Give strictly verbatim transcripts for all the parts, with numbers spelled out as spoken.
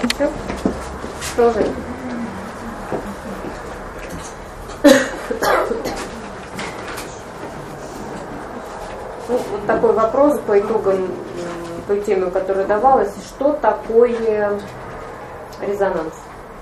Все? Продолжаем. Ну, вот такой вопрос по итогам той темы, которая давалась. Что такое резонанс?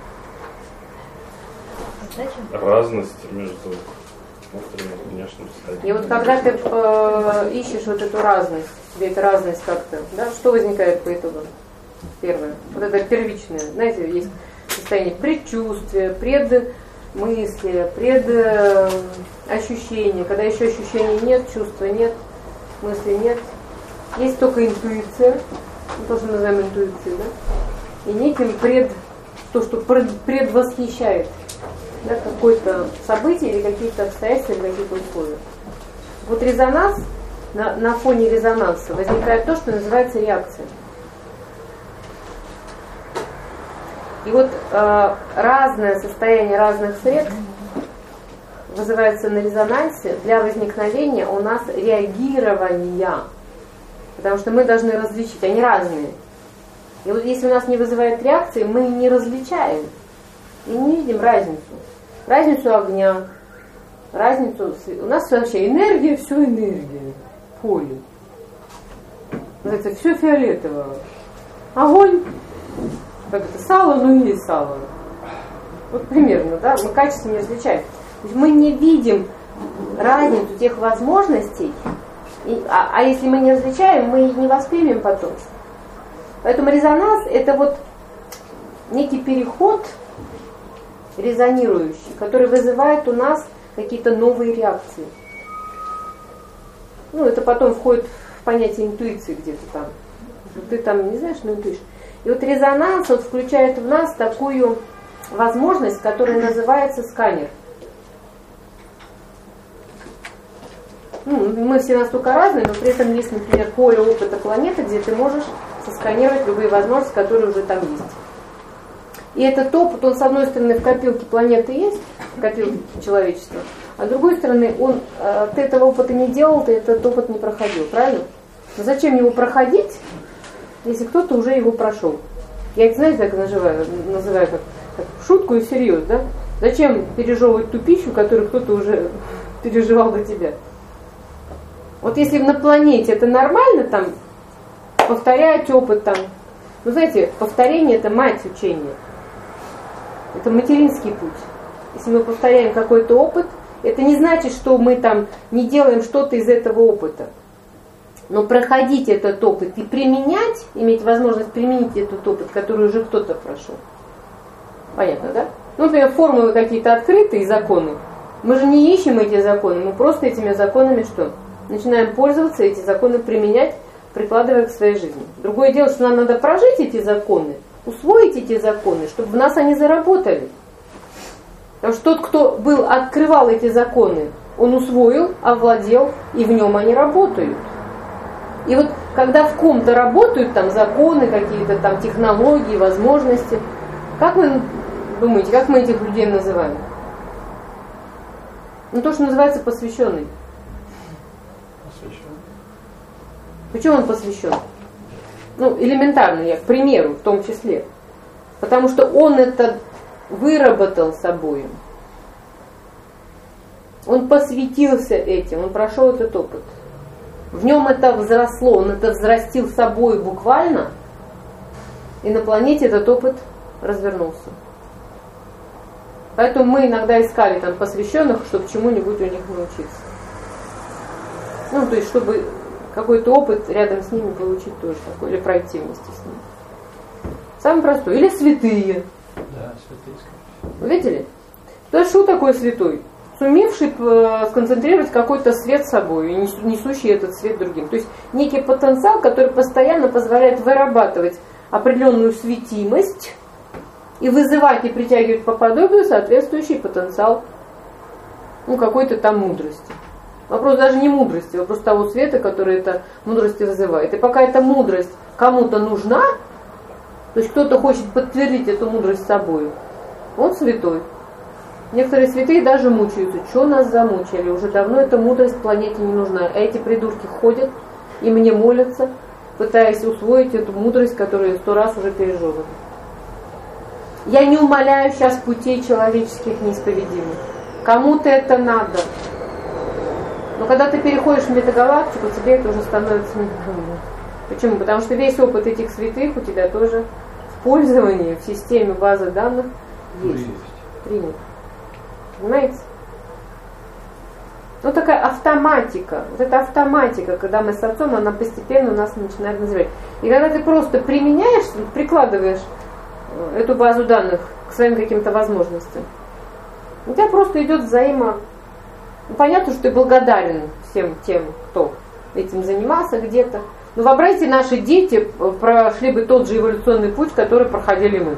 Разность между острым и внешним состоянием. И вот когда ты э, ищешь вот эту разность, тебе эта разность как-то, да, что возникает по итогам? Первое. Вот это первичное. Знаете, есть состояние предчувствия, предмыслия, предощущения. Когда еще ощущений нет, чувства нет, мысли нет. Есть только интуиция, то, что мы называем интуицией, да? И неким пред, то, что предвосхищает, да, какое-то событие или какие-то обстоятельства, или какие-то условия. Вот резонанс, на, на фоне резонанса возникает то, что называется реакция. И вот э, разное состояние разных средств вызывается на резонансе для возникновения у нас реагирования. Потому что мы должны различить, они разные. И вот если у нас не вызывает реакции, мы не различаем и не видим разницу. Разницу огня, разницу... У нас вообще энергия, все энергия, поле. Называется, все фиолетово. Огонь, как это, сало, ну и есть сало. Вот примерно, да, мы качество не различаем. То есть мы не видим разницу тех возможностей, и, а, а если мы не различаем, мы не воспримем потом. Поэтому резонанс — это вот некий переход резонирующий, который вызывает у нас какие-то новые реакции. Ну, это потом входит в понятие интуиции где-то там. Ты там не знаешь, но интуишь. И вот резонанс вот включает в нас такую возможность, которая называется сканер. Ну, мы все настолько разные, но при этом есть, например, поле опыта планеты, где ты можешь сосканировать любые возможности, которые уже там есть. И этот опыт, он с одной стороны в копилке планеты есть, в копилке человечества, а с другой стороны, он, ты этого опыта не делал, ты этот опыт не проходил, правильно? Но зачем его проходить, если кто-то уже его прошел? Я это, знаете, так называю, называю как, как шутку и всерьез, да? Зачем пережевывать ту пищу, которую кто-то уже переживал до тебя? Вот если на планете это нормально, там, повторять опыт, там, ну, знаете, повторение — это мать учения. Это материнский путь. Если мы повторяем какой-то опыт, это не значит, что мы там не делаем что-то из этого опыта. Но проходить этот опыт и применять, иметь возможность применить этот опыт, который уже кто-то прошел. Понятно, да? Ну, например, формулы какие-то открытые, законы. Мы же не ищем эти законы, мы просто этими законами что? Начинаем пользоваться, эти законы применять, прикладывая к своей жизни. Другое дело, что нам надо прожить эти законы, усвоить эти законы, чтобы в нас они заработали. Потому что тот, кто был, открывал эти законы, он усвоил, овладел, и в нем они работают. И вот когда в ком-то работают там законы, какие-то там технологии, возможности, как вы думаете, как мы этих людей называем? Ну, то, что называется посвященный. Посвященный. Почему он посвящен? Ну, элементарно, я к примеру, в том числе. Потому что он это выработал собой. Он посвятился этим, он прошел этот опыт. В нем это взросло, он это взрастил собой буквально, и на планете этот опыт развернулся. Поэтому мы иногда искали там посвященных, чтобы чему-нибудь у них научиться. Ну, то есть, чтобы какой-то опыт рядом с ними получить тоже такой, или пройти вместе с ними. Самый простой. Или святые. Да, святые. Вы видели? То есть, что такое святой? Сумевший сконцентрировать какой-то свет собой и несущий этот свет другим. То есть некий потенциал, который постоянно позволяет вырабатывать определенную светимость и вызывать и притягивать по подобию соответствующий потенциал, ну, какой-то там мудрости. Вопрос даже не мудрости, вопрос того света, который эта мудрость вызывает. И пока эта мудрость кому-то нужна, то есть кто-то хочет подтвердить эту мудрость собой, он святой. Некоторые святые даже мучаются. Что нас замучили? Уже давно эта мудрость планете не нужна. А эти придурки ходят и мне молятся, пытаясь усвоить эту мудрость, которая сто раз уже пережевана. Я не умаляю сейчас путей человеческих неисповедимых. Кому-то это надо. Но когда ты переходишь в метагалактику, тебе это уже становится неправильно. Почему? Потому что весь опыт этих святых у тебя тоже в пользовании, в системе базы данных есть. Принят. Понимаете? Ну такая автоматика. Вот эта автоматика, когда мы с отцом, она постепенно у нас начинает назревать. И когда ты просто применяешь, прикладываешь эту базу данных к своим каким-то возможностям, у тебя просто идет взаимо... Ну, понятно, что ты благодарен всем тем, кто этим занимался где-то. Но вообразите, наши дети прошли бы тот же эволюционный путь, который проходили мы.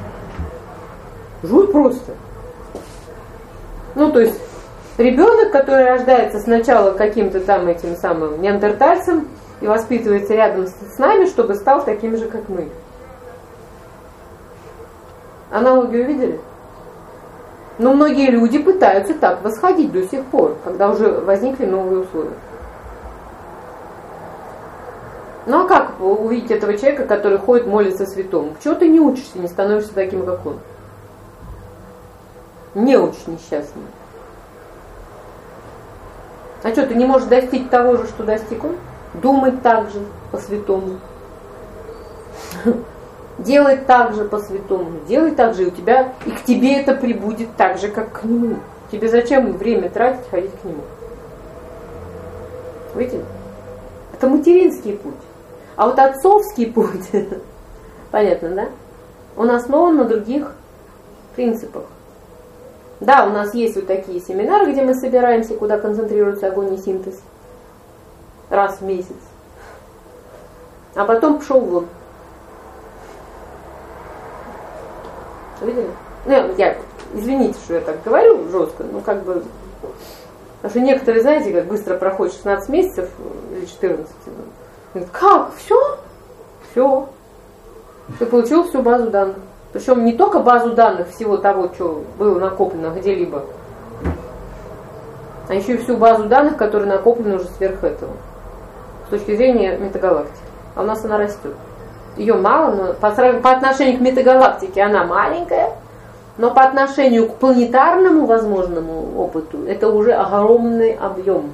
Жуть просто. Ну, то есть, ребенок, который рождается сначала каким-то там этим самым неандертальцем и воспитывается рядом с нами, чтобы стал таким же, как мы. Аналогию увидели? Но многие люди пытаются так восходить до сих пор, когда уже возникли новые условия. Ну а как увидеть этого человека, который ходит, молится святому? Чего ты не учишься, не становишься таким, как он? Не очень несчастный. А что, ты не можешь достичь того же, что достиг он? Думать так же по-святому. Делать так же по-святому. Делай так же, и у тебя, и к тебе это прибудет так же, как к нему. Тебе зачем время тратить, ходить к нему? Видите? Это материнский путь. А вот отцовский путь, понятно, да? Он основан на других принципах. Да, у нас есть вот такие семинары, где мы собираемся, куда концентрируется огонь и синтез. Раз в месяц. А потом пошел вон. Видели? Ну, я, извините, что я так говорю жестко, но как бы... Потому что некоторые, знаете, как быстро проходит шестнадцать месяцев или четырнадцать. Говорят, как? Все? Все. Ты получил всю базу данных. Причем не только базу данных всего того, что было накоплено где-либо, а еще и всю базу данных, которые накоплены уже сверх этого. С точки зрения метагалактики. А у нас она растет. Ее мало, но по, по отношению к метагалактике она маленькая, но по отношению к планетарному возможному опыту это уже огромный объем.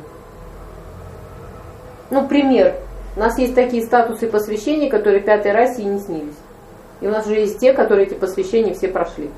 Ну, пример. У нас есть такие статусы посвящения, которые пятой расе и не снились. И у нас уже есть те, которые эти посвящения все прошли.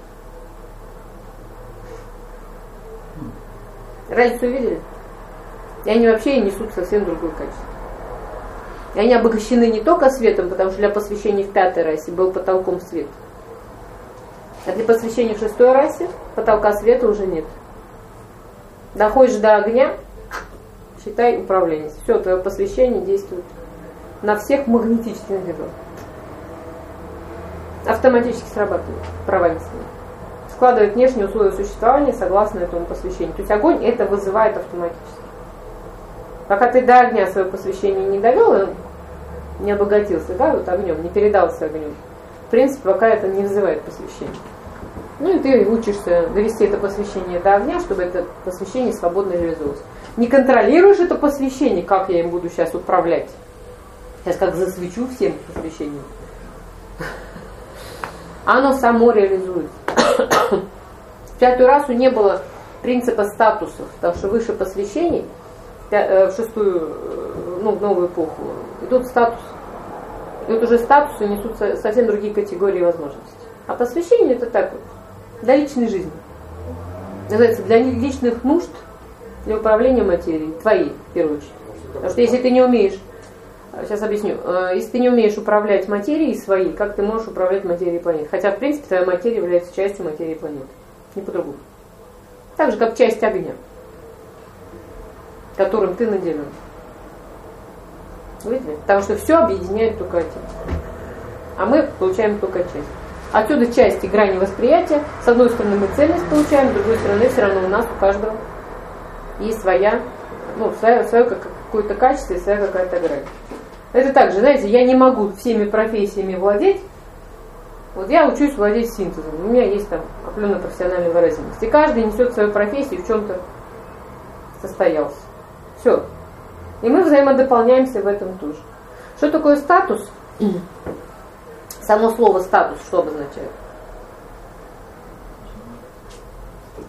Разницу увидели? И они вообще несут совсем другое качество. И они обогащены не только светом, потому что для посвящения в пятой расе был потолком свет. А для посвящения в шестой расе потолка света уже нет. Доходишь до огня, считай управленец. Все, твое посвящение действует на всех магнетических нивах. Автоматически срабатывает провалится. Складывает внешние условия существования согласно этому посвящению. То есть огонь это вызывает автоматически. Пока ты до огня свое посвящение не довел, он не обогатился, да, вот огнем, не передался огнем. В принципе, пока это не вызывает посвящение. Ну и ты учишься довести это посвящение до огня, чтобы это посвящение свободно реализовалось. Не контролируешь это посвящение, как я им буду сейчас управлять. Сейчас как засвечу всем посвящением. Оно само реализуется. В пятую расу не было принципа статусов, потому что выше посвящений, в шестую, ну, в новую эпоху, идут статусы. И вот уже статусы несут совсем другие категории возможностей. А посвящение это так вот, для личной жизни. Называется, для личных нужд, для управления материей, твоей, в первую очередь. Потому что если ты не умеешь, сейчас объясню, если ты не умеешь управлять материей своей, как ты можешь управлять материей планет? Хотя, в принципе, твоя материя является частью материи планет. Не по-другому. Так же, как часть огня, которым ты наделен. Видите? Потому что все объединяет только один. А мы получаем только часть. Отсюда части грани восприятия. С одной стороны мы цельность получаем, с другой стороны все равно у нас, у каждого есть своя, ну, свое, свое какое-то качество и своя какая-то грань. Это также, знаете, я не могу всеми профессиями владеть. Вот я учусь владеть синтезом. У меня есть там определенная профессиональная выразительность. И каждый несет свою профессию, в чем-то состоялся. Все. И мы взаимодополняемся в этом тоже. Что такое статус? Само слово статус что обозначает?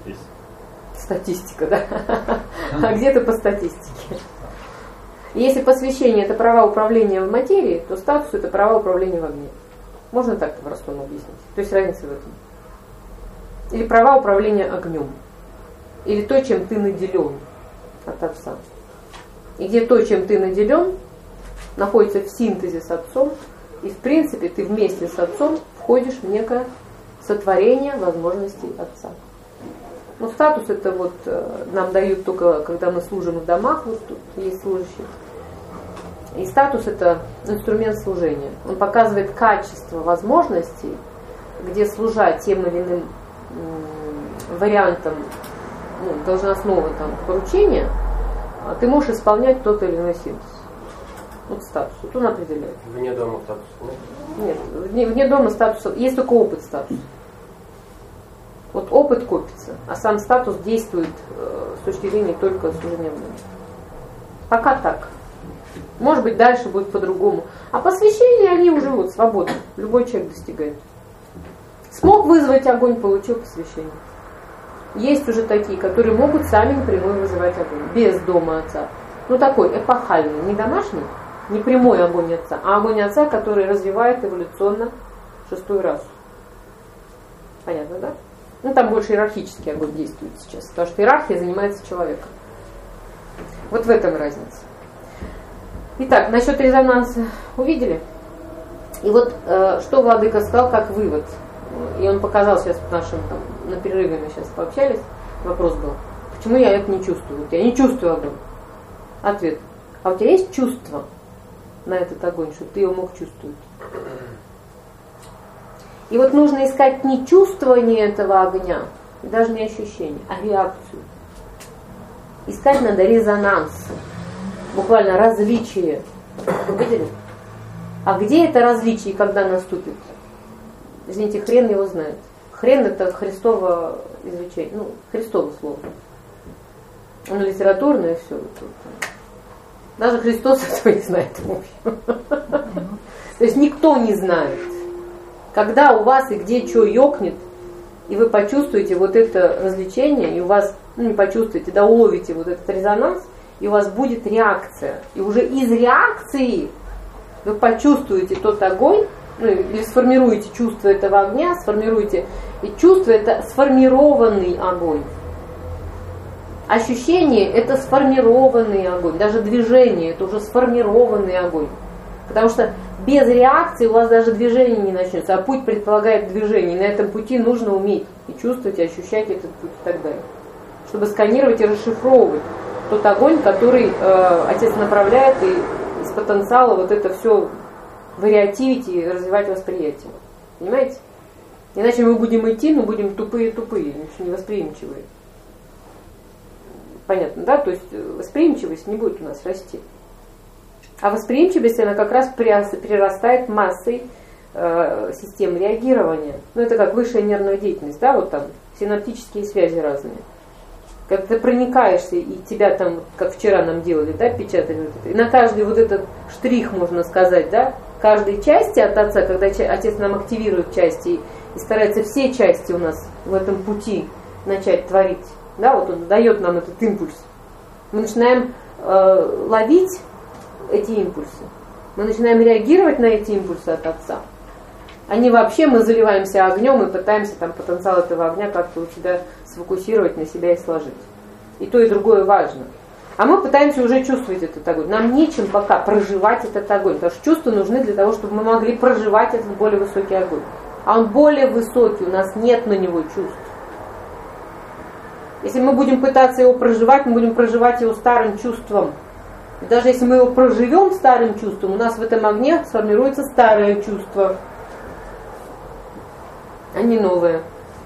Есть. Статистика, да? А где-то по статистике. Если посвящение это права управления в материи, то статус это права управления в огне. Можно так по-простому объяснить? То есть разница в этом. Или права управления огнем. Или то, чем ты наделен от отца. И где то, чем ты наделен, находится в синтезе с отцом, и в принципе ты вместе с отцом входишь в некое сотворение возможностей отца. Но статус это вот нам дают только, когда мы служим в домах, вот тут есть служащие. И статус это инструмент служения. Он показывает качество возможностей, где служа тем или иным вариантом ну, должностного там, поручения, ты можешь исполнять тот или иной синтез. Вот статус. Вот он определяет. Вне дома статус нет? Нет, вне, вне дома статуса. Есть только опыт статуса. Вот опыт копится, а сам статус действует э, с точки зрения только служения в доме. Пока так. Может быть, дальше будет по-другому. А посвящение они уже вот свободны. Любой человек достигает. Смог вызвать огонь, получил посвящение. Есть уже такие, которые могут сами напрямую вызывать огонь. Без дома отца. Ну такой эпохальный, не домашний, не прямой огонь отца, а огонь отца, который развивает эволюционно шестую расу. Понятно, да? Ну там больше иерархический огонь действует сейчас, потому что иерархия занимается человеком. Вот в этом разница. Итак, насчет резонанса увидели? И вот э, что Владыка сказал как вывод. И он показал сейчас в нашем, там, на перерыве мы сейчас пообщались, вопрос был, почему я это не чувствую? Вот я не чувствую огонь. Ответ, а у тебя есть чувство на этот огонь, чтобы ты его мог чувствовать? И вот нужно искать не чувствование этого огня, и даже не ощущение, а реакцию. Искать надо резонанс, буквально различие. Вы видели? А где это различие и когда наступит? Извините, хрен его знает. Хрен это Христово изречение, ну, Христово слово. Оно литературное все. Даже Христос этого не знает, в общем. То есть никто не знает. Когда у вас и где что ёкнет, и вы почувствуете вот это развлечение, и у вас, ну не почувствуете, да уловите вот этот резонанс, и у вас будет реакция. И уже из реакции вы почувствуете тот огонь, ну, или сформируете чувство этого огня, сформируете, и чувство это сформированный огонь. Ощущение это сформированный огонь, даже движение это уже сформированный огонь. Потому что без реакции у вас даже движение не начнется, а путь предполагает движение. И на этом пути нужно уметь и чувствовать, и ощущать этот путь и так далее. Чтобы сканировать и расшифровывать тот огонь, который э, Отец направляет, и из потенциала вот это все вариативить и развивать восприятие. Понимаете? Иначе мы будем идти, но будем тупые-тупые, невосприимчивые. Понятно, да? То есть восприимчивость не будет у нас расти. А восприимчивость, она как раз прирастает массой э, систем реагирования. Ну, это как высшая нервная деятельность, да, вот там синаптические связи разные. Когда ты проникаешься, и тебя там, как вчера нам делали, да, печатали, вот это, и на каждый вот этот штрих, можно сказать, да, каждой части от отца, когда отец нам активирует части и, и старается все части у нас в этом пути начать творить, да, вот он дает нам этот импульс. Мы начинаем э, ловить эти импульсы. Мы начинаем реагировать на эти импульсы от отца. Они вообще, мы заливаемся огнем и пытаемся там потенциал этого огня как-то у себя сфокусировать на себя и сложить. И то, и другое важно. А мы пытаемся уже чувствовать этот огонь. Нам нечем пока проживать этот огонь, потому что чувства нужны для того, чтобы мы могли проживать этот более высокий огонь. А он более высокий, у нас нет на него чувств. Если мы будем пытаться его проживать, мы будем проживать его старым чувством. И даже если мы его проживем старым чувством, у нас в этом огне сформируется старое чувство, а не новое.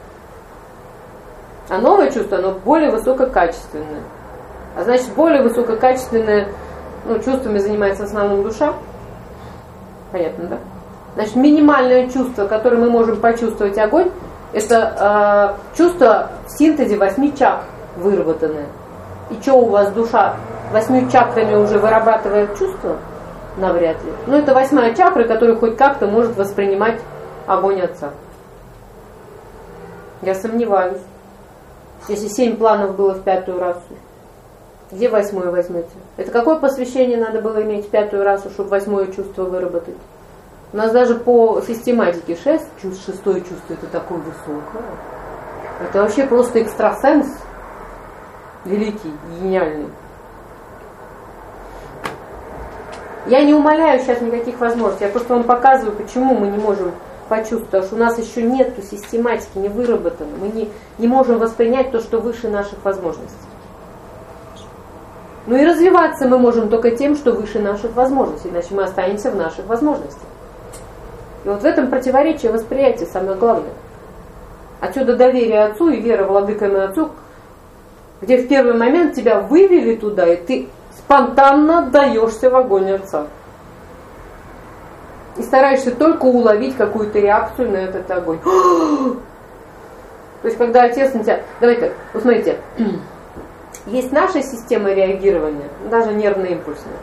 А новое чувство, оно более высококачественное. А значит, более высококачественное, ну, чувствами занимается в основном душа. Понятно, да? Значит, минимальное чувство, которое мы можем почувствовать огонь, это э, чувство в синтезе восьми чакр выработанное. И что у вас душа восьми чакрами уже вырабатывает чувство? Навряд ли. Но это восьмая чакра, которая хоть как-то может воспринимать огонь отца. Я сомневаюсь. Если семь планов было в пятую расу, где восьмое возьмете? Это какое посвящение надо было иметь в пятую расу, чтобы восьмое чувство выработать? У нас даже по систематике шесть, шестое чувство это такое высокое. Это вообще просто экстрасенс великий, гениальный. Я не умаляю сейчас никаких возможностей, я просто вам показываю, почему мы не можем почувствовать, потому что у нас еще нет систематики, не выработано. Мы не, не можем воспринять то, что выше наших возможностей. Ну и развиваться мы можем только тем, что выше наших возможностей, иначе мы останемся в наших возможностях. И вот в этом противоречие восприятия самое главное. Отсюда доверие Отцу и вера владыкам и Отцу, где в первый момент тебя вывели туда, и ты спонтанно отдаешься в огонь Отца. И стараешься только уловить какую-то реакцию на этот огонь. То есть, когда Отец на тебя... Давайте, вот смотрите. Есть наша система реагирования, даже нервно-импульсная.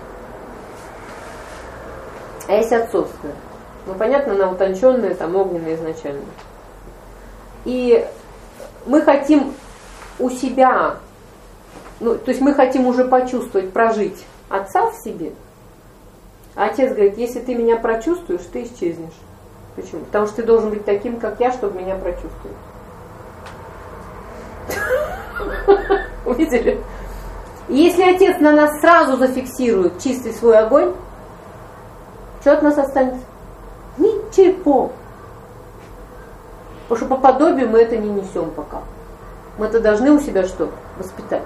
А есть отцовская. Ну, понятно, она утонченная, там, огненная изначально. И мы хотим у себя, ну, то есть мы хотим уже почувствовать, прожить Отца в себе. А Отец говорит, если ты меня прочувствуешь, ты исчезнешь. Почему? Потому что ты должен быть таким, как я, чтобы меня прочувствовать. Увидели? Если Отец на нас сразу зафиксирует чистый свой огонь, что от нас останется? Ничего. Потому что по подобию мы это не несем пока. Мы это должны у себя что? Воспитать.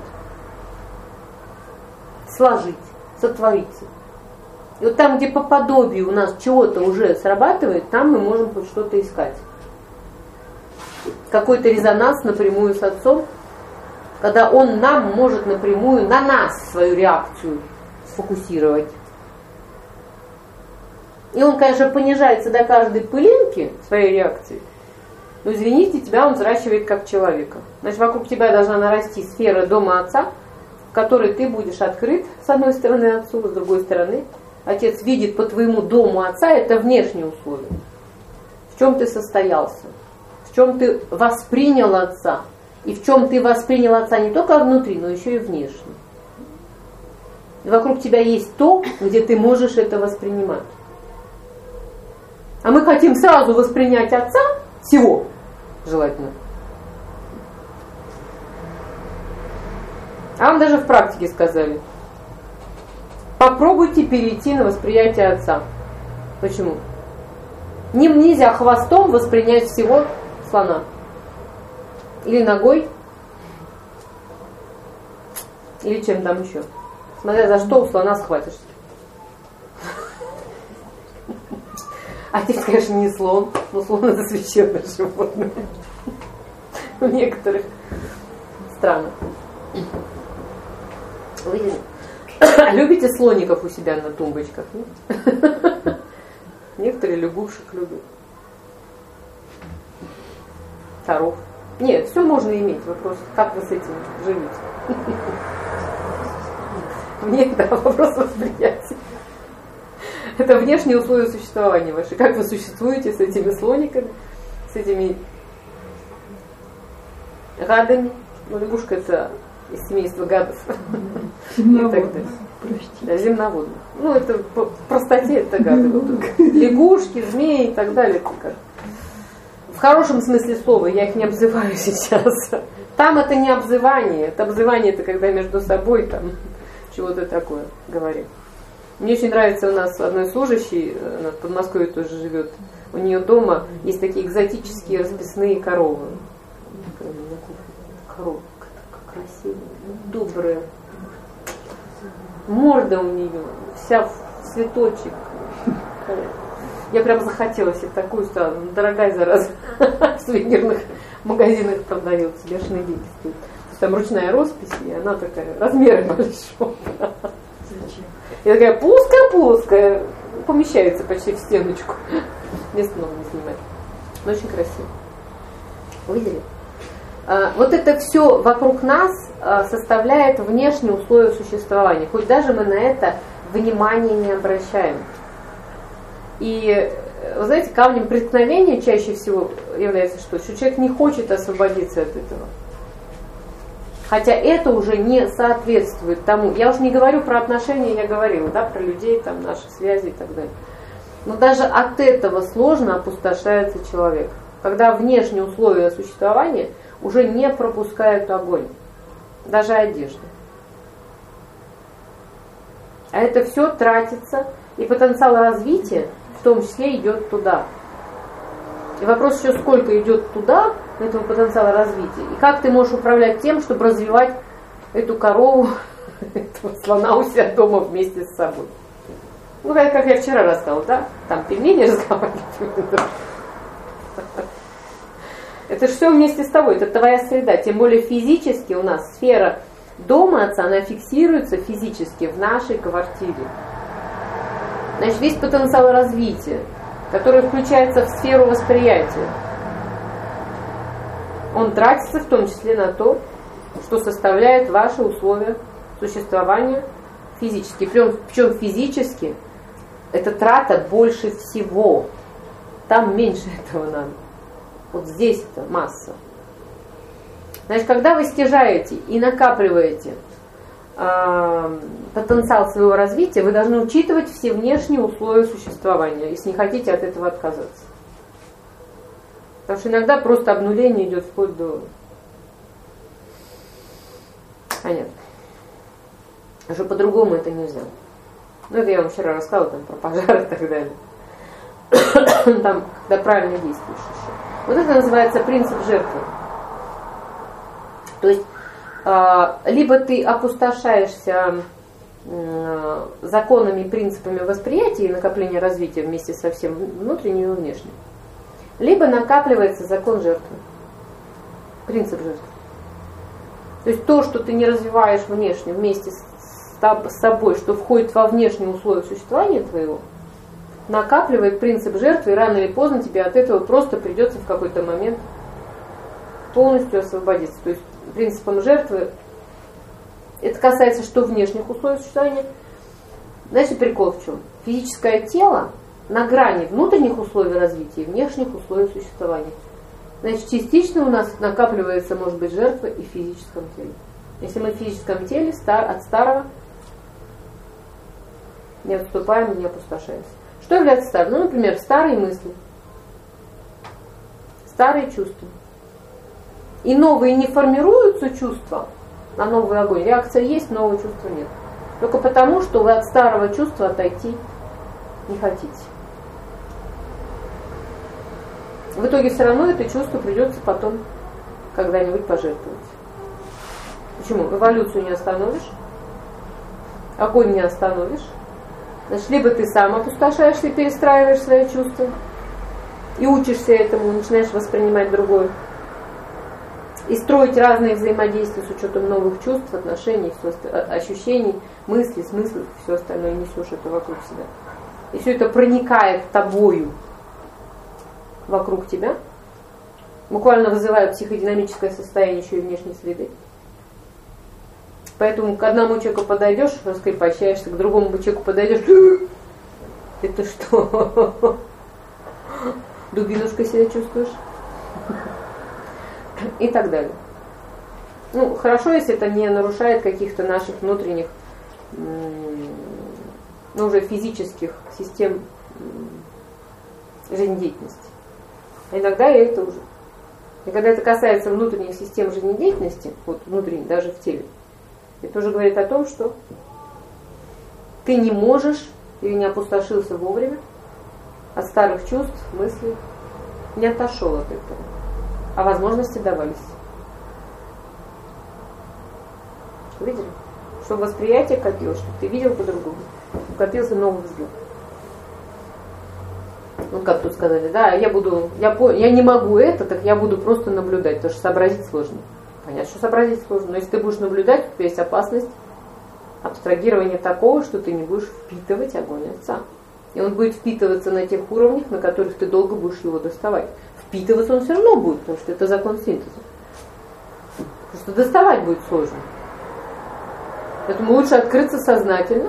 Сложить, сотвориться. И вот там, где по подобию у нас чего-то уже срабатывает, там мы можем хоть что-то искать. Какой-то резонанс напрямую с Отцом, когда Он нам может напрямую на нас свою реакцию сфокусировать. И он, конечно, понижается до каждой пылинки своей реакции, но, извините, тебя он взращивает как человека. Значит, вокруг тебя должна нарасти сфера дома Отца, в которой ты будешь открыт, с одной стороны, Отцу, с другой стороны. Отец видит по твоему дому Отца, это внешние условия. В чем ты состоялся, в чем ты воспринял Отца, и в чем ты воспринял Отца не только внутри, но еще и внешне. И вокруг тебя есть то, где ты можешь это воспринимать. А мы хотим сразу воспринять Отца всего, желательно. А вам даже в практике сказали. Попробуйте перейти на восприятие Отца. Почему? Ним нельзя хвостом воспринять всего слона. Или ногой. Или чем там еще. Смотря за что у слона схватишься. Отец, конечно, не слон, но слон это священное животное. В некоторых странах. Вы любите слоников у себя на тумбочках? Нет? Некоторые лягушек любят. Коров. Нет, все можно иметь. Вопрос, как вы с этим живете? Нет, да, вопрос восприятия. Это внешние условия существования ваши. Как вы существуете с этими слониками, с этими гадами? Ну, лягушка это из семейства гадов. Земноводных. Да, земноводных. Ну, это по простоте это гады. Лягушки, змеи и так далее. В хорошем смысле слова, я их не обзываю сейчас. Там это не обзывание. Это обзывание, это когда между собой там чего-то такое говорят. Мне очень нравится, у нас одной служащей, она в Подмосковье тоже живет, у нее дома есть такие экзотические расписные коровы. Коровка такая красивая, добрая. Морда у нее вся в цветочек. Я прям захотела себе такую, что дорогая зараза, в сувенирных магазинах продается, бешеные деньги стоит. Там ручная роспись, и она такая, размеры большого. И такая плоская-плоская, помещается почти в стеночку. Место много не снимать. Но очень красиво. Увидели? А, вот это все вокруг нас а, составляет внешние условия существования. Хоть даже мы на это внимание не обращаем. И, вы знаете, камнем преткновения чаще всего является что? Что человек не хочет освободиться от этого. Хотя это уже не соответствует тому. Я уж не говорю про отношения, я говорила, да, про людей, там, наши связи и так далее. Но даже от этого сложно опустошается человек. Когда внешние условия существования уже не пропускают огонь. Даже одежда. А это все тратится, и потенциал развития в том числе идет туда. И вопрос еще, сколько идет туда, этого потенциала развития, и как ты можешь управлять тем, чтобы развивать эту корову, этого слона у себя дома вместе с собой. Ну, как, как я вчера рассказывала, да? Там пельмени разговаривают. Это же все вместе с тобой, это твоя среда. Тем более физически у нас сфера дома отца, она фиксируется физически в нашей квартире. Значит, весь потенциал развития, который включается в сферу восприятия, он тратится в том числе на то, что составляет ваши условия существования физически. Причем, причем физически эта трата больше всего. Там меньше этого надо. Вот здесь это масса. Значит, когда вы стяжаете и накапливаете э, потенциал своего развития, вы должны учитывать все внешние условия существования, если не хотите от этого отказаться. Потому что иногда просто обнуление идет вплоть до... Понятно. Уже по-другому это нельзя. Ну, это я вам вчера рассказывала там, про пожары и так далее. Там, когда правильно действуешь еще. Вот это называется принцип жертвы. То есть, либо ты опустошаешься законами, принципами восприятия и накопления развития вместе со всем внутренним и внешним, либо накапливается закон жертвы, принцип жертвы. То есть то, что ты не развиваешь внешне вместе с собой, что входит во внешние условия существования твоего, накапливает принцип жертвы, и рано или поздно тебе от этого просто придется в какой-то момент полностью освободиться. То есть принципом жертвы это касается что внешних условий существования. Значит, прикол в чем? Физическое тело на грани внутренних условий развития и внешних условий существования. Значит, частично у нас накапливается, может быть, жертва и в физическом теле. Если мы в физическом теле от старого не отступаем, не опустошаемся. Что является старым? Ну, например, старые мысли, старые чувства. И новые не формируются чувства на новый огонь. Реакция есть, нового чувства нет. Только потому, что вы от старого чувства отойти не хотите. В итоге все равно это чувство придется потом когда-нибудь пожертвовать. Почему? Эволюцию не остановишь, огонь не остановишь. Значит, либо ты сам опустошаешься и перестраиваешь свои чувства, и учишься этому, начинаешь воспринимать другое, и строить разные взаимодействия с учетом новых чувств, отношений, все, ощущений, мыслей, смыслов, все остальное, несешь это вокруг себя. И все это проникает тобою вокруг тебя, буквально вызывая психодинамическое состояние еще и внешней среды. Поэтому к одному человеку подойдешь, раскрепощаешься, к другому человеку подойдешь, это что? Дубинушкой себя чувствуешь? И так далее. Ну, хорошо, если это не нарушает каких-то наших внутренних, ну, уже физических систем жизнедеятельности. А иногда и это уже. И когда это касается внутренних систем жизнедеятельности, вот внутренних, даже в теле, это уже говорит о том, что ты не можешь или не опустошился вовремя от старых чувств, мыслей, не отошел от этого, а возможности давались. Видели? Чтобы восприятие копилось, чтобы ты видел по-другому, копился новый взгляд. Ну, как тут сказали, да, я буду, я, я не могу это, так я буду просто наблюдать, потому что сообразить сложно. Понятно, что сообразить сложно, но если ты будешь наблюдать, то есть опасность абстрагирования такого, что ты не будешь впитывать огонь отца. И он будет впитываться на тех уровнях, на которых ты долго будешь его доставать. Впитываться он все равно будет, потому что это закон синтеза. Просто доставать будет сложно. Поэтому лучше открыться сознательно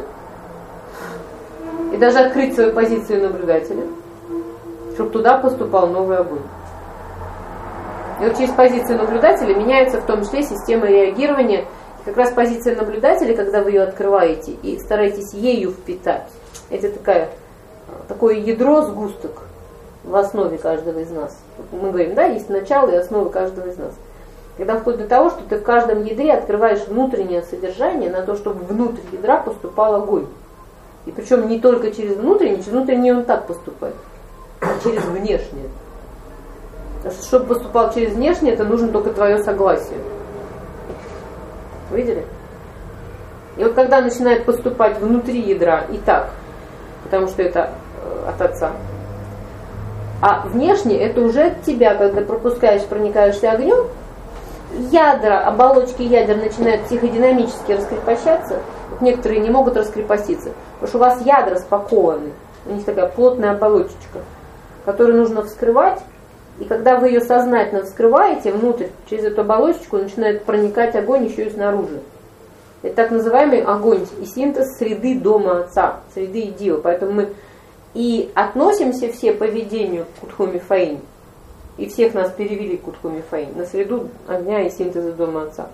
и даже открыть свою позицию наблюдателя, чтобы туда поступал новый огонь. И вот через позицию наблюдателя меняется в том числе система реагирования. И как раз позиция наблюдателя, когда вы ее открываете и стараетесь ею впитать, это такая, такое ядро, сгусток в основе каждого из нас. Мы говорим, да, есть начало и основа каждого из нас. Когда вплоть до того, что ты в каждом ядре открываешь внутреннее содержание на то, чтобы внутрь ядра поступал огонь. И причем не только через внутренний, через внутренний он так поступает, а через внешнее. Потому что, чтобы поступал через внешнее, это нужно только твое согласие. Видели? И вот когда начинает поступать внутри ядра и так, потому что это э, от Отца, а внешне это уже от тебя, когда пропускаешь, проникаешься огнем, ядра, оболочки ядер начинают психодинамически раскрепощаться. Вот некоторые не могут раскрепоститься, потому что у вас ядра спакованы, у них такая плотная оболочечка, которую нужно вскрывать, и когда вы ее сознательно вскрываете внутрь, через эту оболочечку начинает проникать огонь еще и снаружи. Это так называемый огонь и синтез среды дома Отца, среды и Дива. Поэтому мы и относимся все по поведению к Кутхуми Фаин, и всех нас перевели к Кутхуми Фаин, на среду огня и синтеза дома Отца.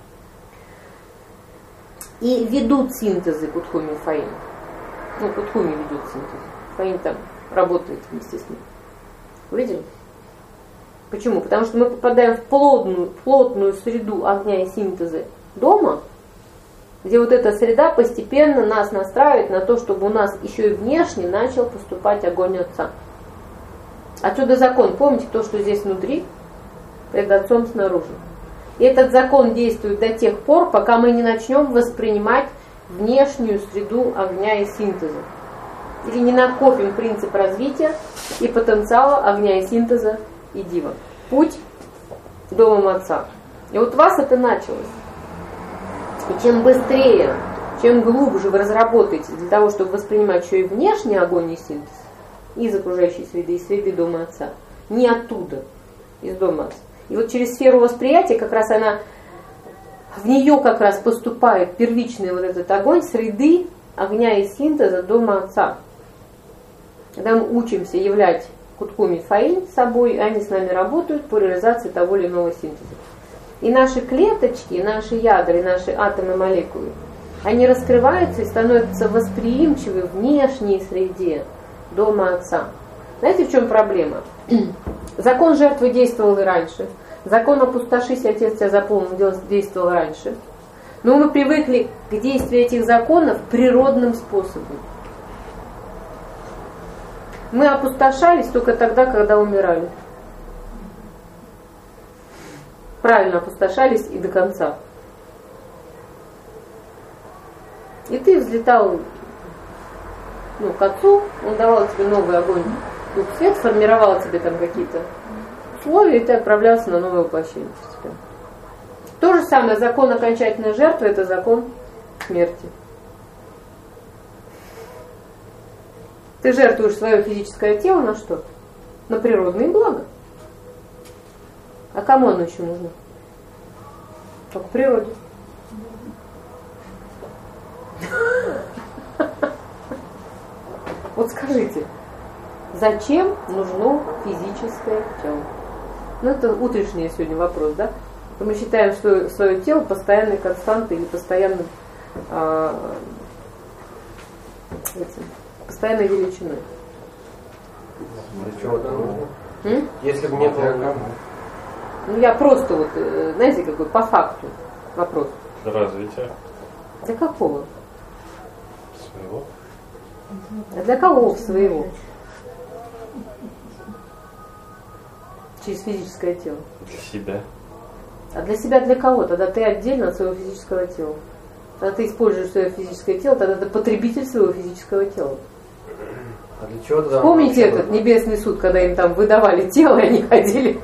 И ведут синтезы Кутхуми Фаин. Ну, Кутхуми ведут синтез. Фаин там работает вместе с ним. Видели? Почему? Потому что мы попадаем в плотную, плотную среду огня и синтеза дома, где вот эта среда постепенно нас настраивает на то, чтобы у нас еще и внешне начал поступать огонь Отца. Отсюда закон. Помните то, что здесь внутри, перед Отцом снаружи. И этот закон действует до тех пор, пока мы не начнем воспринимать внешнюю среду огня и синтеза. Или не накопим принцип развития и потенциала огня и синтеза и Дива. Путь домом Отца. И вот у вас это началось. И чем быстрее, чем глубже вы разработаете для того, чтобы воспринимать еще и внешний огонь и синтез из окружающей среды, из среды дома Отца, не оттуда, из дома Отца. И вот через сферу восприятия как раз она, в нее как раз поступает первичный вот этот огонь среды огня и синтеза дома Отца. Когда мы учимся являть Кутхуми Фаин собой, они с нами работают по реализации того или иного синтеза. И наши клеточки, и наши ядра, и наши атомы, молекулы, они раскрываются и становятся восприимчивы в внешней среде дома Отца. Знаете, в чем проблема? Закон жертвы действовал и раньше. Закон опустошись, Отец тебя заполнил, действовал раньше. Но мы привыкли к действию этих законов природным способом. Мы опустошались только тогда, когда умирали. Правильно опустошались и до конца. И ты взлетал, ну, к Отцу, он давал тебе новый огонь, дух, свет, формировал тебе там какие-то условия, и ты отправлялся на новое воплощение. То же самое, закон окончательной жертвы — это закон смерти. Ты жертвуешь свое физическое тело на что? На природные блага. А кому оно еще нужно? Только природе. Вот скажите, зачем нужно физическое тело? Ну, это утренний сегодня вопрос, да? Мы считаем, что свое тело постоянной константой или постоянным, э, этим, постоянной величиной. Для чего это нужно? М? Если бы не было... Ну, я просто вот, знаете, какой по факту вопрос. Для развития. Для какого? Своего. А для кого своего? Через физическое тело. Для себя. А для себя для кого? Тогда ты отдельно от своего физического тела. Когда ты используешь свое физическое тело, тогда ты потребитель своего физического тела. А для чего тогда? Помните этот небесный суд, когда им там выдавали тело, и они ходили?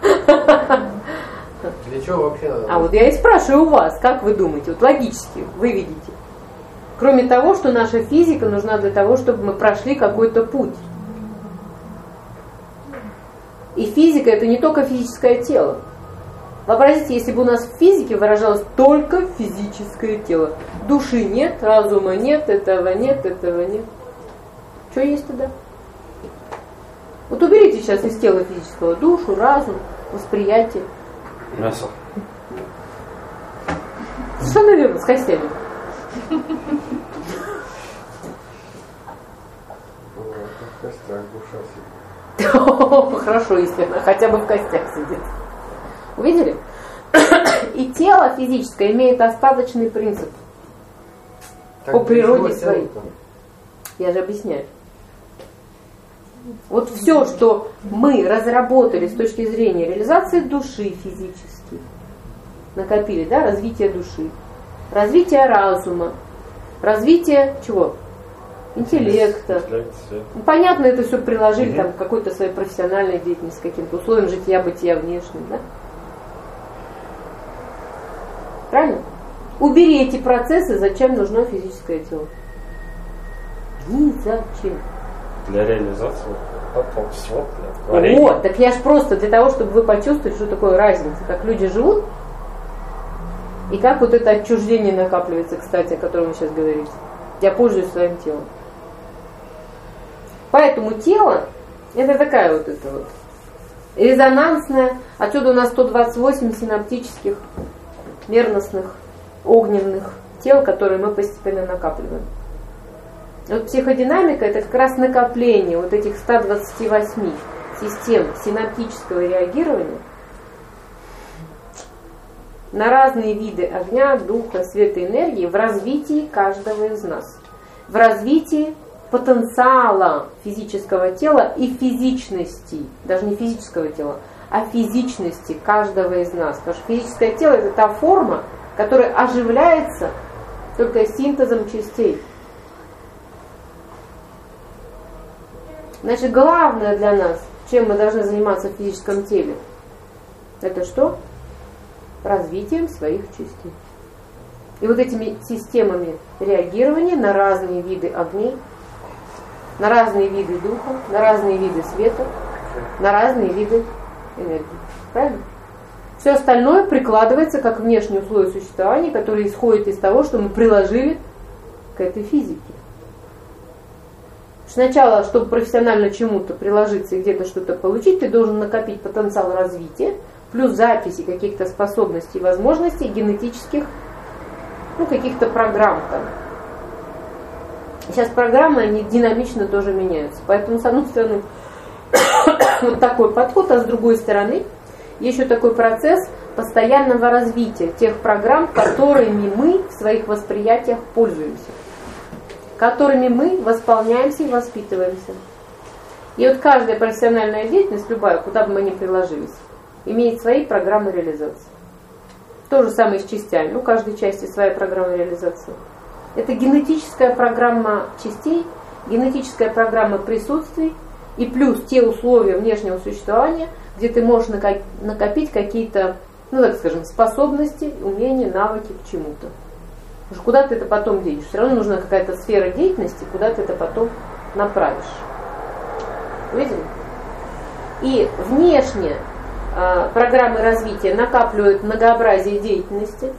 Для чего вообще надо? А вот я и спрашиваю у вас, как вы думаете, вот логически вы видите? Кроме того, что наша физика нужна для того, чтобы мы прошли какой-то путь. И физика — это не только физическое тело. Вообразите, если бы у нас в физике выражалось только физическое тело. Души нет, разума нет, этого нет, этого нет. Что есть тогда? Вот уберите сейчас из тела физического душу, разум, восприятие. Мясо. Совершенно верно, с костями. В костях душа сидит. Хорошо, если она хотя бы в костях сидит. Увидели? И тело физическое имеет остаточный принцип. Так по природе чего своей. тело-то? Я же объясняю. Вот все, что мы разработали с точки зрения реализации души физически, накопили, да, развитие души, развитие разума, развитие чего? Интеллекта. Ну, понятно, это все приложили там к какой-то своей профессиональной деятельности, к каким-то условиям жития, бытия внешним, да? Правильно? Убери эти процессы, зачем нужно физическое тело? Ни зачем. Для реализации потомства, для творения. Вот, так я ж просто для того, чтобы вы почувствовали, что такое разница, как люди живут, и как вот это отчуждение накапливается, кстати, о котором вы сейчас говорите. Я пользуюсь своим телом. Поэтому тело, это такая вот это вот резонансная, отсюда у нас сто двадцать восемь синаптических, мерностных, огненных тел, которые мы постепенно накапливаем. Вот психодинамика — это как раз накопление вот этих ста двадцати восьми систем синаптического реагирования на разные виды огня, духа, света, энергии в развитии каждого из нас. В развитии потенциала физического тела и физичности, даже не физического тела, а физичности каждого из нас. Потому что физическое тело — это та форма, которая оживляется только синтезом частей. Значит, главное для нас, чем мы должны заниматься в физическом теле, это что? Развитием своих частей. И вот этими системами реагирования на разные виды огней, на разные виды духа, на разные виды света, на разные виды энергии. Правильно? Все остальное прикладывается как внешние условия существования, которые исходят из того, что мы приложили к этой физике. Сначала, чтобы профессионально чему-то приложиться и где-то что-то получить, ты должен накопить потенциал развития, плюс записи каких-то способностей и возможностей генетических, ну, каких-то программ там. Сейчас программы, они динамично тоже меняются. Поэтому, с одной стороны, вот такой подход, а с другой стороны, еще такой процесс постоянного развития тех программ, которыми мы в своих восприятиях пользуемся, которыми мы восполняемся и воспитываемся. И вот каждая профессиональная деятельность, любая, куда бы мы ни приложились, имеет свои программы реализации. То же самое с частями. У каждой части своя программа реализации. Это генетическая программа частей, генетическая программа присутствий и плюс те условия внешнего существования, где ты можешь накопить какие-то, ну так скажем, способности, умения, навыки к чему-то. Потому что куда ты это потом денешь? Все равно нужна какая-то сфера деятельности, куда ты это потом направишь. Видели? И внешне э, программы развития накапливают многообразие деятельности.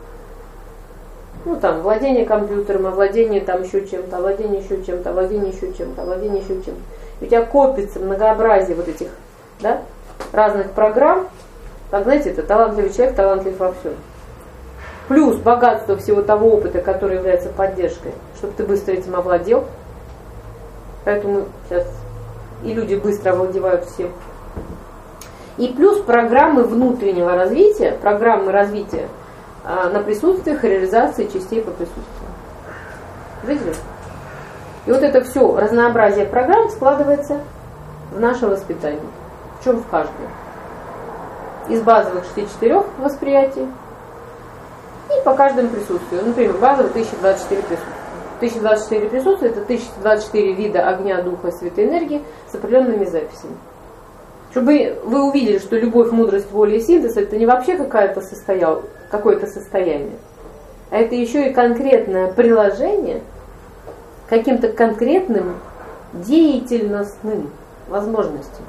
Ну там, владение компьютером, овладение там еще чем-то, овладение еще чем-то, овладение еще чем-то, овладение еще чем-то. У тебя копится многообразие вот этих, да, разных программ. Как, знаете, это талантливый человек, талантлив во всем. Плюс богатство всего того опыта, который является поддержкой, чтобы ты быстро этим овладел. Поэтому сейчас и люди быстро овладевают всем. И плюс программы внутреннего развития, программы развития а, на присутствиях и реализации частей по присутствию. Видели? И вот это все разнообразие программ складывается в наше воспитание. В чем в каждом. Из базовых шестидесяти четырёх восприятий и по каждому присутствию. Например, базовых тысяча двадцать четыре присутствия. тысяча двадцать четыре присутствия — это тысяча двадцать четыре вида огня, духа, света, энергии с определенными записями. Чтобы вы увидели, что любовь, мудрость, воля и синтез — это не вообще какое-то состояние, какое-то состояние, а это еще и конкретное приложение к каким-то конкретным деятельностным возможностям.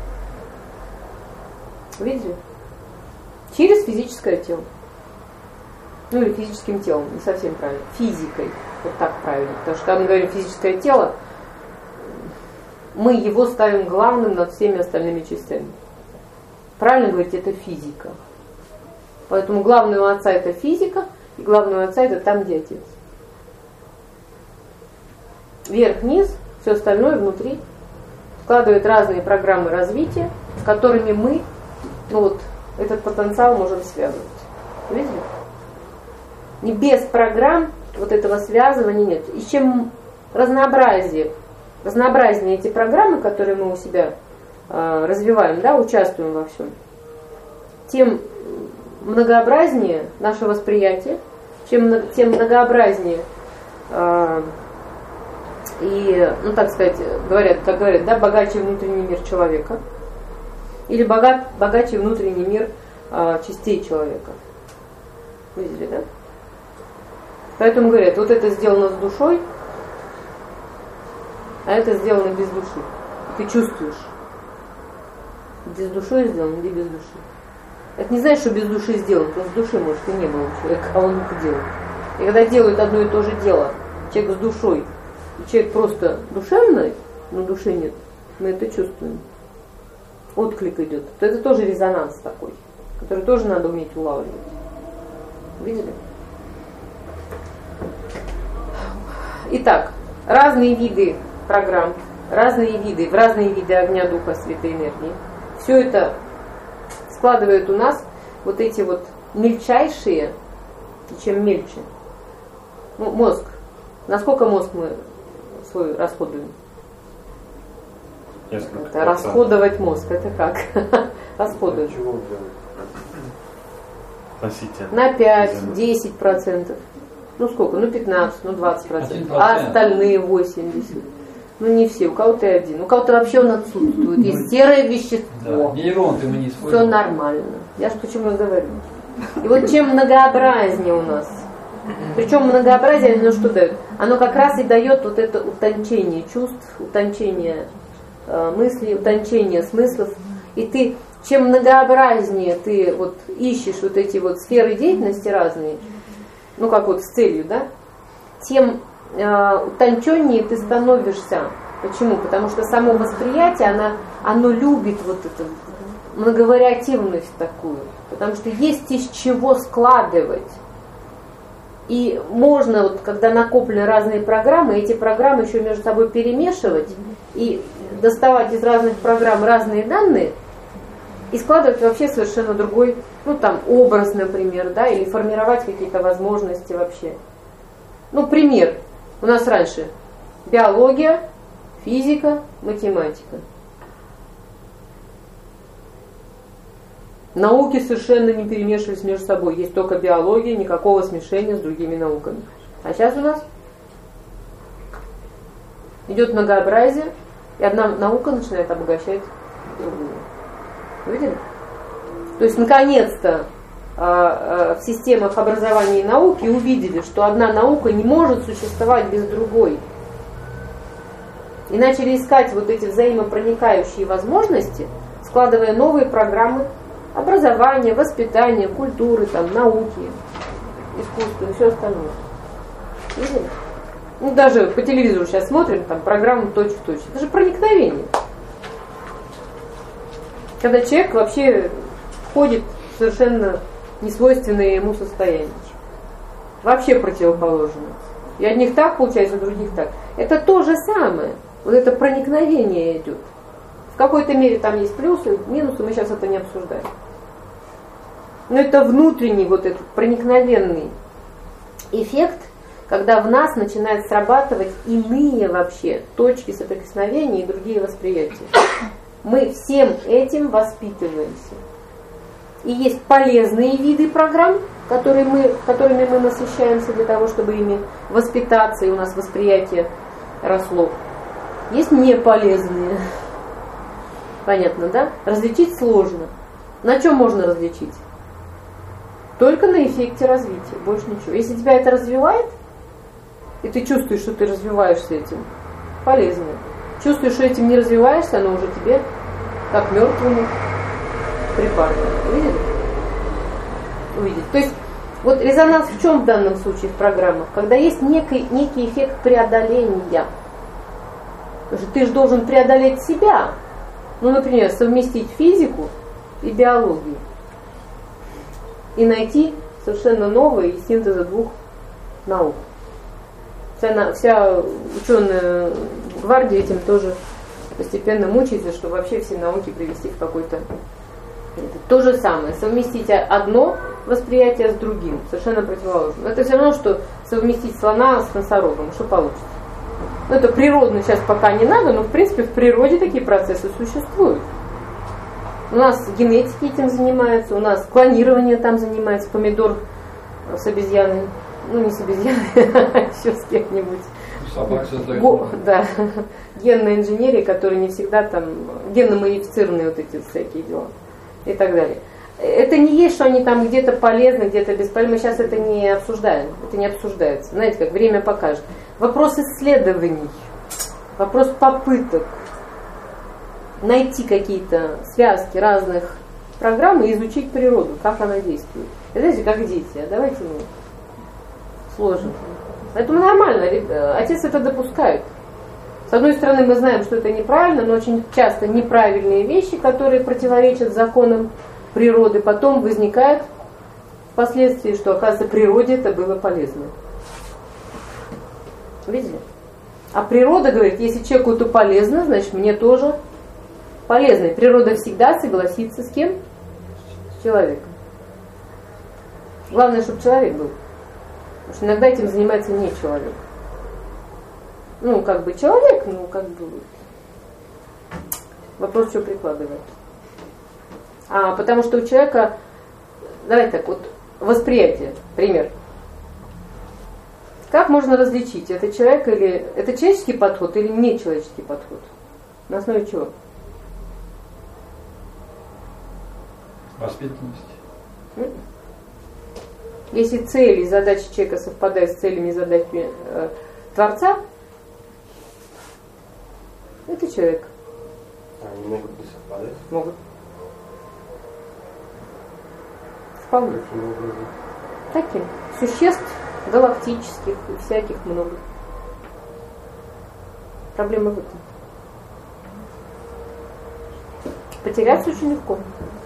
Видели? Через физическое тело. Ну или физическим телом, не совсем правильно. Физикой. Вот так правильно. Потому что когда мы говорим физическое тело, мы его ставим главным над всеми остальными частями. Правильно говорить, это физика. Поэтому главный у отца это физика, и главный у отца это там, где отец. Вверх-вниз, все остальное внутри складывает разные программы развития, с которыми мы, ну вот, этот потенциал можем связывать. Видите? И без программ вот этого связывания нет. И чем разнообразнее, разнообразнее эти программы, которые мы у себя э, развиваем, да, участвуем во всем, тем многообразнее наше восприятие, чем, тем многообразнее э, и, ну так сказать, говорят, как говорят, да, богаче внутренний мир человека, или богат, богаче внутренний мир э, частей человека. Видели, да? Поэтому говорят, вот это сделано с душой, а это сделано без души. Ты чувствуешь, где с душой сделано, где без души. Это не значит, что без души сделано, потому что с души, может, и не было у человека, а он это делает. И когда делают одно и то же дело, человек с душой, и человек просто душевный, но души нет, мы это чувствуем. Отклик идет. То это тоже резонанс такой, который тоже надо уметь улавливать. Видели? Итак, разные виды программ, разные виды, в разные виды огня, духа, света, энергии. Все это складывает у нас вот эти вот мельчайшие, и чем мельче. Ну, мозг. Насколько мозг мы свой расходуем? Это расходовать мозг. Это как? Расходовать. На пять-десять процентов. Ну сколько? Ну пятнадцать, ну двадцать процентов. А остальные восемьдесят. Ну не все, у кого-то и один. У кого-то вообще он отсутствует. Есть серое вещество. Нейрон ты мы не используем. Все нормально. Я же почему и говорю. И вот чем многообразнее у нас. Причем многообразие, оно что дает? Оно как раз и дает вот это утончение чувств, утончение э, мыслей, утончение смыслов. И ты, чем многообразнее ты вот ищешь вот эти вот сферы деятельности разные, ну как вот с целью, да, тем э, утонченнее ты становишься. Почему? Потому что само восприятие, оно, оно любит вот эту многовариативность такую. Потому что есть из чего складывать. И можно, вот, когда накоплены разные программы, эти программы еще между собой перемешивать и доставать из разных программ разные данные и складывать вообще совершенно другой, ну там образ, например, да, или формировать какие-то возможности вообще. Ну, пример. У нас раньше биология, физика, математика. Науки совершенно не перемешивались между собой. Есть только биология, никакого смешения с другими науками. А сейчас у нас идет многообразие, и одна наука начинает обогащать другую. Видели? То есть, наконец-то, в системах образования и науки увидели, что одна наука не может существовать без другой. И начали искать вот эти взаимопроникающие возможности, складывая новые программы образования, воспитания, культуры, там, науки, искусства и все остальное. Видели? Ну, даже по телевизору сейчас смотрим, там, программу точь-в-точь. Это же проникновение. Когда человек вообще входит в совершенно несвойственное ему состояние. Вообще противоположное. И одних так получается, у других так. Это то же самое. Вот это проникновение идет. В какой-то мере там есть плюсы, минусы, мы сейчас это не обсуждаем. Но это внутренний вот этот проникновенный эффект, когда в нас начинают срабатывать иные вообще точки соприкосновения и другие восприятия. Мы всем этим воспитываемся. И есть полезные виды программ, которые мы, которыми мы насыщаемся для того, чтобы ими воспитаться, и у нас восприятие росло. Есть неполезные. Понятно, да? Различить сложно. На чем можно различить? Только на эффекте развития, больше ничего. Если тебя это развивает, и ты чувствуешь, что ты развиваешься этим, полезно. Чувствуешь, что этим не развиваешься, оно уже тебе как мертвому припарно. Увидели? Увидели. То есть, вот резонанс в чем в данном случае в программах? Когда есть некий, некий эффект преодоления. Потому что ты же должен преодолеть себя. Ну, например, совместить физику и биологию. и найти совершенно новые из синтеза двух наук. Вся, вся ученая гвардия этим тоже постепенно мучается, чтобы вообще все науки привести в какой-то... То же самое, совместить одно восприятие с другим, совершенно противоположно. Это все равно, что совместить слона с носорогом, что получится. Ну, это природно сейчас пока не надо, но в принципе в природе такие процессы существуют. У нас генетики этим занимаются, у нас клонирование там занимается, помидор с обезьяной, ну не с обезьяной, а еще с кем-нибудь. Собак создают. Го, да, генная инженерия, которая не всегда там, генно-модифицированные вот эти всякие дела и так далее. Это не есть, что они там где-то полезны, где-то бесполезны. Мы сейчас это не обсуждаем, это не обсуждается. Знаете, как время покажет. Вопрос исследований, вопрос попыток найти какие-то связки разных программ и изучить природу, как она действует. Знаете, как дети, а давайте мы сложим. Поэтому нормально, отец это допускает. С одной стороны, мы знаем, что это неправильно, но очень часто неправильные вещи, которые противоречат законам природы, потом возникает впоследствии, что, оказывается, природе это было полезно. Видели? А природа говорит, если человеку это полезно, значит мне тоже полезно. И природа всегда согласится с кем? С человеком. Главное, чтобы человек был. Потому что иногда этим занимается не человек. Ну, как бы человек, ну, как бы... Вопрос, что прикладывает. А, потому что у человека... Давай так, вот восприятие, пример. Как можно различить, это человек или... Это человеческий подход или нечеловеческий подход? На основе чего? Воспитанность. Если цели и задачи человека совпадают с целями и задачами э, Творца, это человек. Они могут не совпадать? Могут. Вполне. Каким образом? Таким. Существ галактических и всяких много. Проблема в этом. Потеряться очень легко.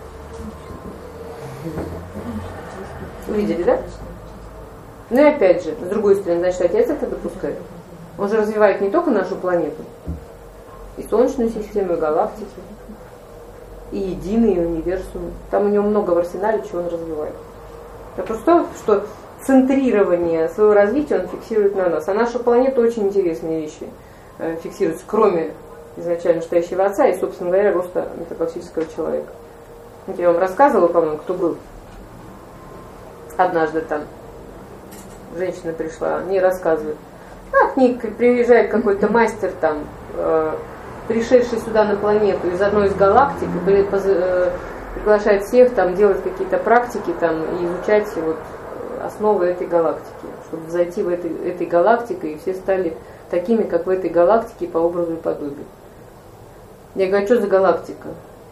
Увидели, да? Ну и опять же, с другой стороны, значит, отец это допускает. Он же развивает не только нашу планету, и Солнечную систему, и галактики, и единые универсумы. Там у него много в арсенале, чего он развивает. Это просто, что центрирование своего развития он фиксирует на нас. А наша планета очень интересные вещи фиксируется, кроме изначально стоящего отца и, собственно говоря, роста метаклассического человека. Я вам рассказывала, по-моему, кто был. Однажды там женщина пришла, мне рассказывает. А к ней приезжает какой-то мастер там, э, пришедший сюда на планету из одной из галактик, и э, приглашает всех там делать какие-то практики там и изучать вот основы этой галактики, чтобы зайти в этой, этой галактике, и все стали такими, как в этой галактике по образу и подобию. Я говорю, а что за галактика?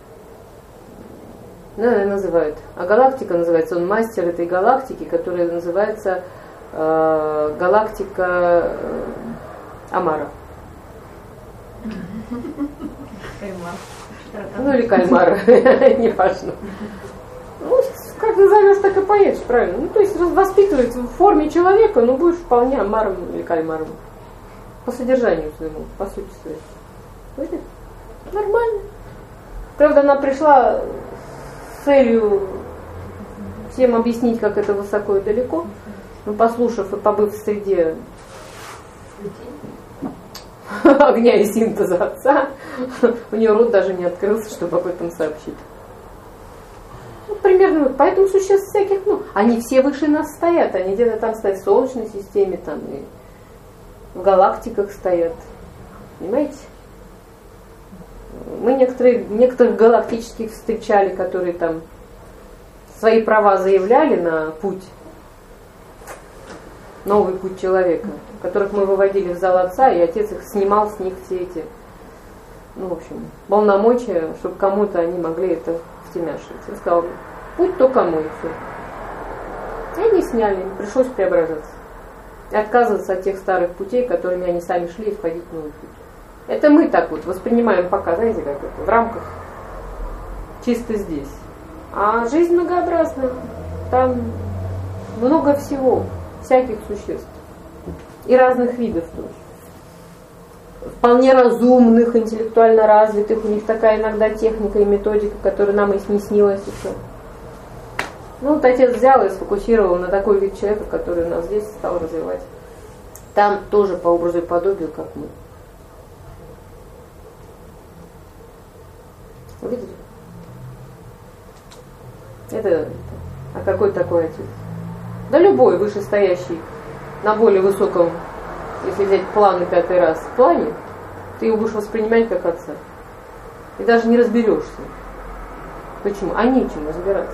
Ну, называют. А галактика называется, он мастер этой галактики, которая называется э, галактика э, Амара. Кальмар. Ну или кальмара, не важно. Ну, как назовешь, так и поедешь, правильно. Ну, то есть воспитывать в форме человека, ну, будешь вполне Амаром или кальмаром. По содержанию своему, по сути своей. Видите? Нормально. Правда, она пришла с целью всем объяснить, как это высоко и далеко. Но послушав и побыв в среде огня и синтеза отца, у нее рот даже не открылся, чтобы об этом сообщить. Ну, примерно, поэтому существ всяких, ну, они все выше нас стоят, они где-то там стоят в Солнечной системе, там и в галактиках стоят. Понимаете? Мы некоторые, некоторых галактических встречали, которые там свои права заявляли на путь, новый путь человека, которых мы выводили в зал отца, и отец их снимал с них все эти, ну, в общем, полномочия, чтобы кому-то они могли это втемяшить. Он сказал, путь только мой, все. И они сняли, им пришлось преображаться. И отказываться от тех старых путей, которыми они сами шли, и входить в новый путь. Это мы так вот воспринимаем пока, знаете, как это, в рамках чисто здесь. А жизнь многообразна. там много всего, всяких существ. И разных видов тоже. Вполне разумных, интеллектуально развитых. У них такая иногда техника и методика, которая нам и не снилась еще. Ну вот отец взял и сфокусировал на такой вид человека, который у нас здесь стал развивать. Там тоже по образу и подобию, как мы. Видите? Это, а какой такой отец? Да любой вышестоящий на более высоком, если взять план на пятый раз в плане, ты его будешь воспринимать как отца. И даже не разберешься. Почему? А нечем разбираться.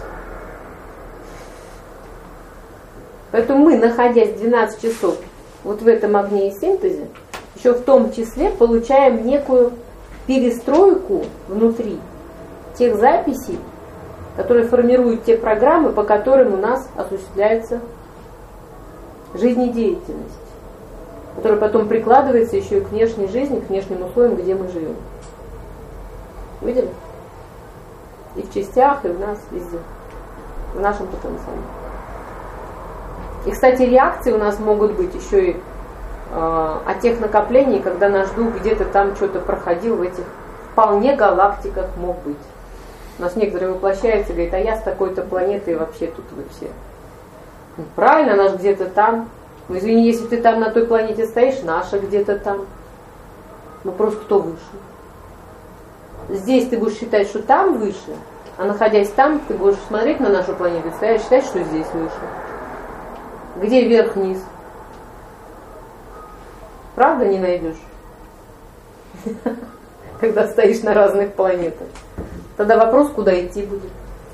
Поэтому мы, находясь двенадцать часов вот в этом огне и синтезе, еще в том числе получаем некую перестройку внутри тех записей, которые формируют те программы, по которым у нас осуществляется жизнедеятельность, которая потом прикладывается еще и к внешней жизни, к внешним условиям, где мы живем. Видели? И в частях, и в нас, везде. В нашем потенциале. И, кстати, реакции у нас могут быть еще и э, от тех накоплений, когда наш дух где-то там что-то проходил в этих вполне галактиках мог быть. У нас некоторые воплощаются и говорят, а я с такой-то планеты вообще тут вы все. Ну, правильно, она же где-то там. Ну, извини, если ты там на той планете стоишь, наша где-то там. Ну, просто кто выше? Здесь ты будешь считать, что там выше, а находясь там, ты будешь смотреть на нашу планету и считать, что здесь выше. Где вверх-вниз? Правда не найдешь? Когда стоишь на разных планетах. Тогда вопрос, куда идти будет.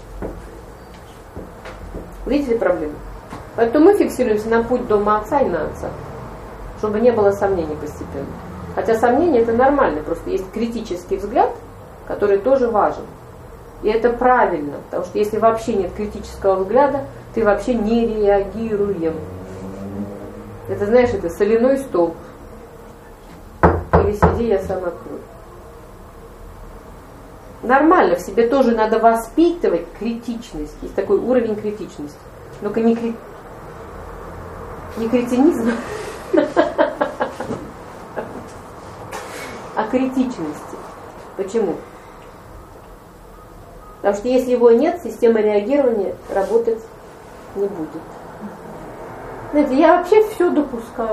Видите проблему? Поэтому мы фиксируемся на путь дома отца и на отца, чтобы не было сомнений постепенно. Хотя сомнения это нормально, просто есть критический взгляд, который тоже важен. И это правильно, потому что если вообще нет критического взгляда, ты вообще не реагируем. Это, знаешь, это соляной столб. Или сиди, я сам открою. Нормально, в себе тоже надо воспитывать критичность. Есть такой уровень критичности. Но-ка не, кри... не кретинизм, а критичности. Почему? Потому что если его нет, система реагирования работать не будет. Знаете, я вообще все допускаю.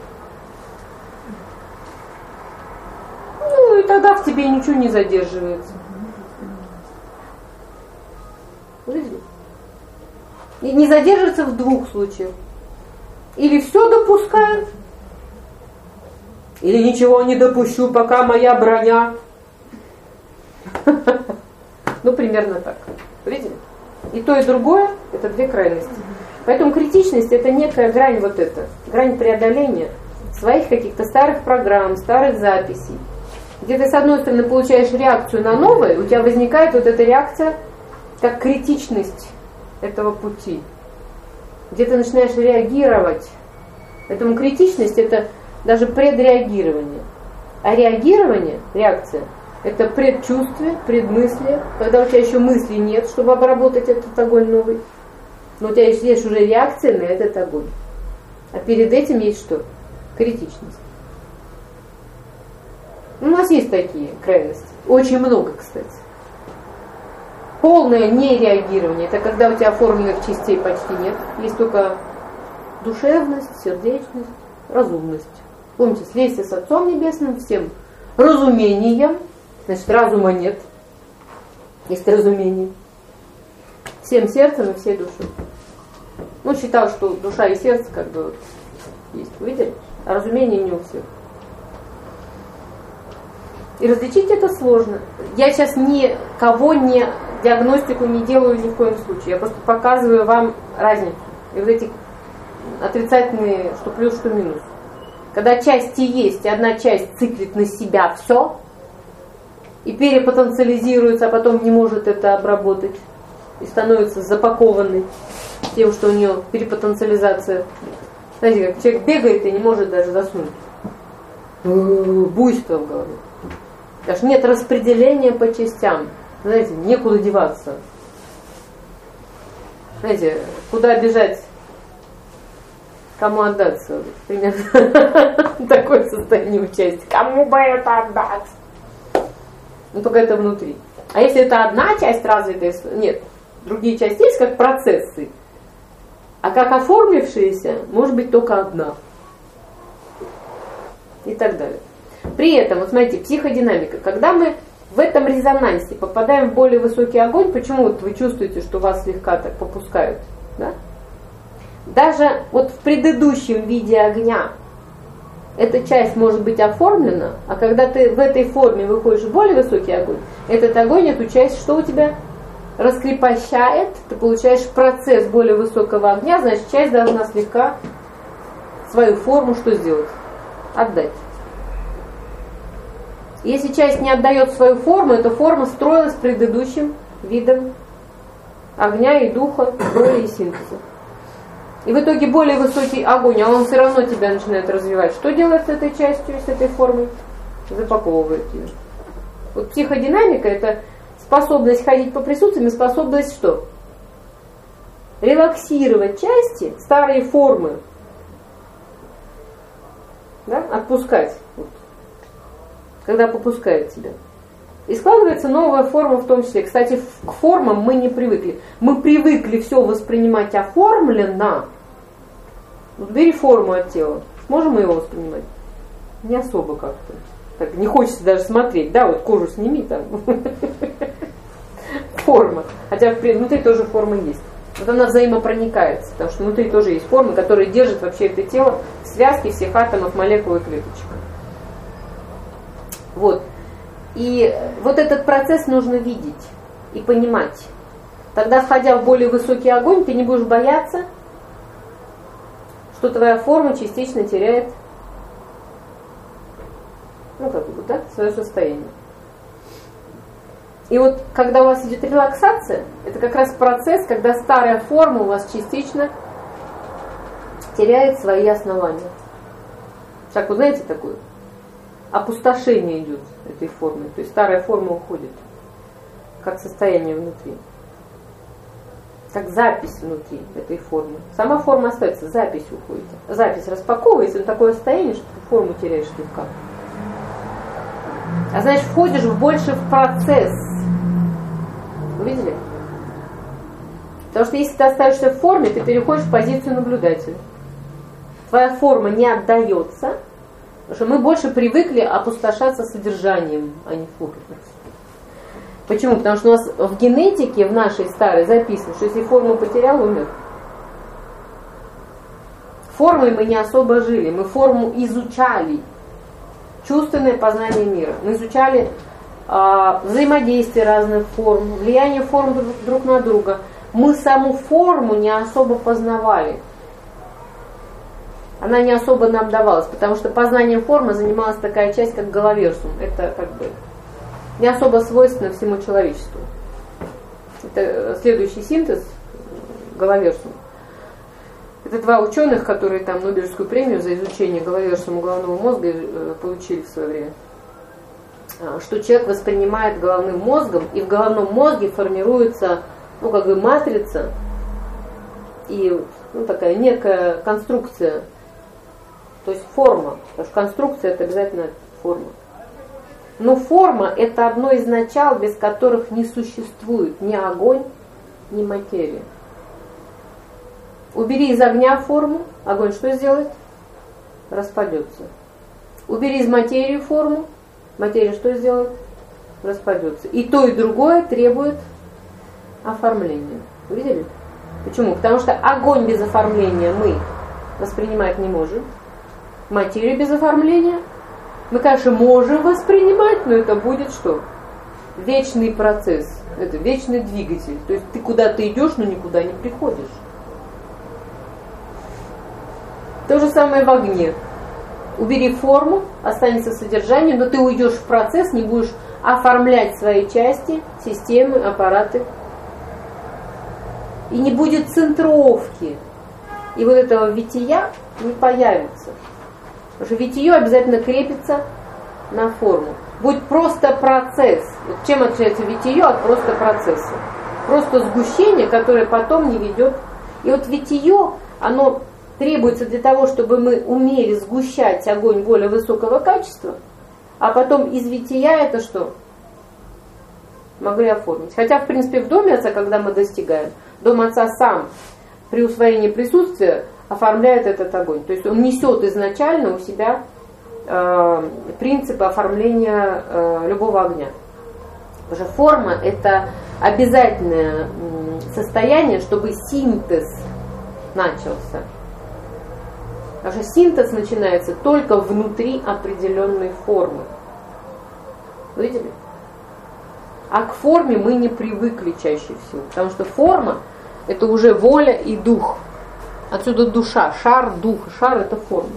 Ну и тогда в тебе ничего не задерживается. Видите? И не задерживается в двух случаях. Или все допускаю, или ничего не допущу, пока моя броня. Ну, примерно так. Видели? И то, и другое – это две крайности. Поэтому критичность – это некая грань вот эта, грань преодоления своих каких-то старых программ, старых записей. Где ты, с одной стороны, получаешь реакцию на новое, у тебя возникает вот эта реакция, как критичность этого пути. Где ты начинаешь реагировать. Поэтому критичность – это даже предреагирование. А реагирование, реакция – это предчувствие, предмыслие, когда у тебя еще мыслей нет, чтобы обработать этот огонь новый. Но у тебя есть уже реакция на этот огонь. А перед этим есть что? Критичность. У нас есть такие крайности. Очень много, кстати. Полное нереагирование – это когда у тебя оформленных частей почти нет. Есть только душевность, сердечность, разумность. Помните, слейся с Отцом Небесным, всем разумением. Значит, разума нет. Есть разумение. Всем сердцем и всей душой. Он считал, что душа и сердце как бы есть. Видели? А разумение не у всех. И различить это сложно. Я сейчас никого не диагностику не делаю ни в коем случае. Я просто показываю вам разницу. И вот эти отрицательные, что плюс, что минус. Когда части есть, и одна часть циклит на себя все, и перепотенциализируется, а потом не может это обработать, и становится запакованной тем, что у нее перепотенциализация. Знаете, как человек бегает и не может даже заснуть. Буйство в голове. Потому что нет распределения по частям. Знаете, некуда деваться. Знаете, куда бежать, кому отдаться? Примерно такое состояние участия. Кому бы это отдать? Ну, только это внутри. А если это одна часть развитая, нет, другие части есть как процессы, а как оформившиеся, может быть только одна. И так далее. При этом, вот смотрите, психодинамика. Когда мы в этом резонансе попадаем в более высокий огонь, почему вот вы чувствуете, что вас слегка так попускают? Да? Даже вот в предыдущем виде огня эта часть может быть оформлена, а когда ты в этой форме выходишь в более высокий огонь, этот огонь, эту часть, что у тебя? Раскрепощает, ты получаешь процесс более высокого огня, значит, часть должна слегка свою форму что сделать? Отдать. Если часть не отдает свою форму, эта форма строилась предыдущим видом огня и духа, воли и синтеза. И в итоге более высокий огонь, а он все равно тебя начинает развивать. Что делает с этой частью, с этой формой? Запаковывает ее. Вот психодинамика — это способность ходить по присутствиям и способность что? Релаксировать части, старые формы, да? Отпускать. Вот. Когда попускает тебя. И складывается новая форма в том числе. Кстати, к формам мы не привыкли. Мы привыкли все воспринимать оформленно. Вот бери форму от тела. Сможем мы его воспринимать? Не особо как-то. Так, не хочется даже смотреть. Да, вот кожу сними там. Форма. Хотя внутри тоже форма есть. Вот она взаимопроникается. Потому что внутри тоже есть формы, которые держат вообще это тело в связке всех атомов, молекул и клеточек. Вот. И вот этот процесс нужно видеть и понимать. Тогда, входя в более высокий огонь, ты не будешь бояться, что твоя форма частично теряет, ну как бы, да, свое состояние. И вот когда у вас идет релаксация, это как раз процесс, когда старая форма у вас частично теряет свои основания. Так, вы знаете такое? Опустошение идет этой формы. То есть старая форма уходит. Как состояние внутри. Как запись внутри этой формы. Сама форма остается, запись уходит. Запись распаковывается, на такое состояние, что ты форму теряешь слегка. А значит, входишь больше в процесс. Увидели? Потому что если ты остаешься в форме, ты переходишь в позицию наблюдателя. Твоя форма не отдается. Потому что мы больше привыкли опустошаться содержанием, а не формой. Почему? Потому что у нас в генетике, в нашей старой записано, что если форму потерял, умер. Формой мы не особо жили, мы форму изучали. Чувственное познание мира. Мы изучали э, взаимодействие разных форм, влияние форм друг, друг на друга. Мы саму форму не особо познавали. Она не особо нам давалась, потому что познанием формы занималась такая часть, как головерсум. Это как бы не особо свойственно всему человечеству. Это следующий синтез головерсум. Это два ученых, которые там Нобелевскую премию за изучение головерсума головного мозга получили в свое время. Что человек воспринимает головным мозгом, и в головном мозге формируется, ну, как бы матрица и, ну, такая некая конструкция. То есть форма, потому что конструкция — это обязательно форма. Но форма — это одно из начал, без которых не существует ни огонь, ни материя. Убери из огня форму, огонь что сделает? Распадется. Убери из материи форму, материя что сделает? Распадется. И то, и другое требует оформления. Видели? Почему? Потому что огонь без оформления мы воспринимать не можем. Материю без оформления мы, конечно, можем воспринимать, но это будет что? Вечный процесс. Это вечный двигатель. То есть ты куда-то идешь, но никуда не приходишь. То же самое в огне. Убери форму, останется содержание, но ты уйдешь в процесс, не будешь оформлять свои части, системы, аппараты. И не будет центровки. И вот этого вития не появится. Потому что витие обязательно крепится на форму. Будет просто процесс. Вот чем отличается витие от просто процесса? просто сгущение, которое потом не ведет. И вот витие, оно требуется для того, чтобы мы умели сгущать огонь более высокого качества, а потом из вития это что? Могли оформить. Хотя, в принципе, в доме отца, когда мы достигаем, дом отца сам при усвоении присутствия оформляет этот огонь. То есть он несет изначально у себя э, принципы оформления э, любого огня. Потому что форма – это обязательное состояние, чтобы синтез начался. Потому что синтез начинается только внутри определенной формы. Видели? А к форме мы не привыкли чаще всего. Потому что форма – это уже воля и дух. Отсюда душа. Шар, дух. Шар – это форма.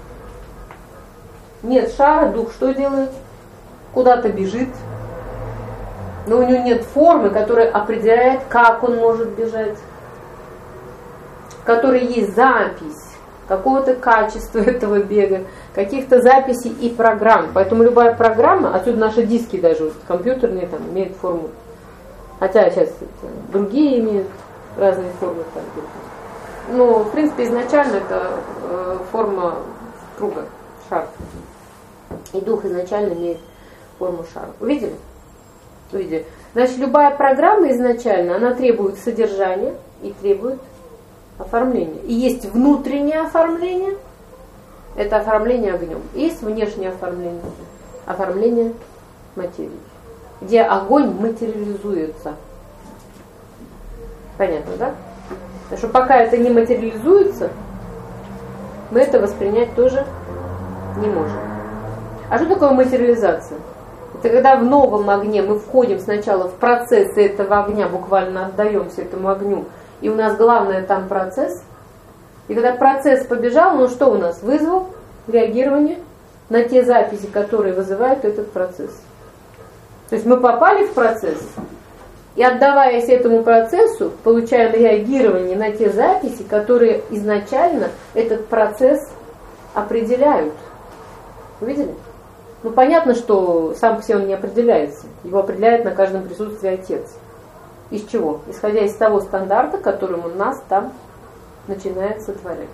Нет шара, дух что делает? Куда-то бежит. Но у него нет формы, которая определяет, как он может бежать. В которой есть запись какого-то качества этого бега, каких-то записей и программ. Поэтому любая программа, отсюда наши диски даже вот, компьютерные там, имеют форму. Хотя сейчас это, другие имеют разные формы компьютера. Но в принципе изначально это э, форма круга, шар. И дух изначально имеет форму шара. Увидели? Увидели. Значит, любая программа изначально, она требует содержания и требует оформления. И есть внутреннее оформление, это оформление огнем. И есть внешнее оформление, оформление материи, где огонь материализуется. Понятно, да? Потому что пока это не материализуется, мы это воспринять тоже не можем. А что такое материализация? Это когда в новом огне мы входим сначала в процесс этого огня, буквально отдаемся этому огню, и у нас главное там процесс. И когда процесс побежал, ну что у нас? Вызвал реагирование на те записи, которые вызывают этот процесс. То есть мы попали в процесс, и отдаваясь этому процессу, получаем реагирование на те записи, которые изначально этот процесс определяют. Вы видели? Ну понятно, что сам по себе он не определяется. Его определяет на каждом присутствии Отец. Из чего? Исходя из того стандарта, которым он нас там начинает сотворять.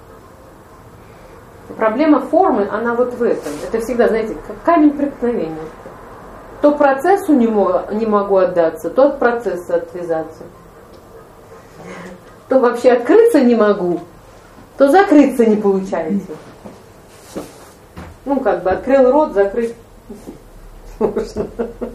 И проблема формы, она вот в этом. Это всегда, знаете, как камень преткновения. То процессу не могу, не могу отдаться, то от процесса отвязаться. То вообще открыться не могу, то закрыться не получается. Ну, как бы открыл рот, закрыть сложно.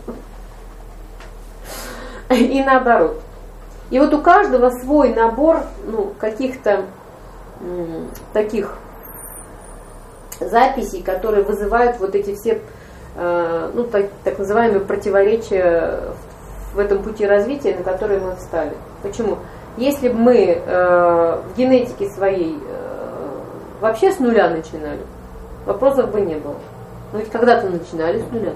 И наоборот. И вот у каждого свой набор, ну, каких-то м, таких записей, которые вызывают вот эти все, э, ну, так, так называемые противоречия в этом пути развития, на который мы встали. Почему? Если бы мы э, в генетике своей э, вообще с нуля начинали, вопросов бы не было. Но ведь когда-то начинали с нуля.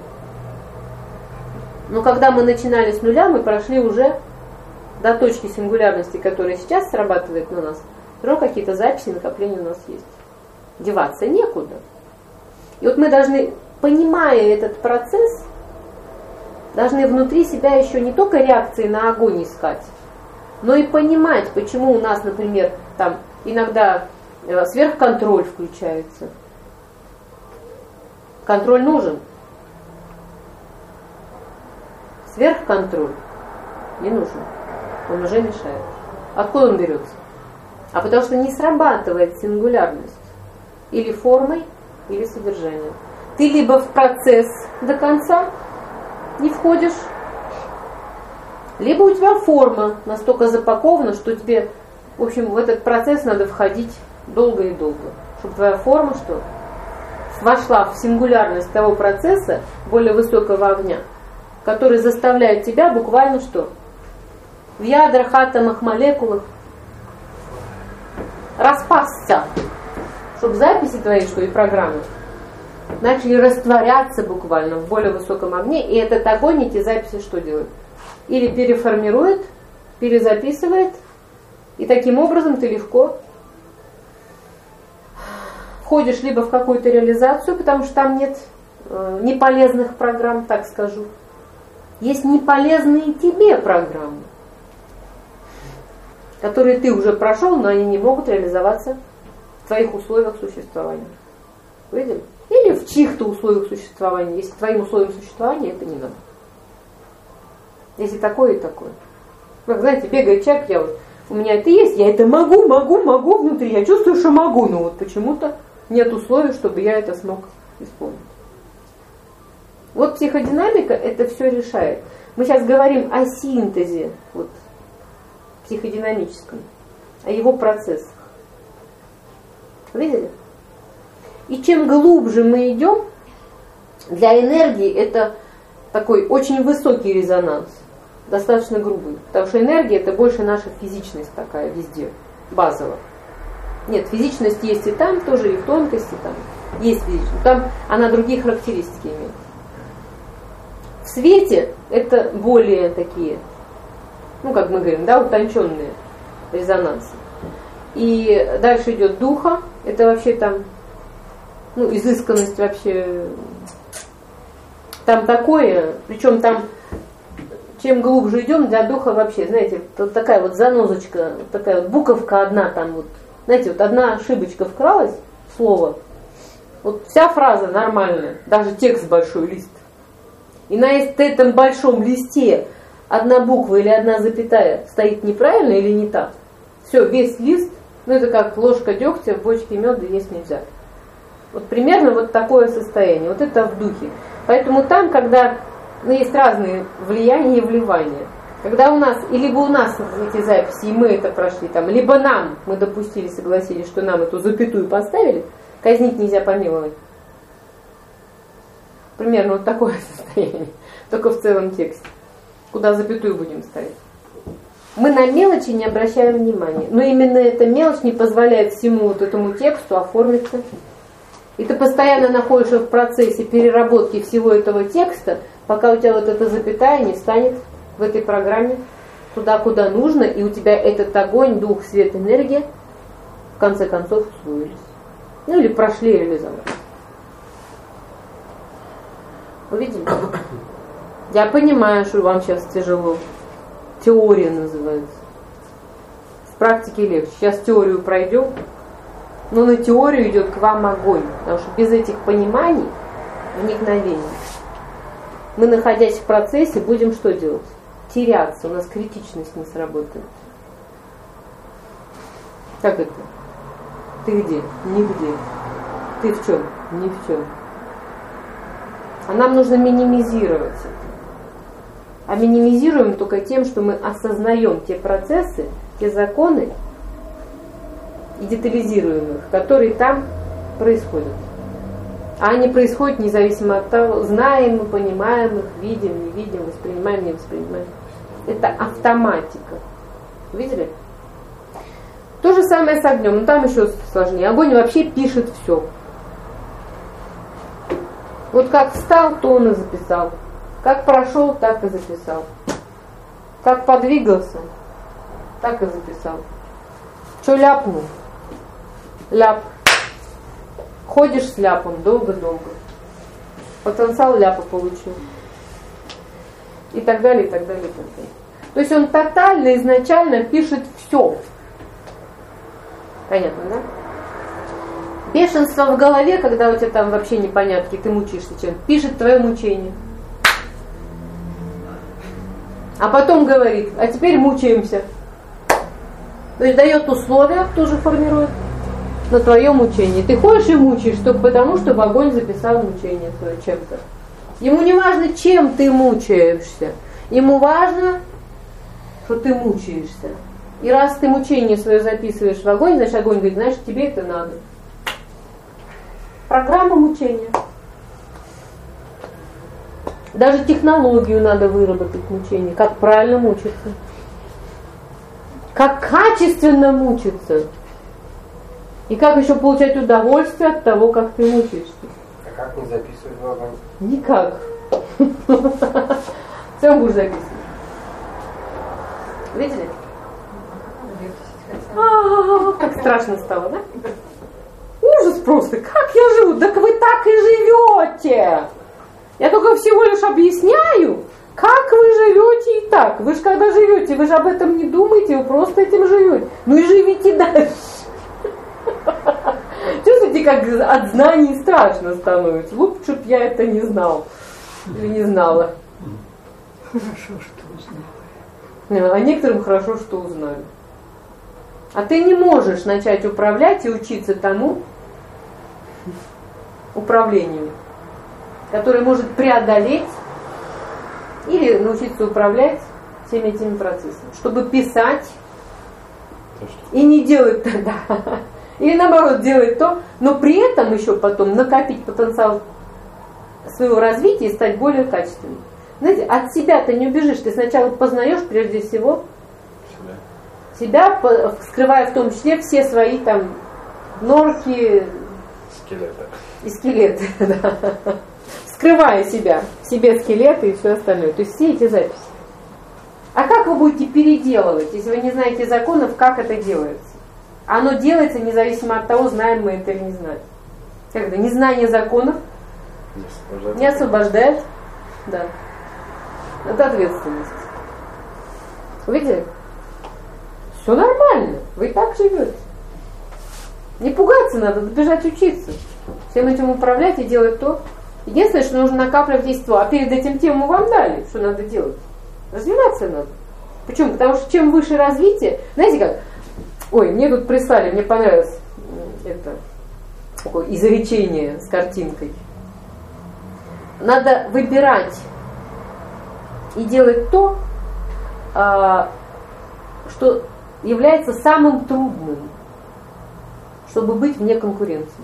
Но когда мы начинали с нуля, мы прошли уже до точки сингулярности, которая сейчас срабатывает на нас. Все равно какие-то записи, накопления у нас есть. Деваться некуда. И вот мы должны, понимая этот процесс, должны внутри себя еще не только реакции на огонь искать, но и понимать, почему у нас, например, там иногда сверхконтроль включается. Контроль нужен. Сверхконтроль не нужен. Он уже мешает. Откуда он берется? А потому что не срабатывает сингулярность. Или формой, или содержанием. Ты либо в процесс до конца не входишь, либо у тебя форма настолько запакована, что тебе, в общем, в этот процесс надо входить долго и долго. Чтобы твоя форма что? Вошла в сингулярность того процесса более высокого огня, который заставляет тебя буквально что? В ядрах, атомах, молекулах распасться, чтобы записи твои, что и программы, начали растворяться буквально в более высоком огне, и этот огонь эти записи что делает? Или переформирует, перезаписывает, и таким образом ты легко входишь либо в какую-то реализацию, потому что там нет э, неполезных программ, так скажу. Есть неполезные тебе программы. которые ты уже прошел, но они не могут реализоваться в твоих условиях существования. Видели? Или в чьих-то условиях существования. Если твоим условиям существования это не надо. Если такое и такое. Как, знаете, бегает человек, я вот, у меня это есть, я это могу, могу, могу внутри, я чувствую, что могу, но вот почему-то нет условий, чтобы я это смог исполнить. Вот психодинамика это все решает. Мы сейчас говорим о синтезе вот, психодинамическом, о его процессах. Видели? И чем глубже мы идем, для энергии это такой очень высокий резонанс, достаточно грубый. Потому что энергия это больше наша физичность такая везде, базовая. Нет, физичность есть и там, тоже и в тонкости там есть физичность. Там она другие характеристики имеет. В свете это более такие, ну как мы говорим, да, утонченные резонансы. И дальше идет духа, это вообще там, ну, изысканность вообще, там такое, причем там, чем глубже идем, для духа вообще, знаете, вот такая вот занозочка, вот такая вот буковка одна там вот, знаете, вот одна ошибочка вкралась в слово, вот вся фраза нормальная, даже текст большой лист. И на этом большом листе одна буква или одна запятая стоит неправильно или не так, все, весь лист, ну это как ложка дегтя в бочке меда есть нельзя. Вот примерно вот такое состояние, вот это в духе. Поэтому там, когда, ну, есть разные влияния и вливания. Когда у нас, и либо у нас эти записи, и мы это прошли, там, либо нам, мы допустили, согласились, что нам эту запятую поставили, казнить нельзя, помиловать. Примерно вот такое состояние, только в целом тексте. Куда запятую будем ставить? Мы на мелочи не обращаем внимания. Но именно эта мелочь не позволяет всему вот этому тексту оформиться. И ты постоянно находишься в процессе переработки всего этого текста, пока у тебя вот эта запятая не станет в этой программе туда, куда нужно, и у тебя этот огонь, дух, свет, энергия в конце концов усвоились. Ну или прошли и реализовались. Увидели? Я понимаю, что вам сейчас тяжело. Теория называется. В практике легче. Сейчас теорию пройдем, но на теорию идет к вам огонь. Потому что без этих пониманий, вникновений, мы, находясь в процессе, будем что делать? Теряться. У нас критичность не сработает. Как это? Ты где? Нигде. Ты в чем? Ни в чем. А нам нужно минимизировать это. А минимизируем только тем, что мы осознаем те процессы, те законы и детализируем их, которые там происходят. А они происходят независимо от того, знаем мы, понимаем их, видим, не видим, воспринимаем, не воспринимаем. Это автоматика. Видели? То же самое с огнем, но там еще сложнее. Огонь вообще пишет все. Вот как встал, то он и записал. Как прошел, так и записал. Как подвигался, так и записал. Что ляпнул? Ляп. Ходишь с ляпом долго-долго. Потенциал ляпа получил. И так далее, и так далее, и так далее. То есть он тотально, изначально пишет все. Понятно, да? Бешенство в голове, когда у тебя там вообще непонятки, ты мучишься чем, пишет твое мучение. А потом говорит, а теперь мучаемся. То есть дает условия, тоже формирует на твое мучение. Ты ходишь и мучаешь только потому, чтобы огонь записал мучение твое чем-то. Ему не важно, чем ты мучаешься. Ему важно, что ты мучаешься. И раз ты мучение свое записываешь в огонь, значит огонь говорит, знаешь, тебе это надо. Программа мучения. Даже технологию надо выработать мучение, как правильно мучиться. Как качественно мучиться. И как еще получать удовольствие от того, как ты мучаешься. А как не записывать в огонь? Никак. Все будешь записывать. Видели? А-а-а, как страшно стало, да? Ужас просто. Как я живу? Так вы так и живете. Я только всего лишь объясняю, Как вы живете и так? Вы же когда живете, вы же об этом не думаете, вы просто этим живете. Ну и живите дальше. Чувствуете, как от знаний страшно становится? Лучше б я это не знал. Или не знала. Хорошо, что узнала. А некоторым хорошо, что узнали. А ты не можешь начать управлять и учиться тому управлению, которое может преодолеть или научиться управлять всеми этими процессами. Чтобы писать и не делать тогда. Или наоборот делать то, но при этом еще потом накопить потенциал своего развития и стать более качественным. Знаете, от себя ты не убежишь, ты сначала познаешь прежде всего себя, скрывая в том числе все свои там норки, скелеты. И скелеты, да. Скрывая себя, в себе скелеты и все остальное. То есть все эти записи. А как вы будете переделывать, если вы не знаете законов, как это делается? Оно делается независимо от того, знаем мы это или не знаем. Как это? Незнание законов не освобождает, да, от ответственности. Видите? Все нормально, вы и так живете. Не пугаться надо, бежать учиться. Всем этим управлять и делать то. Единственное, что нужно накапливать естество. А перед этим тему вам дали, что надо делать. Развиваться надо. Почему? Потому что чем выше развитие, знаете как? Ой, мне тут прислали, мне понравилось это такое изречение с картинкой. Надо выбирать и делать то, что является самым трудным, чтобы быть вне конкуренции.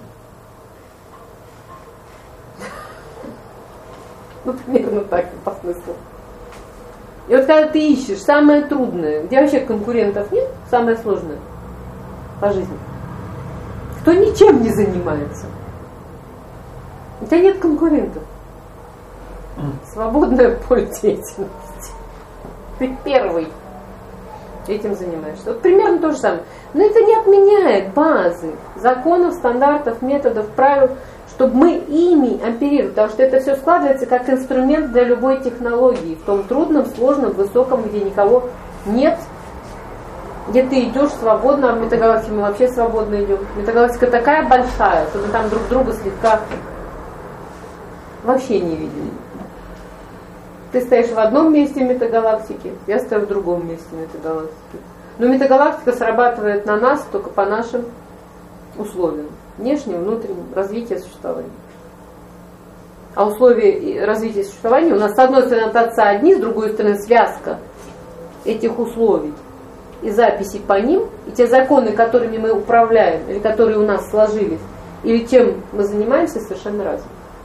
Ну, примерно так, по смыслу. И вот когда ты ищешь самое трудное, где вообще конкурентов нет, самое сложное по жизни, кто ничем не занимается, у тебя нет конкурентов. Свободное поле деятельности. Ты первый этим занимаешься. Вот примерно то же самое. Но это не отменяет базы, законов, стандартов, методов, правил, чтобы мы ими оперировали, потому что это все складывается как инструмент для любой технологии, в том трудном, сложном, высоком, где никого нет, где ты идешь свободно, а в метагалактике мы вообще свободно идем. Метагалактика такая большая, что мы там друг друга слегка вообще не видим. Ты стоишь в одном месте метагалактики, я стою в другом месте метагалактики. Но метагалактика срабатывает на нас только по нашим условиям. Внешним, внутренним, развития существования. А условия развития существования у нас с одной стороны от Отца одни, с другой стороны связка этих условий и записей по ним, и те законы, которыми мы управляем, или которые у нас сложились, или чем мы занимаемся, совершенно разные.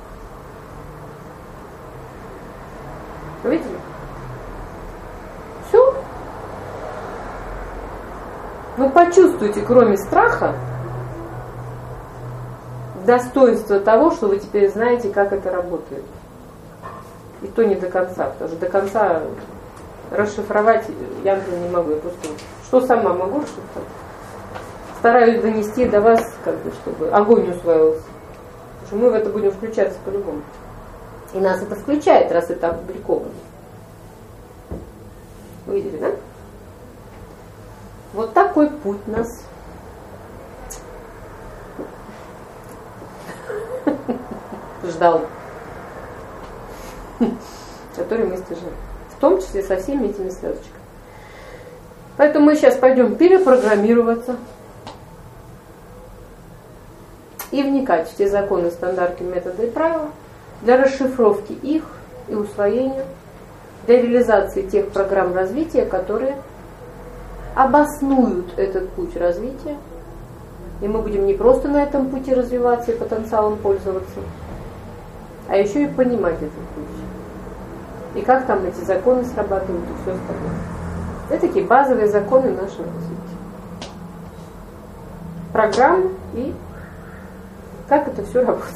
Вы видели? Все. Вы почувствуете, кроме страха, достоинство того, что вы теперь знаете, как это работает. И то не до конца, потому что до конца расшифровать я не могу. Я просто что сама могу расшифровать. Стараюсь донести до вас, как бы, чтобы огонь усвоился. Потому что мы в это будем включаться по-любому. И нас это включает, раз это опубликовано. Вы видели, да? Вот такой путь нас ждал, который мы стяжали. В том числе со всеми этими связочками. Поэтому мы сейчас пойдем перепрограммироваться и вникать в те законы, стандарты, методы и правила для расшифровки их и усвоения, для реализации тех программ развития, которые обоснуют этот путь развития. И мы будем не просто на этом пути развиваться и потенциалом пользоваться, а еще и понимать этот путь. И как там эти законы срабатывают и все остальное. Это такие базовые законы нашего развития. Программы и как это все работает.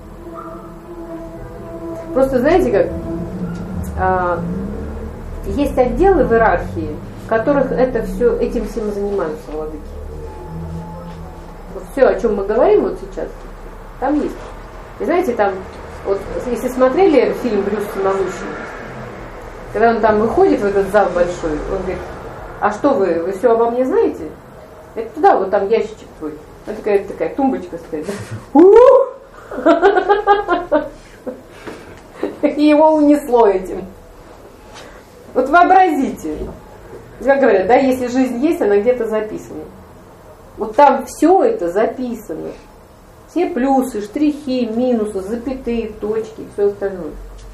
Просто знаете как, а, есть отделы в иерархии, в которых это все, этим всем занимаются владыки. Вот все, о чем мы говорим вот сейчас, там есть. И знаете, там, вот если смотрели фильм «Брюс Всемогущий», Когда он там выходит в этот зал большой, он говорит, а что вы, вы все обо мне знаете? Это туда, вот там ящичек твой. Вот такая, такая тумбочка стоит. И его унесло этим. Вот вообразите. Как говорят, да, если жизнь есть, она где-то записана. Вот там все это записано. Все плюсы, штрихи, минусы, запятые, точки, все остальное.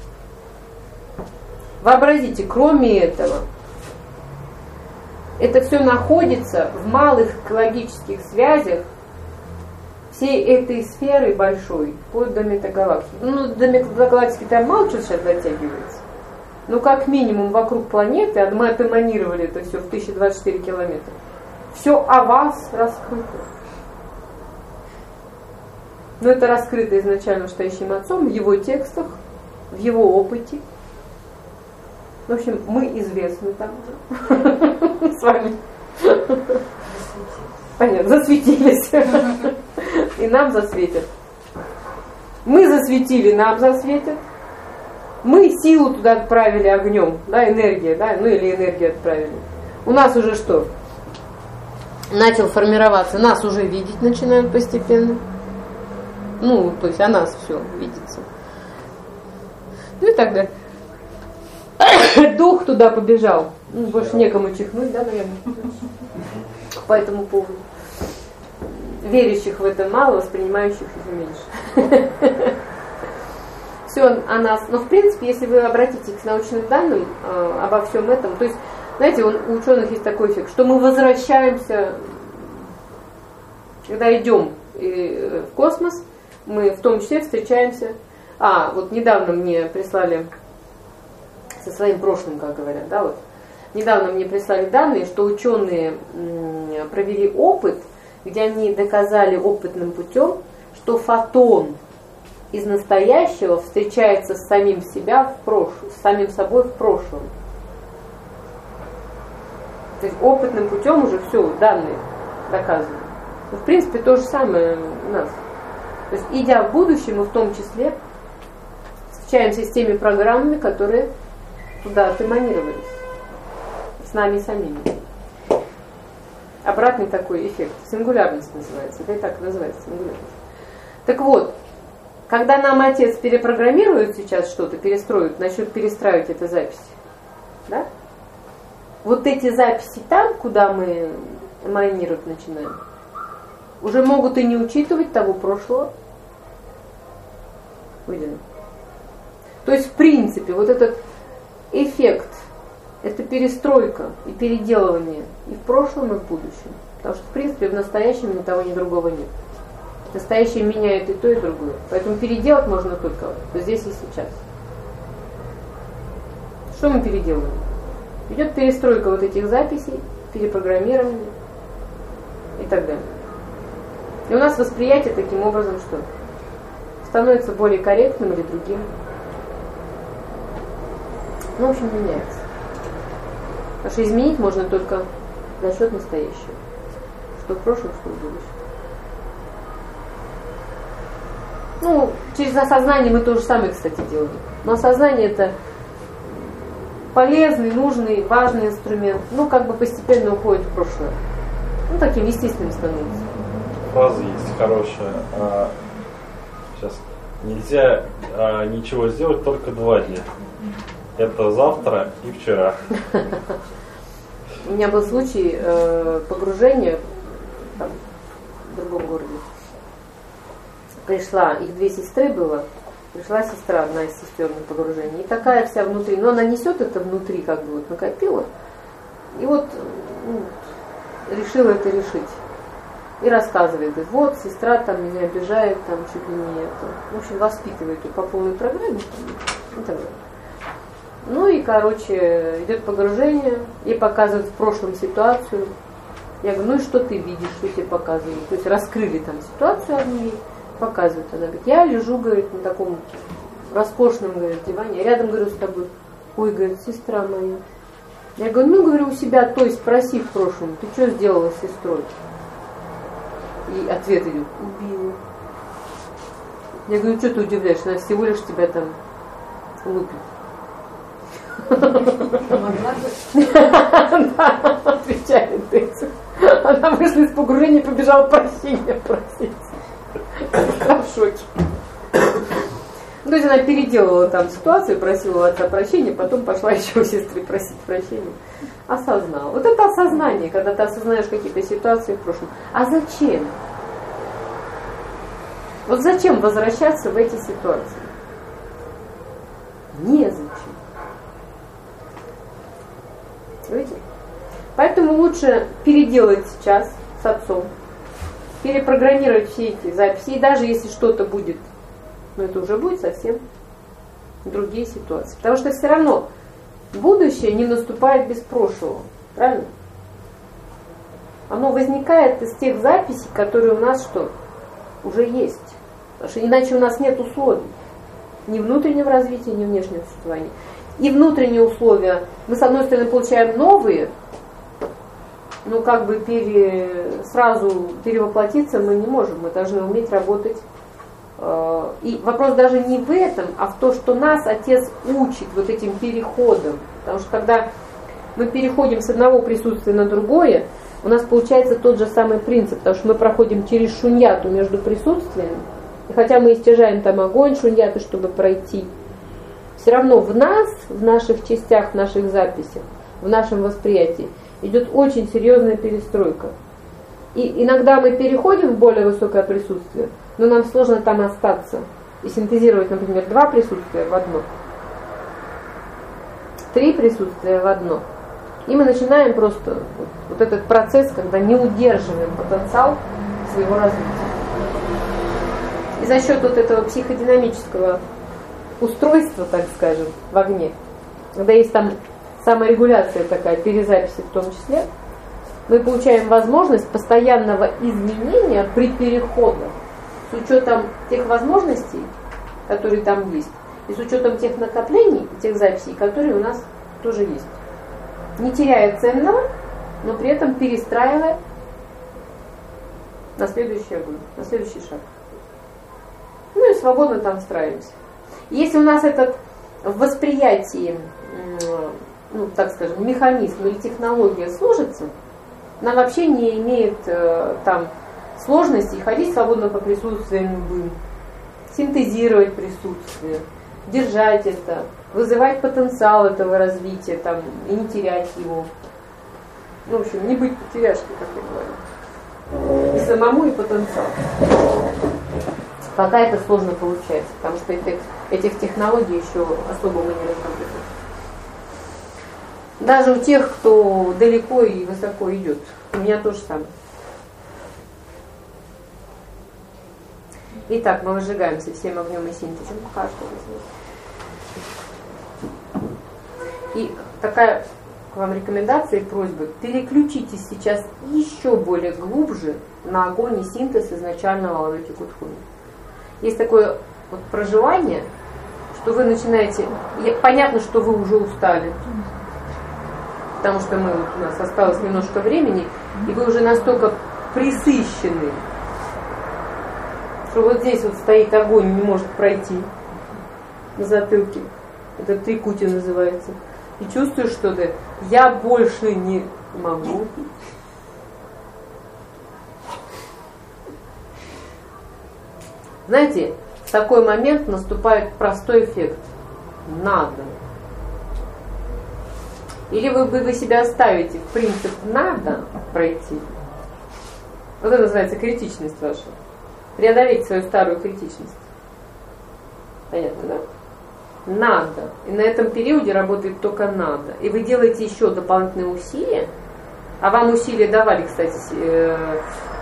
Вообразите, кроме этого, это все находится в малых экологических связях всей этой сферы большой, вплоть до метагалактики. Ну, до метагалактики там мало что сейчас дотягивается. Но как минимум вокруг планеты, а мы отэманировали это все в тысяча двадцать четыре километра, все о вас раскрыто. Но это раскрыто изначально Стоящим Отцом в его текстах, в его опыте. В общем, мы известны там уже с вами. Понятно, засветились. И нам засветят. Мы засветили, нам засветят. Мы силу туда отправили огнем, да, энергия, да, ну или энергию отправили. У нас уже что? Начал формироваться, нас уже видеть начинают постепенно. Ну, то есть о нас все видится. Ну и так далее. Дух туда побежал. Ну, больше некому чихнуть, да, наверное. По этому поводу. Верящих в это мало, воспринимающих их меньше. Все о нас. Но в принципе, если вы обратитесь к научным данным э, обо всем этом, то есть, знаете, он, у ученых есть такой эффект, что мы возвращаемся, когда идем э, в космос, мы в том числе встречаемся. А, вот недавно мне прислали со своим прошлым, как говорят, да, вот. Недавно мне прислали данные, что ученые м, провели опыт, где они доказали опытным путем, что фотон из настоящего встречается с самим себя в прошлом, с самим собой в прошлом. То есть опытным путем уже все, данные доказаны. Но, в принципе, то же самое у нас. То есть, идя в будущее, мы в том числе встречаемся с теми программами, которые туда отэманировались. С нами самими. Обратный такой эффект. Сингулярность называется. Это и так называется сингулярность. Так вот, когда нам Отец перепрограммирует сейчас что-то, перестроит, начнет перестраивать эти записи, да? Вот эти записи там, куда мы эманировать начинаем, уже могут и не учитывать того прошлого. Выделено. То есть, в принципе, вот этот эффект, это перестройка и переделывание и в прошлом, и в будущем. Потому что, в принципе, в настоящем ни того, ни другого нет. Настоящее меняет и то, и другое. Поэтому переделать можно только здесь и сейчас. Что мы переделываем? Идет перестройка вот этих записей, перепрограммирование и так далее. И у нас восприятие таким образом что? Становится более корректным или другим. Ну, в общем, меняется. Потому что изменить можно только за счет настоящего. Что в прошлом, что в будущем. Ну, через осознание мы то же самое, кстати, делаем. Но осознание это полезный, нужный, важный инструмент. Ну, как бы постепенно уходит в прошлое. Ну, таким естественным становится. Фраза есть хорошая. А, сейчас. Нельзя а, ничего сделать только два дня. Это завтра и вчера. У меня был случай э, погружения там, в другом городе. Пришла, их две сестры было, пришла сестра, одна из сестер на погружение, и такая вся внутри, но она несет это внутри, как бы вот накопила, и вот ну, решила это решить. И рассказывает, говорит, вот, сестра там меня обижает, там чуть ли не это. В общем, воспитывает ее по полной программе. И так далее. Ну и, короче, идет погружение, ей показывают в прошлом ситуацию. Я говорю, ну и что ты видишь, что тебе показывают? То есть раскрыли там ситуацию одну ей, показывают. Она говорит, я лежу, говорит, на таком роскошном, говорит, диване, я рядом, говорю, с тобой. Ой, говорит, сестра моя. Я говорю, ну, говорю, у себя, то есть спроси в прошлом, ты что сделала с сестрой? И ответ идет, убила. Я говорю, что ты удивляешься, она всего лишь тебя там лупит. Да, отвечает Деци. Она вышла из погружения и побежала прощения просить. В шоке. То есть она переделала там ситуацию, просила у отца прощения, потом пошла еще у сестры просить прощения. Осознала. Вот это осознание, когда ты осознаешь какие-то ситуации в прошлом. А зачем? Вот зачем возвращаться в эти ситуации? Незачем. Видите? Поэтому лучше переделать сейчас с отцом, перепрограммировать все эти записи, и даже если что-то будет, но это уже будет совсем другие ситуации. Потому что все равно будущее не наступает без прошлого. Правильно? Оно возникает из тех записей, которые у нас что? Уже есть. Потому что иначе у нас нет условий. Ни внутреннего развития, ни внешнего существования. И внутренние условия, мы с одной стороны получаем новые, но как бы пере, сразу перевоплотиться мы не можем. Мы должны уметь работать. И вопрос даже не в этом, а в том, что нас Отец учит вот этим переходом. Потому что когда мы переходим с одного присутствия на другое, у нас получается тот же самый принцип, потому что мы проходим через шуньяту между присутствиями. И хотя мы истяжаем там огонь шуньяты, чтобы пройти, все равно в нас, в наших частях, в наших записях, в нашем восприятии идет очень серьезная перестройка. И иногда мы переходим в более высокое присутствие, но нам сложно там остаться и синтезировать, например, два присутствия в одно, три присутствия в одно. И мы начинаем просто вот, вот этот процесс, когда не удерживаем потенциал своего развития. И за счет вот этого психодинамического устройства, так скажем, в огне, когда есть там саморегуляция такая, перезаписи в том числе, мы получаем возможность постоянного изменения при переходах с учетом тех возможностей, которые там есть, и с учетом тех накоплений, тех записей, которые у нас тоже есть. Не теряя ценного, но при этом перестраивая на следующий огонь, на следующий шаг. Ну и свободно там встраиваемся. Если у нас этот в восприятии, ну так скажем, механизм или технология сложится, нам вообще не имеет э, там сложностей ходить свободно по присутствиям, синтезировать присутствие, держать это, вызывать потенциал этого развития там, и не терять его. Ну, в общем, не быть потеряшкой, как я говорю. И самому, и потенциал. Пока это сложно получается, потому что этих, этих технологий еще особо мы не разработали. Даже у тех, кто далеко и высоко идет. У меня то же самое. Итак, мы выжигаемся всем огнем и синтезом. И такая к вам рекомендация и просьба. Переключитесь сейчас еще более глубже на огонь и синтез изначального Аватарики Кутхуни. Есть такое вот проживание, что вы начинаете... Понятно, что вы уже устали. Потому что мы, у нас осталось немножко времени, и вы уже настолько пресыщены, что вот здесь вот стоит огонь, не может пройти на затылке. Это трикути называется. И чувствуешь что-то, я больше не могу. Знаете, в такой момент наступает простой эффект. Надо. Или вы, вы, вы себя ставите в принцип «надо» пройти. Вот это называется критичность ваша. Преодолеть свою старую критичность. Понятно, да? Надо. И на этом периоде работает только надо. И вы делаете еще дополнительные усилия. А вам усилия давали, кстати, э,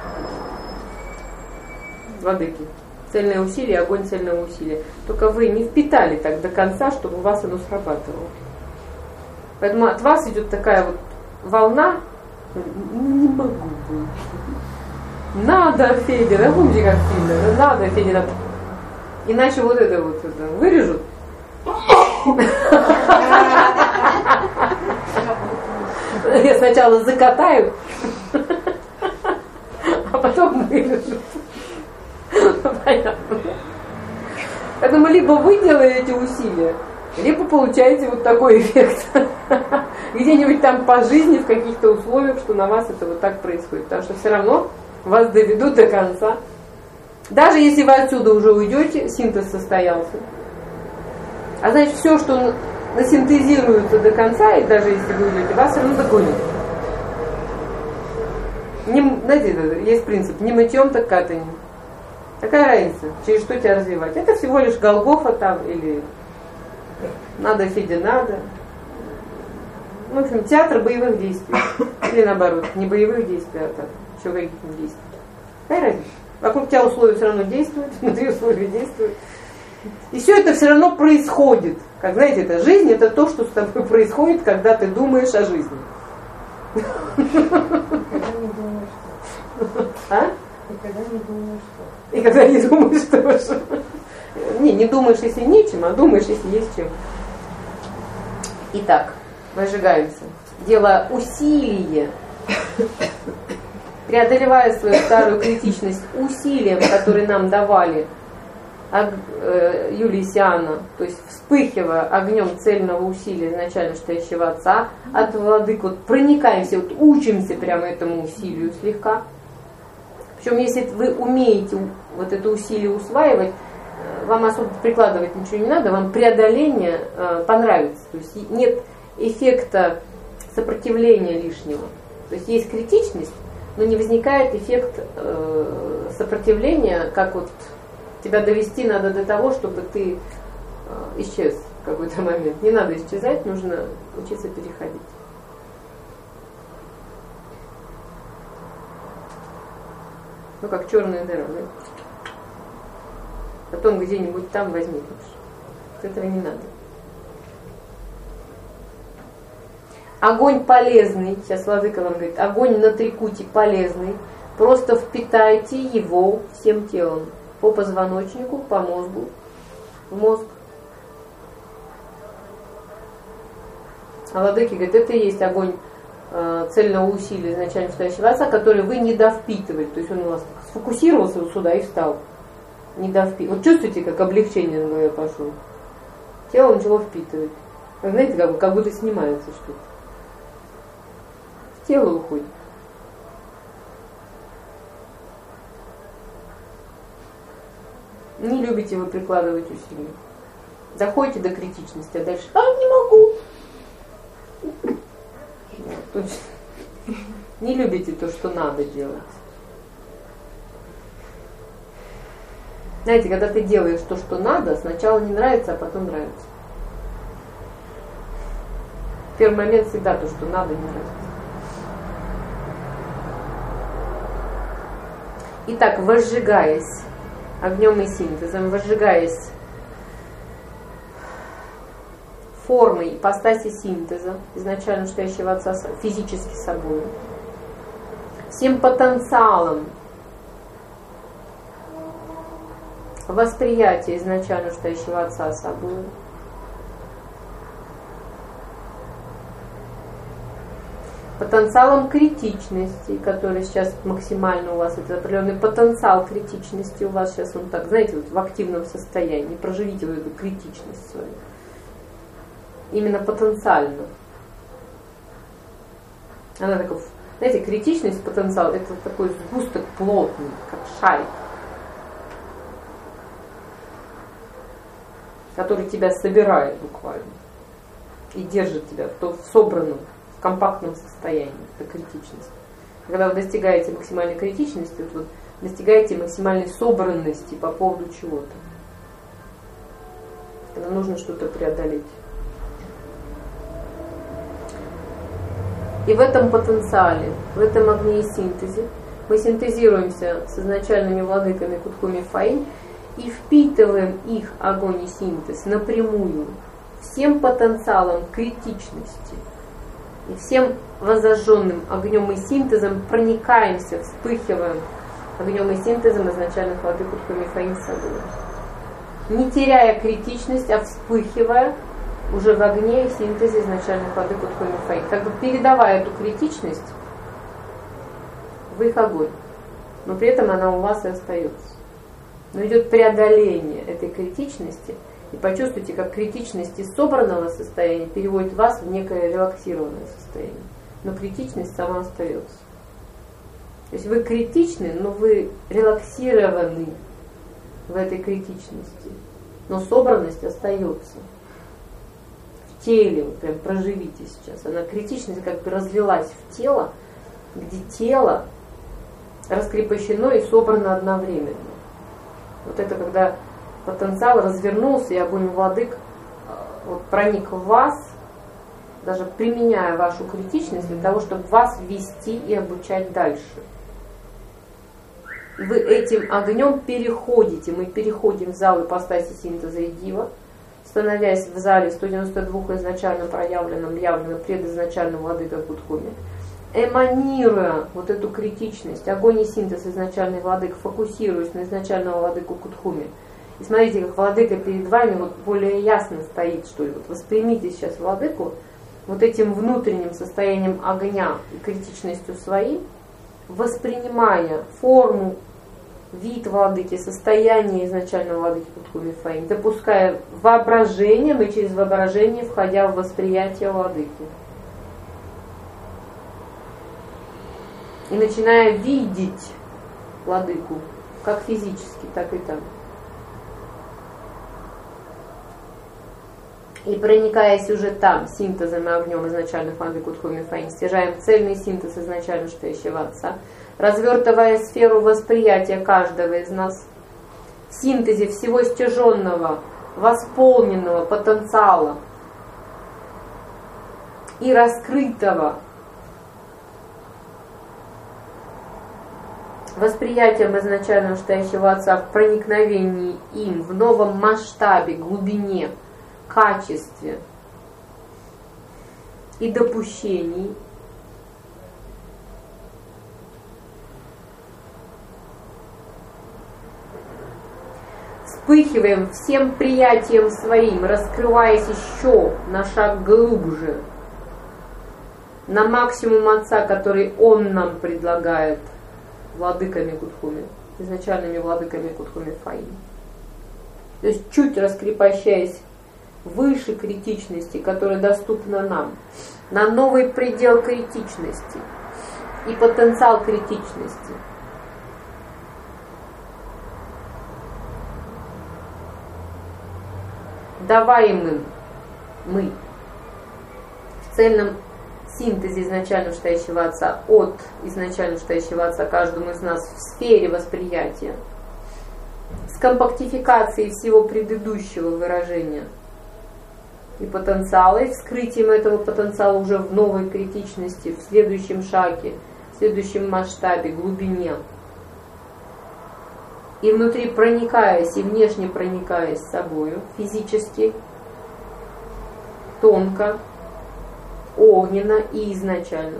владыки. Цельное усилие, огонь цельного усилия. Только вы не впитали так до конца, чтобы у вас оно срабатывало. Поэтому от вас идет такая вот волна. Не могу быть. Надо, Федя, да помните как сильно? Надо, Федя, надо. Иначе вот это вот это вырежут. Я сначала закатаю, а потом вырежут. Понятно. Поэтому либо вы делаете усилия, либо получаете вот такой эффект. Где-нибудь там по жизни, в каких-то условиях, что на вас это вот так происходит. Потому что все равно вас доведут до конца. Даже если вы отсюда уже уйдете, синтез состоялся. А значит, все, что насинтезируется до конца, и даже если вы уйдете, вас все равно догонят. Не, знаете, есть принцип, не мытьем, так катаньем. Какая разница, через что тебя развивать? Это всего лишь Голгофа там, или надо, Федя, надо. В общем, театр боевых действий. Или наоборот, не боевых действий, а так, еще каких-то действий. Какая разница? Вокруг тебя условия все равно действуют, внутри условия действуют. И все это все равно происходит. Как знаете, это жизнь, это то, что с тобой происходит, когда ты думаешь о жизни. Когда не думаешь, что. А? И когда не думаешь, что. И когда не думаешь, что. Не, не думаешь, если нечем, а думаешь, если есть чем. Итак, выжигаемся. Дело усилие. Преодолевая свою старую критичность усилием, которые нам давали Юлия Сиана, то есть вспыхивая огнем цельного усилия изначально стоящего Отца, от владык, вот проникаемся, вот учимся прямо этому усилию слегка. Причем, если вы умеете вот это усилие усваивать, вам особо прикладывать ничего не надо, вам преодоление э, понравится. То есть нет эффекта сопротивления лишнего. То есть есть критичность, но не возникает эффект э, сопротивления, как вот тебя довести надо до того, чтобы ты э, исчез в какой-то момент. Не надо исчезать, нужно учиться переходить. Ну, как черная дыра, да? Потом где-нибудь там возникнешь. Этого не надо. Огонь полезный, сейчас владыка вам говорит, огонь на трикуте полезный, просто впитайте его всем телом, по позвоночнику, по мозгу, в мозг. А владыки говорит, это и есть огонь э, цельного усилия изначально стоящего Отца, который вы не довпитывали, то есть он у вас сфокусировался вот сюда и встал. Не довпитывали. Вот чувствуете, как облегчение на голове пошло? Тело начало впитывать. Вы знаете, как, как будто снимается что-то. Тело уходит. Не любите вы прикладывать усилия. Доходите до критичности, а дальше, а, не могу. Точно. Не любите то, что надо делать. Знаете, когда ты делаешь то, что надо, сначала не нравится, а потом нравится. В первый момент всегда то, что надо, не нравится. Итак, возжигаясь огнем и синтезом, возжигаясь формой ипостаси синтеза, изначально стоящего Отца физически собой, всем потенциалом восприятия изначально стоящего Отца собой, потенциалом критичности, который сейчас максимально у вас, это определенный потенциал критичности у вас сейчас, он так, знаете, вот в активном состоянии, проживите вот эту критичность свою. Именно потенциально. Она такая, знаете, критичность, потенциал, это такой сгусток плотный, как шарик, который тебя собирает буквально и держит тебя в, в собранном, в компактном состоянии. Это критичность. Когда вы достигаете максимальной критичности, вот вы достигаете максимальной собранности по поводу чего-то. Когда нужно что-то преодолеть. И в этом потенциале, в этом огне и синтезе мы синтезируемся с изначальными владыками Куткуми Фаинь и впитываем их огонь и синтез напрямую всем потенциалом критичности и всем возожженным огнем и синтезом проникаемся, вспыхиваем огнем и синтезом изначальных владык Куткуми Фаинь с собой. Не теряя критичность, а вспыхивая уже в огне и синтезе изначальных владык Куткуми Фаинь, как бы передавая эту критичность в их огонь, но при этом она у вас и остается. Но идет преодоление этой критичности И почувствуйте, как критичность из собранного состояния переводит вас в некое релаксированное состояние. Но критичность сама остается. То есть вы критичны, но вы релаксированы в этой критичности. Но собранность остается. В теле, вот прям проживите сейчас. Она критичность как бы разлилась в тело, где тело раскрепощено и собрано одновременно. Вот это когда потенциал развернулся, и огонь владык вот, проник в вас, даже применяя вашу критичность для того, чтобы вас вести и обучать дальше. Вы этим огнем переходите, мы переходим в зал ипостаси синтеза и дива, становясь в зале сто девяносто два изначально проявленном, явленном предизначальном владыка Кутхуме, эманируя вот эту критичность, огонь и синтез изначальный владык, фокусируясь на изначального владыку Кутхуме. И смотрите, как владыка перед вами вот более ясно стоит, что ли. Вот воспримите сейчас владыку вот этим внутренним состоянием огня и критичностью своей, воспринимая форму, вид владыки, состояние изначального владыки Кутхуме Фаин, допуская воображением и через воображение входя в восприятие владыки. И начиная видеть владыку, как физически, так и там. И проникаясь уже там синтезом и огнем изначальных владык Кутхуме Фаин, стяжаем цельный синтез изначально стоящего Отца, развертывая сферу восприятия каждого из нас, в синтезе всего стяженного, восполненного потенциала и раскрытого восприятием изначально стоящего Отца в проникновении им в новом масштабе, глубине, качестве и допущении, вспыхиваем всем приятием своим, раскрываясь еще на шаг глубже, на максимум Отца, который Он нам предлагает владыками Кутхуме, изначальными владыками Кутхуме Фаин. То есть чуть раскрепощаясь выше критичности, которая доступна нам, на новый предел критичности и потенциал критичности. Даваемым мы в цельном синтезе изначально стоящего Отца от изначально стоящего Отца каждому из нас в сфере восприятия, с компактификацией всего предыдущего выражения и потенциала, и вскрытием этого потенциала уже в новой критичности, в следующем шаге, в следующем масштабе, глубине. И внутри проникаясь, и внешне проникаясь собою, физически, тонко, огненно и изначально.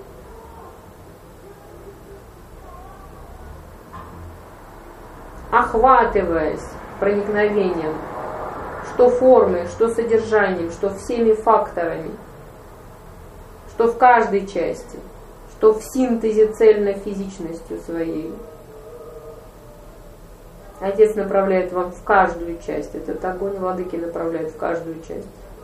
Охватываясь проникновением, что формой, что содержанием, что всеми факторами, что в каждой части, что в синтезе цельно-физичностью своей. Отец направляет вам в каждую часть. Этот огонь владыки направляет в каждую часть.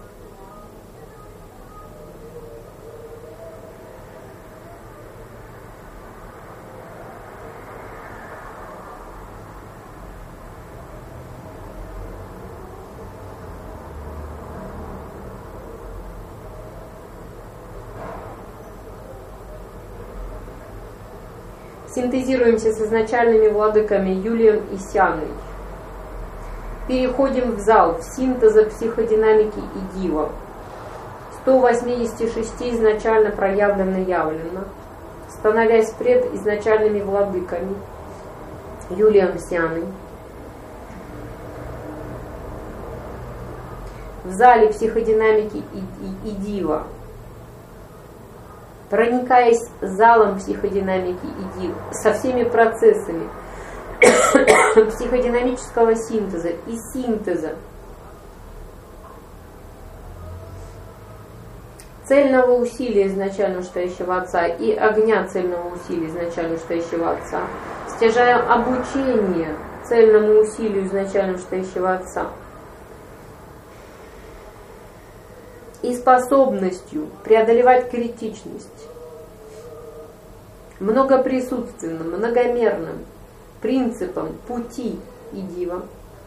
Синтезируемся с изначальными владыками Юлием и Сяной. Переходим в зал, в синтеза психодинамики и дива. сто восемьдесят шесть изначально проявлено явлено, становясь пред изначальными владыками Юлием Сяной. В зале психодинамики и, и, и дива, проникаясь залом психодинамики и дива, со всеми процессами психодинамического синтеза и синтеза цельного усилия изначально стоящего Отца и огня цельного усилия изначально стоящего Отца, стяжая обучение цельному усилию изначально стоящего Отца, и способностью преодолевать критичность, многоприсутственным, многомерным принципом пути идива,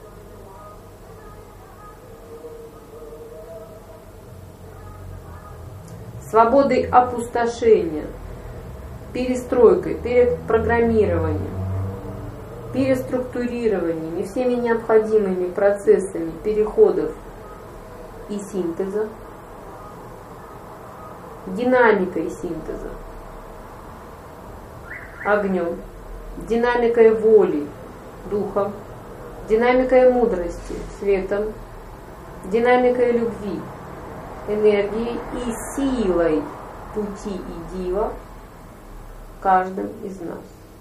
свободой опустошения, перестройкой, перепрограммированием, переструктурированием и всеми необходимыми процессами переходов и синтеза, динамикой синтеза, огнем, динамикой воли, духом, динамикой мудрости, светом, динамикой любви, энергией и силой пути идива каждым из нас.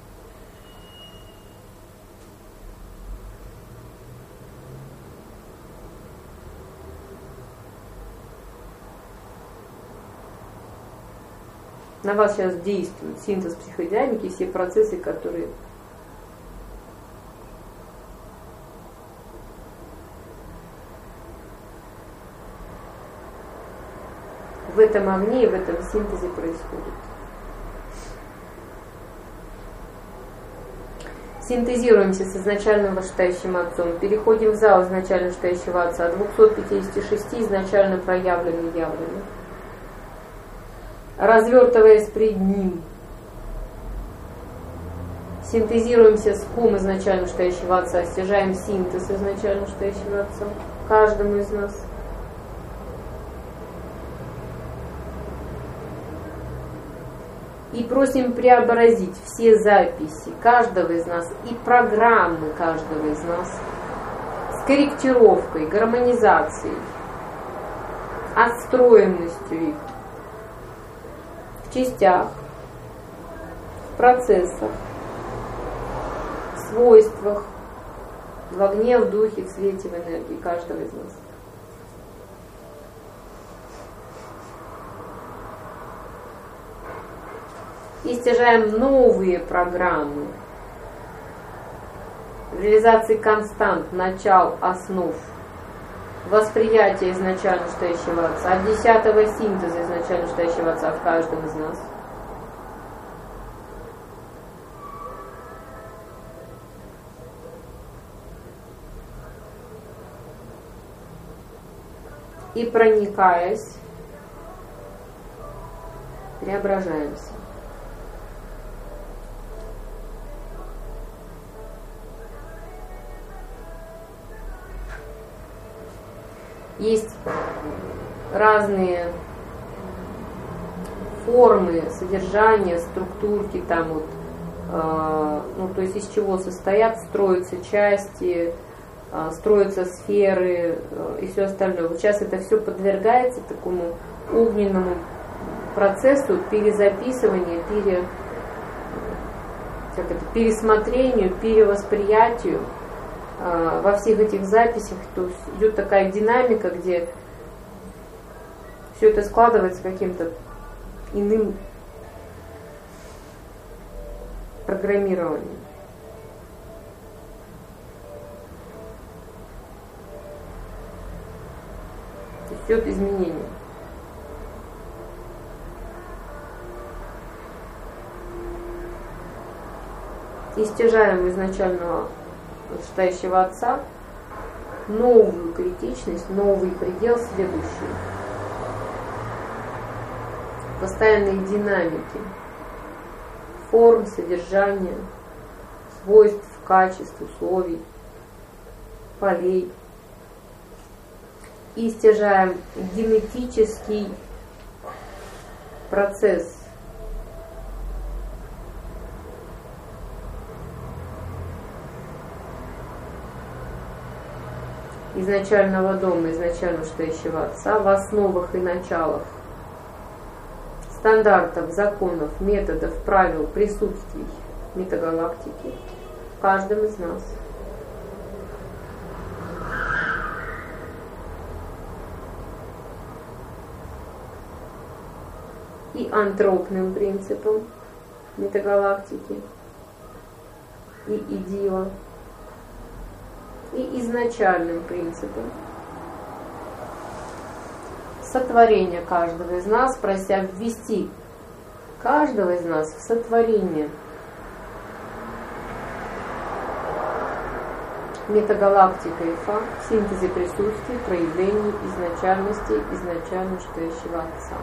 На вас сейчас действует синтез психодинамики и все процессы, которые в этом огне и в этом синтезе происходят. Синтезируемся с изначальным вышестоящим отцом, переходим в зал изначально вышестоящего отца, двухсот пятидесяти шести изначально проявленных и явленных. Развертываясь пред ним, синтезируемся с кум изначально вышестоящего отца, стяжаем синтез изначально вышестоящего отца каждому из нас. И просим преобразить все записи каждого из нас и программы каждого из нас с корректировкой, гармонизацией, отстроенностью их в частях, в процессах, в свойствах, в огне, в духе, в свете, в энергии каждого из нас. И стяжаем новые программы в реализации констант, начал, основ, восприятия изначально вышестоящего отца, десятого синтеза изначально вышестоящего отца в каждом из нас. И проникаясь, преображаемся. Есть разные формы, содержания, структурки, там вот, э, ну, то есть из чего состоят, строятся части, э, строятся сферы э, и все остальное. Вот сейчас это все подвергается такому огненному процессу перезаписывания, пере, как это, пересмотрению, перевосприятию. Во всех этих записях то есть идет такая динамика, где все это складывается каким-то иным программированием. То есть идет изменение. И стяжаем изначального вышестоящего отца новую критичность, новый предел следующий. Постоянной динамики форм, содержания, свойств, качеств, условий, полей. И стяжаем генетический процесс изначального дома, изначально вышестоящего отца в основах и началах стандартов, законов, методов, правил, присутствий метагалактики в каждом из нас. И антропным принципом метагалактики, и идила, и изначальным принципом, сотворение каждого из нас, прося ввести каждого из нас в сотворение метагалактика Ифа, в синтезе присутствий, проявлений, изначальности, изначально стоящего Отца.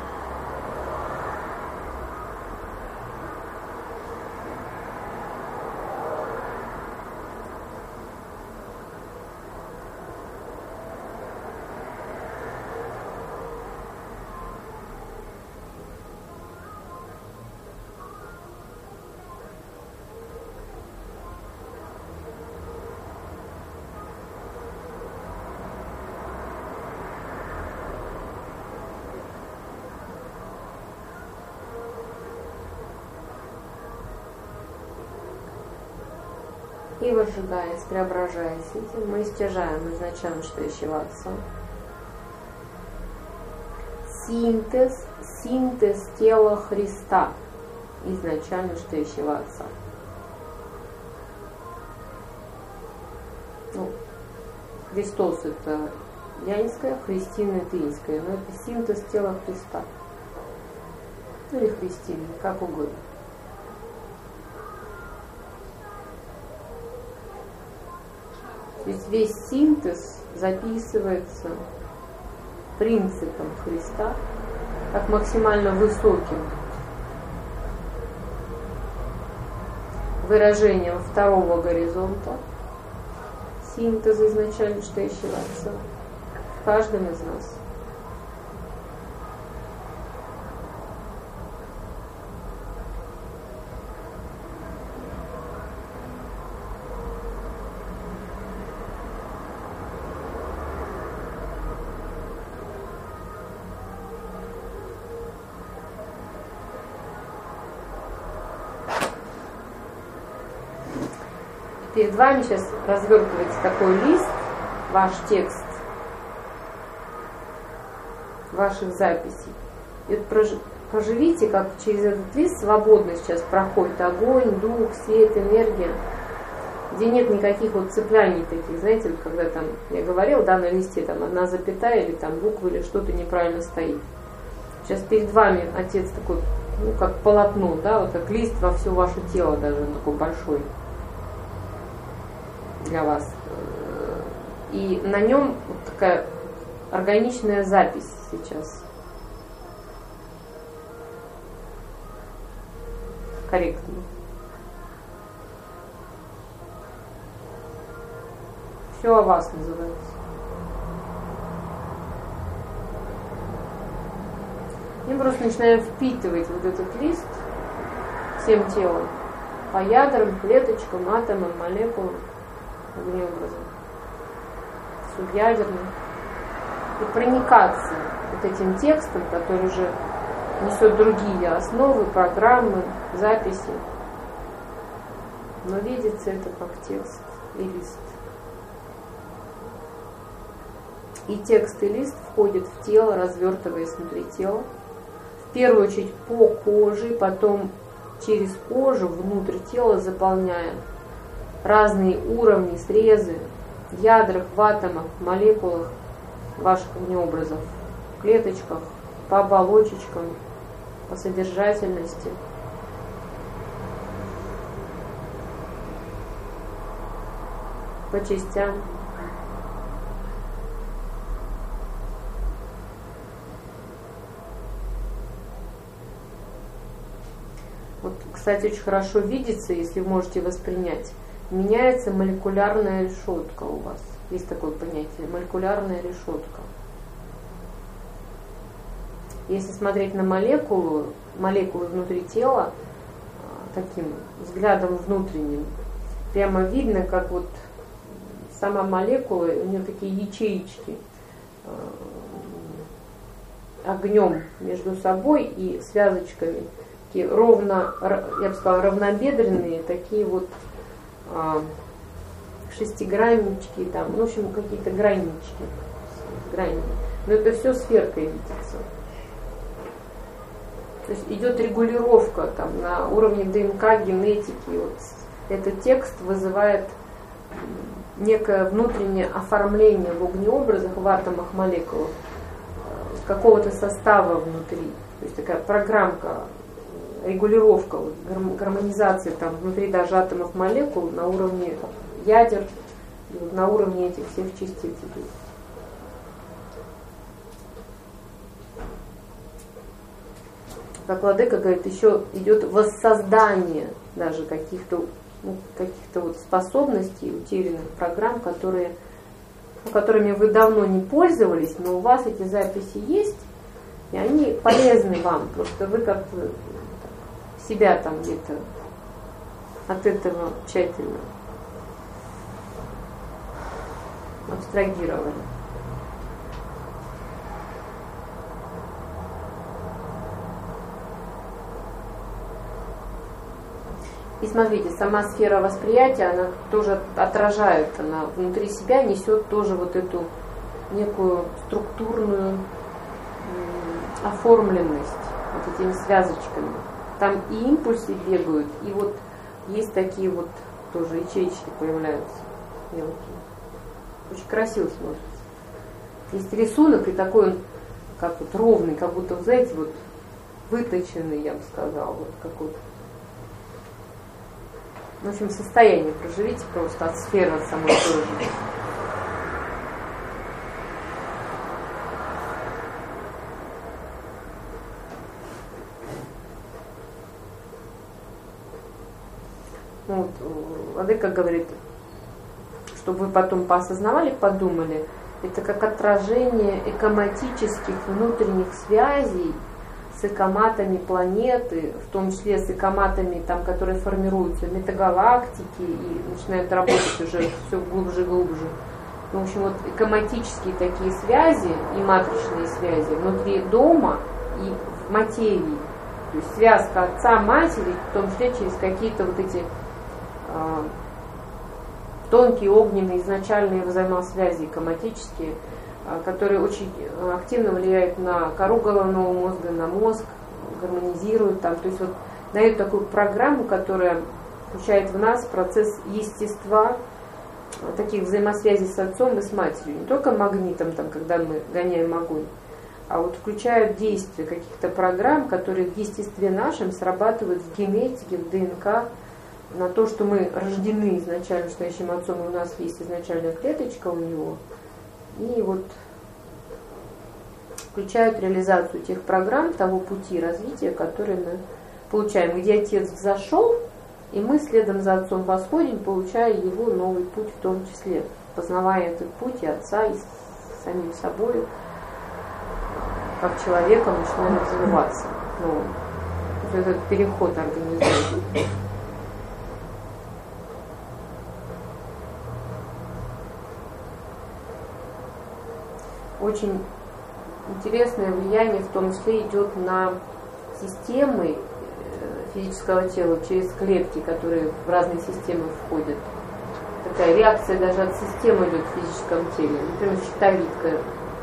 И возжигаясь, преображаясь этим, мы стяжаем изначально стоящего Отца. Синтез, синтез тела Христа, изначально стоящего Отца. Ну, Христос это янское, Христина это инское, но это синтез тела Христа. Или Христина, как угодно. То есть весь синтез записывается принципом Христа как максимально высоким выражением второго горизонта синтеза изначально стоящего Отца в каждом из нас. Перед вами сейчас развертывается такой лист, ваш текст, ваших записей. И вот проживите, как через этот лист свободно сейчас проходит огонь, дух, свет, энергия, где нет никаких вот цепляний таких, знаете, вот когда там, я говорила, да, на листе там одна запятая или там буква или что-то неправильно стоит. Сейчас перед вами Отец такой, ну, как полотно, да, вот как лист во все ваше тело даже, такой большой для вас. И на нем вот такая органичная запись сейчас. Корректно. Все о вас называется. Мы просто начинаем впитывать вот этот лист всем телом, по ядрам, клеточкам, атомам, молекулам, огнеобразом, субъядерным, и проникаться вот этим текстом, который уже несет другие основы, программы, записи, но видится это как текст и лист. И текст и лист входят в тело, развертываясь внутри тела, в первую очередь по коже, потом через кожу внутрь тела, заполняя разные уровни, срезы в ядрах, в атомах, в молекулах ваших огнеобразов, в клеточках, по оболочечкам, по содержательности. По частям. Вот, кстати, очень хорошо видится, если вы можете воспринять. Меняется молекулярная решетка у вас. Есть такое понятие, молекулярная решетка. Если смотреть на молекулу, молекулы внутри тела, таким взглядом внутренним, прямо видно, как вот сама молекула, у нее такие ячеечки огнем между собой и связочками, такие ровно, я бы сказала, равнобедренные, такие вот шестиграннички, там, ну, в общем, какие-то граннички, грани. Но это все сферкой видится. То есть идет регулировка там, на уровне ДНК, генетики. Вот этот текст вызывает некое внутреннее оформление в огнеобразах, в атомах, молекулах какого-то состава внутри. То есть такая программка, регулировка, гармонизация там внутри даже атомов молекул на уровне ядер, и вот на уровне этих всех частиц идет. Как Владыка говорит, еще идет воссоздание даже каких-то ну, каких-то вот способностей, утерянных программ, которые, ну, которыми вы давно не пользовались, но у вас эти записи есть, и они полезны вам. Просто вы как-то себя там где-то от этого тщательно абстрагировали. И смотрите, сама сфера восприятия, она тоже отражает, она внутри себя несет тоже вот эту некую структурную оформленность вот этими связочками. Там и импульсы бегают, и вот есть такие вот тоже ячейки появляются мелкие. Очень красиво смотрится. Есть рисунок, и такой он как вот ровный, как будто, знаете, вот выточенный, я бы сказала, вот какой-то. В общем, состояние проживите просто от сферы, от самой тоже. Ну, вот, Владыка говорит, чтобы вы потом поосознавали, подумали, это как отражение экоматических внутренних связей с экоматами планеты, в том числе с экоматами, там, которые формируются метагалактики и начинают работать уже все глубже и глубже. В общем, вот экоматические такие связи и матричные связи внутри дома и в материи. То есть связка отца, матери, в том числе через какие-то вот эти э, тонкие, огненные, изначальные взаимосвязи экоматические, которые очень активно влияют на кору головного мозга, на мозг, гармонизируют там. То есть вот дают такую программу, которая включает в нас процесс естества таких взаимосвязей с отцом и с матерью. Не только магнитом, там, когда мы гоняем огонь, а вот включают действие каких-то программ, которые в естестве нашем срабатывают в генетике, в ДНК, на то, что мы рождены изначально настоящим отцом, и у нас есть изначальная клеточка у него. И вот включают реализацию тех программ, того пути развития, который мы получаем, где отец взошел, и мы следом за отцом восходим, получая его новый путь в том числе, познавая этот путь и отца, и самим собой, как человеком начинаем развиваться. Ну, вот этот переход организуется. Очень интересное влияние в том числе идет на системы физического тела через клетки, которые в разные системы входят. Такая реакция даже от системы идет в физическом теле. Например, щитовидка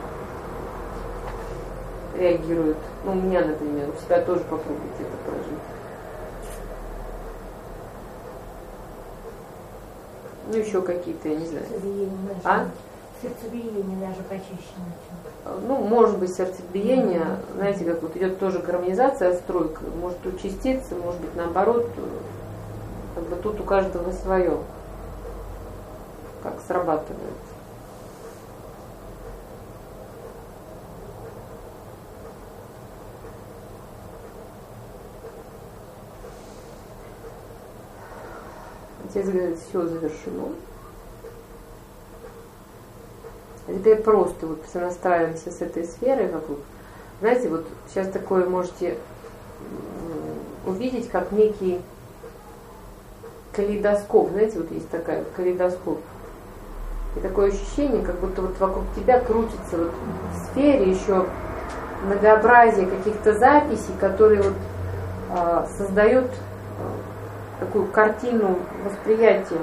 реагирует. Ну, у меня, например, у себя тоже попробуйте это прожить. Ну, еще какие-то, я не знаю. А? Сердцебиение даже почищено. Ну, может быть, сердцебиение, mm-hmm. знаете, как вот идет тоже гармонизация, стройка, может участиться, может быть, наоборот, как бы тут у каждого свое, как срабатывает. Отец говорит, все завершено. Теперь просто вот сонастраиваемся с этой сферой вокруг. Знаете, вот сейчас такое можете увидеть, как некий калейдоскоп. Знаете, вот есть такая калейдоскоп. И такое ощущение, как будто вот вокруг тебя крутится вот в сфере еще многообразие каких-то записей, которые вот а, создают а, такую картину восприятия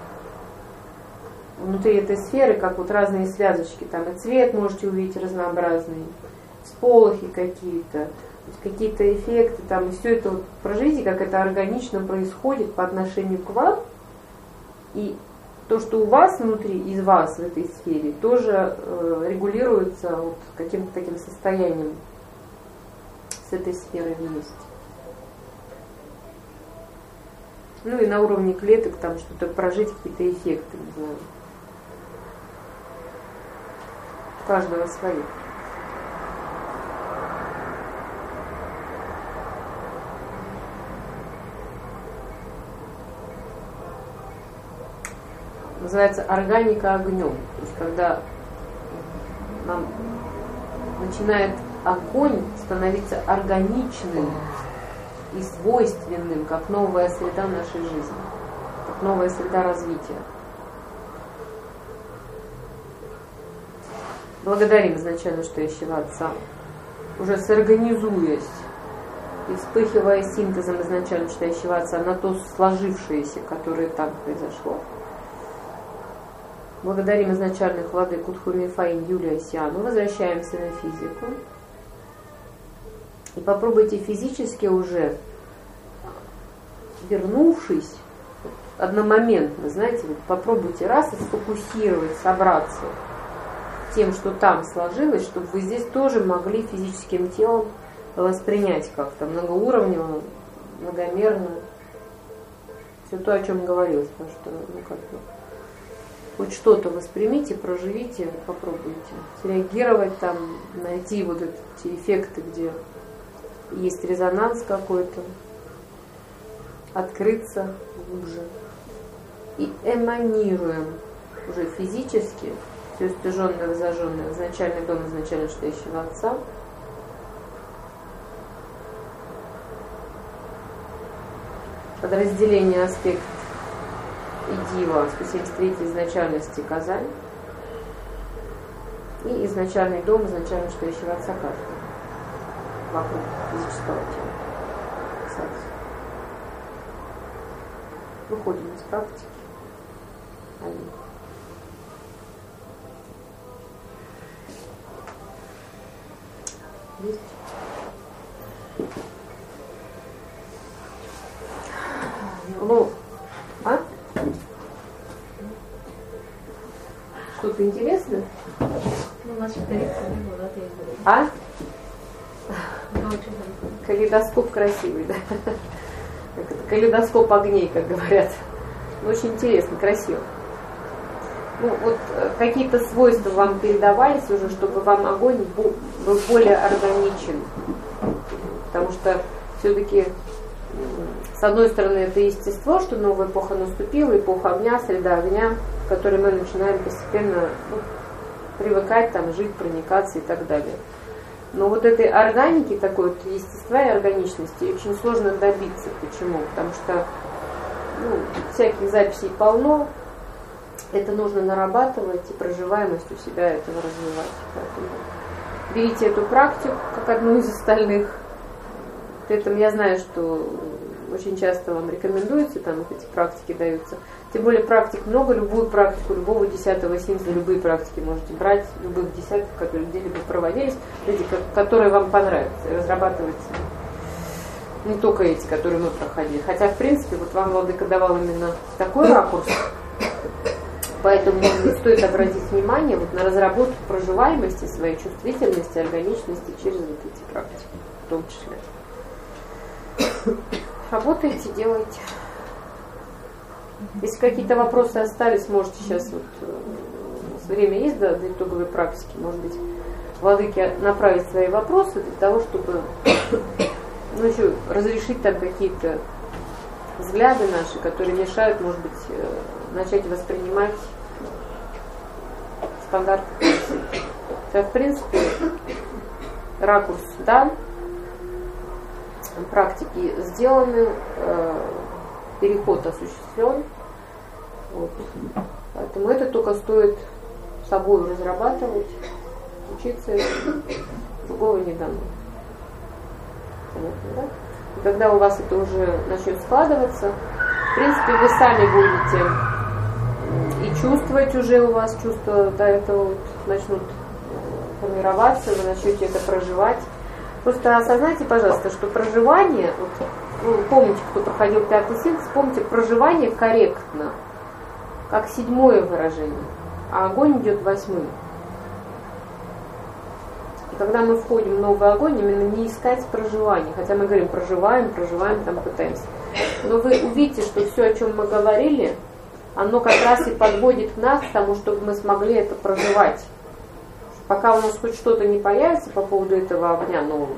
внутри этой сферы, как вот разные связочки, там и цвет можете увидеть разнообразный, всполохи какие-то, какие-то эффекты, там, и все это вот прожите, как это органично происходит по отношению к вам, и то, что у вас внутри, из вас в этой сфере, тоже э, регулируется вот каким-то таким состоянием с этой сферой вместе. Ну и на уровне клеток там что-то прожить, какие-то эффекты, не знаю. У каждого свои. Называется органика огнем. То есть когда нам начинает огонь становиться органичным и свойственным, как новая среда нашей жизни, как новая среда развития. Благодарим изначально стоящего Отца, уже сорганизуясь и вспыхивая синтезом изначально стоящего Отца на то сложившееся, которое там произошло. Благодарим изначальных владык Кутхуми Фаин, Юлия Сиану. Возвращаемся на физику. И попробуйте физически уже, вернувшись, одномоментно, знаете, вот попробуйте раз и сфокусировать, собраться тем, что там сложилось, чтобы вы здесь тоже могли физическим телом воспринять как-то многоуровнево, многомерно все то, о чем говорилось, потому что, ну, как бы, хоть что-то воспримите, проживите, попробуйте среагировать там, найти вот эти эффекты, где есть резонанс какой-то, открыться глубже. И эманируем уже физически все стяженное, зажженное, изначальный дом изначально стоящего Отца. Подразделение аспект и Дива сто семьдесят третьей изначальности Казань. И изначальный дом изначально стоящего Отца каждого вокруг физического тела. Кстати. Выходим из практики. Аминь. Есть? Ну, а? Что-то интересное? Ну, наша коррекция не была, я говорю. А? Ну, очень Калейдоскоп красивый, да? Калейдоскоп огней, как говорят. Очень интересно, красиво. Ну, вот какие-то свойства вам передавались уже, чтобы вам огонь был более органичен. Потому что все-таки, с одной стороны, это естество, что новая эпоха наступила, эпоха огня, среда огня, в которой мы начинаем постепенно, ну, привыкать, там, жить, проникаться и так далее. Но вот этой органики, такой вот естества и органичности очень сложно добиться. Почему? Потому что, ну, всяких записей полно, это нужно нарабатывать, и проживаемость у себя этого развивать. Поэтому берите эту практику как одну из остальных. При этом я знаю, что очень часто вам рекомендуется, там вот эти практики даются. Тем более практик много, любую практику, любого десятого симса, любые практики можете брать, любых десятков, которые где-либо проводились, эти, которые вам понравятся, и разрабатывать не только эти, которые мы проходили. Хотя, в принципе, вот вам Владыка давал именно такой ракурс, поэтому стоит обратить внимание вот на разработку проживаемости, своей чувствительности, органичности через вот эти практики, в том числе. Работаете, делаете. Если какие-то вопросы остались, можете сейчас, вот, время есть до, до итоговой практики, может быть, владыки направить свои вопросы для того, чтобы, ну, еще разрешить там какие-то взгляды наши, которые мешают, может быть, начать воспринимать стандарты. Хотя, в принципе, ракурс дан, практики сделаны, переход осуществлен. Вот. Поэтому это только стоит собой разрабатывать, учиться, другого не дано. Понятно, да? И когда у вас это уже начнет складываться, в принципе, вы сами будете и чувствовать уже, у вас чувства до этого вот начнут формироваться, вы начнете это проживать. Просто осознайте, пожалуйста, что проживание, вот, ну, помните, кто проходил пятый синтез, помните, проживание корректно. как седьмое выражение, а огонь идет восьмым. И когда мы входим в новый огонь, именно не искать проживания, хотя мы говорим проживаем, проживаем, там пытаемся. Но вы увидите, что все, о чем мы говорили, оно как раз и подводит нас к тому, чтобы мы смогли это проживать. Пока у нас хоть что-то не появится по поводу этого огня нового,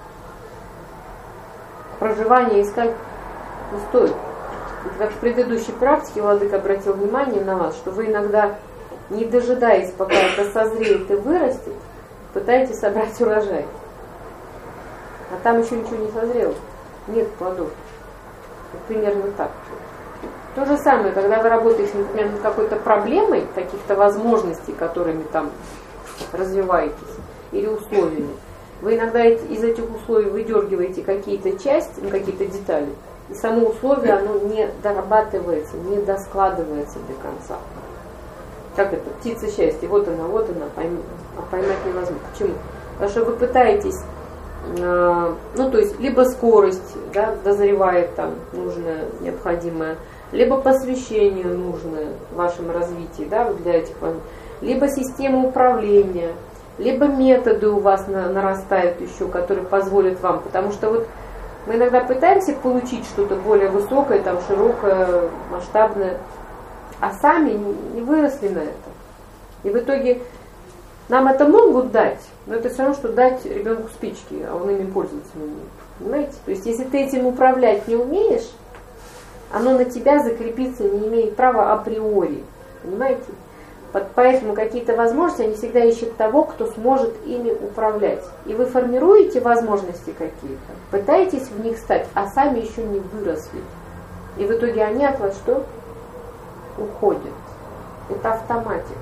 проживание искать не стоит. Как в предыдущей практике Владыка обратил внимание на вас, что вы иногда, не дожидаясь, пока это созреет и вырастет, пытаетесь собрать урожай. А там еще ничего не созрело. Нет плодов. Вот примерно так. То же самое, когда вы работаете, например, над какой-то проблемой, каких-то возможностей, которыми там развиваетесь, или условиями, вы иногда из этих условий выдергиваете какие-то части, ну, какие-то детали, и само условие, оно не дорабатывается, не доскладывается до конца. Как это? Птица счастья. Вот она, вот она, пойм... а поймать невозможно. Почему? Потому что вы пытаетесь, э, ну то есть, либо скорость, да, дозревает там нужная, необходимая, либо посвящение нужное в вашем развитии, да, вот для этих, либо система управления, либо методы у вас на, нарастают еще, которые позволят вам, потому что вот мы иногда пытаемся получить что-то более высокое, там, широкое, масштабное, а сами не выросли на это. И в итоге нам это могут дать, но это все равно, что дать ребенку спички, а он ими пользоваться не умеет. Понимаете? То есть, если ты этим управлять не умеешь, оно на тебя закрепиться не имеет права априори. Понимаете? Поэтому какие-то возможности, они всегда ищут того, кто сможет ими управлять. И вы формируете возможности какие-то, пытаетесь в них стать, а сами еще не выросли. И в итоге они от вас что? Уходят. Это автоматик.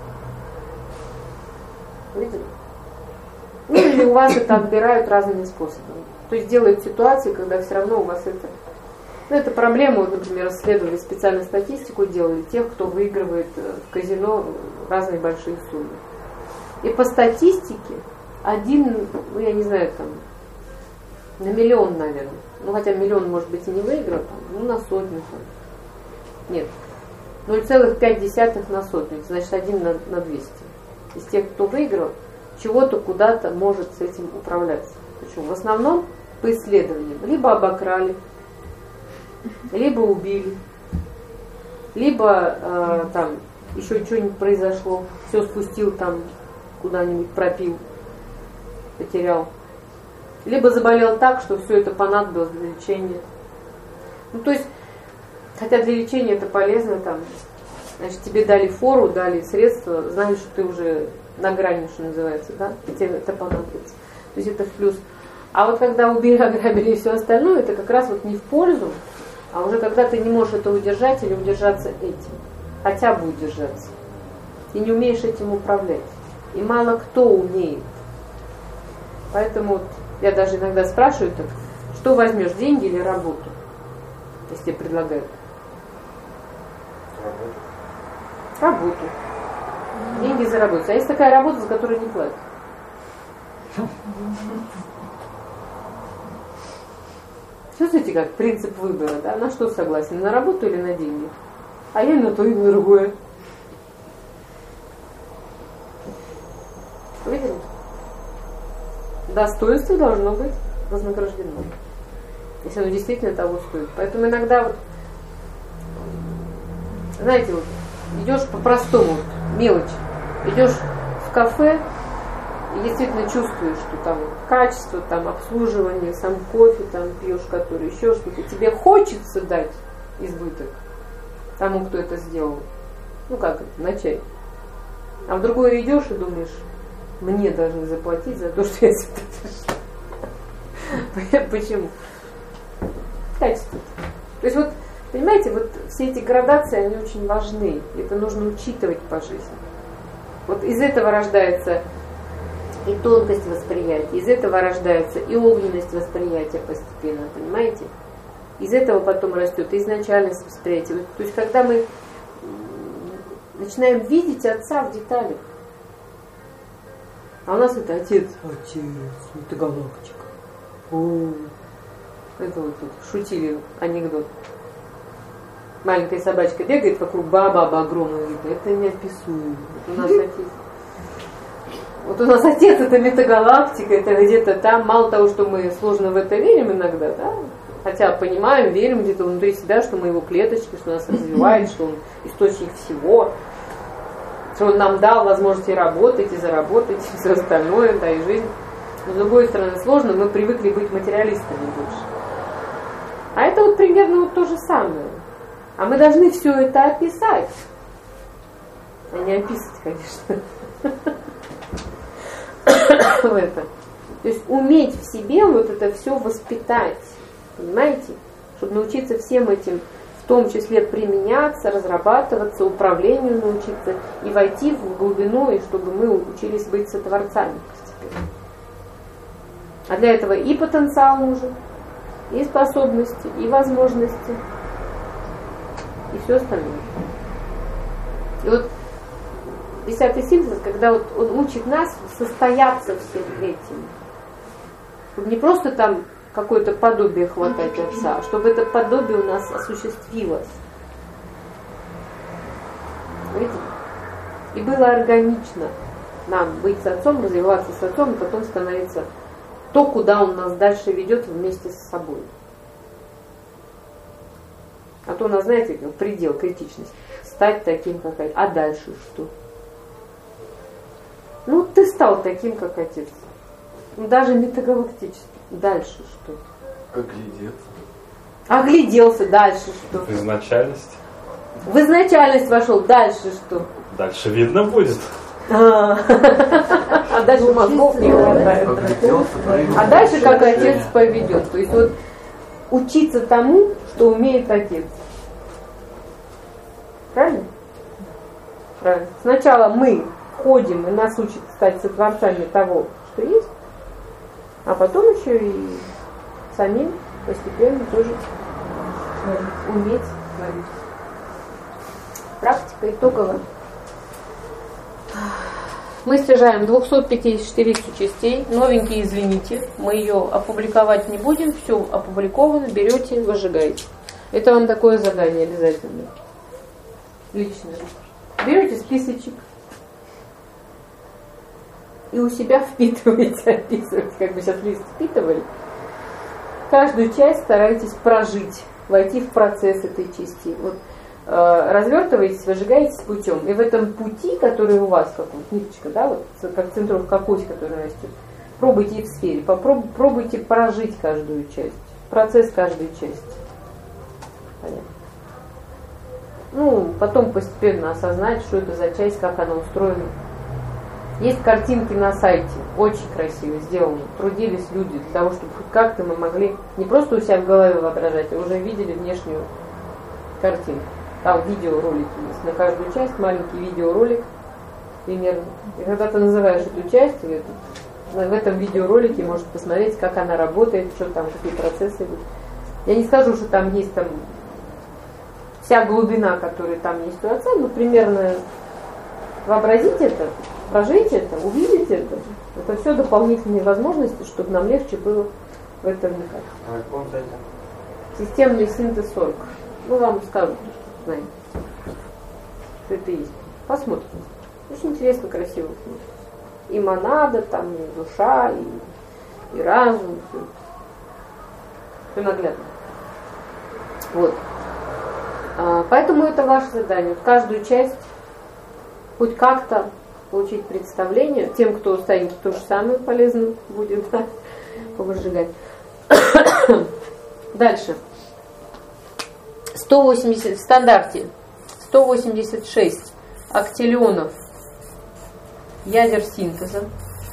Видели? Ну или у вас это отбирают разными способами. То есть делают ситуации, когда все равно у вас это... Ну, это проблема, вот, например, исследовали специальную статистику, делали тех, кто выигрывает в казино разные большие суммы. И по статистике один, ну я не знаю, там, на миллион, наверное. Ну хотя миллион, может быть, и не выиграл, там, ну на сотню. Там. Нет. ноль целых пять десятых на сотню, значит один на, на двести. Из тех, кто выиграл, чего-то куда-то может с этим управляться. Почему? В основном по исследованиям. Либо обокрали, либо убили, либо э, там еще что-нибудь произошло, все спустил там куда-нибудь, пропил, потерял. Либо заболел так, что все это понадобилось для лечения. Ну то есть, хотя для лечения это полезно, там, значит, тебе дали фору, дали средства, знаешь, что ты уже на грани, что называется, да, и тебе это понадобится. То есть это в плюс. А вот когда убили, ограбили и все остальное, это как раз вот не в пользу, а уже когда ты не можешь это удержать или удержаться этим, хотя бы удержаться, и не умеешь этим управлять. И мало кто умеет. Поэтому вот я даже иногда спрашиваю, так, что возьмешь, деньги или работу, если тебе предлагают? Работу. Работу. Деньги заработать. А есть такая работа, за которую не платят. Чувствуете, как принцип выбора, да? На что согласен? На работу или на деньги? А я и на то, и на другое. Видели? Достоинство должно быть вознаграждено. Если оно действительно того стоит. Поэтому иногда вот, знаете, вот идешь по-простому, мелочь. Идешь в кафе и действительно чувствуешь, что там качество, там обслуживание, сам кофе там пьешь, который еще что-то. Тебе хочется дать избыток тому, кто это сделал. Ну как это, на чай. А в другое идешь и думаешь, мне должны заплатить за то, что я сюда пришла. Почему? Качество. То есть вот, понимаете, вот все эти градации, они очень важны. Это нужно учитывать по жизни. Вот из этого рождается и тонкость восприятия, из этого рождается и огненность восприятия постепенно, понимаете? Из этого потом растет и изначальность восприятия. То есть когда мы начинаем видеть Отца в деталях, а у нас это Отец, Отец, это галактика. О, это вот тут шутили анекдот. маленькая собачка бегает вокруг баба-баба огромная, это неописуемо. Вот у нас отец. Вот у нас отец это метагалактика, это где-то там, мало того, что мы сложно в это верим иногда, да, хотя понимаем, верим где-то внутри себя, что мы его клеточки, что нас развивает, что он источник всего, что он нам дал возможности работать и заработать, и все остальное, да, и жизнь. Но с другой стороны сложно, мы привыкли быть материалистами больше. А это вот примерно вот то же самое. А мы должны все это описать. А не описать, конечно. В это. То есть уметь в себе вот это все воспитать. Понимаете? Чтобы научиться всем этим, в том числе применяться, разрабатываться, управлению научиться и войти в глубину, и чтобы мы учились быть сотворцами постепенно. А для этого и потенциал нужен, и способности, и возможности, и все остальное. И вот десятый синтез, когда вот он учит нас состояться всем этим. Чтобы не просто там какое-то подобие хватать отца, а чтобы это подобие у нас осуществилось. Видите? И было органично нам быть с отцом, развиваться с отцом, и потом становиться то, куда он нас дальше ведет вместе с собой. А то у нас, знаете, предел, критичность. Стать таким, как отец. А дальше что? Ну, ты стал таким, как отец. Ну, даже метагалактически. Дальше что? Оглядеться. Огляделся. Дальше что? В изначальность. В изначальность вошел. Дальше что? Дальше видно будет. А дальше мозгов не хватает. А дальше как отец поведет. То есть вот учиться тому, что умеет отец. Правильно? Правильно. Сначала мы ходим и нас учат стать сотворцами того, что есть, а потом еще и самим постепенно тоже уметь творить. Практика итоговая. Мы снижаем двести пятьдесят четыре частей, новенькие, извините, мы ее опубликовать не будем, все опубликовано, берете, выжигаете. Это вам такое задание обязательно. Личное. Берете списочек и у себя впитываете, описываете, как бы сейчас лист впитывали. Каждую часть старайтесь прожить, войти в процесс этой части. Вот развертываетесь, выжигаетесь путем. И в этом пути, который у вас, как вот ниточка, да, вот как центровка кость, которая растет, пробуйте и в сфере, попробуйте, пробуйте прожить каждую часть, процесс каждой части. Понятно? Ну, потом постепенно осознать, что это за часть, как она устроена. Есть картинки на сайте, очень красиво сделаны, трудились люди для того, чтобы хоть как-то мы могли не просто у себя в голове воображать, а уже видели внешнюю картинку. Там видеоролики есть. На каждую часть маленький видеоролик примерно. И когда ты называешь эту часть, в этом видеоролике можешь посмотреть, как она работает, что там, какие процессы идут. Я не скажу, что там есть там вся глубина, которая там есть у отца, но примерно вообразите это, прожить это, увидеть это. Это все дополнительные возможности, чтобы нам легче было в это вникать. А каком сайте? Системный синтез сорок. Ну, вам скажут, знаете, что это есть. Посмотрите. Очень интересно, красиво смотрится. И монада, там, и душа, и, и разум. Все, все наглядно. Вот. А, поэтому это ваше задание. В каждую часть хоть как-то получить представление. Тем, кто станет то же самое полезным, будет, да, повыжигать. Дальше. сто восемьдесят в стандарте. сто восемьдесят шесть актилионов ядер синтеза.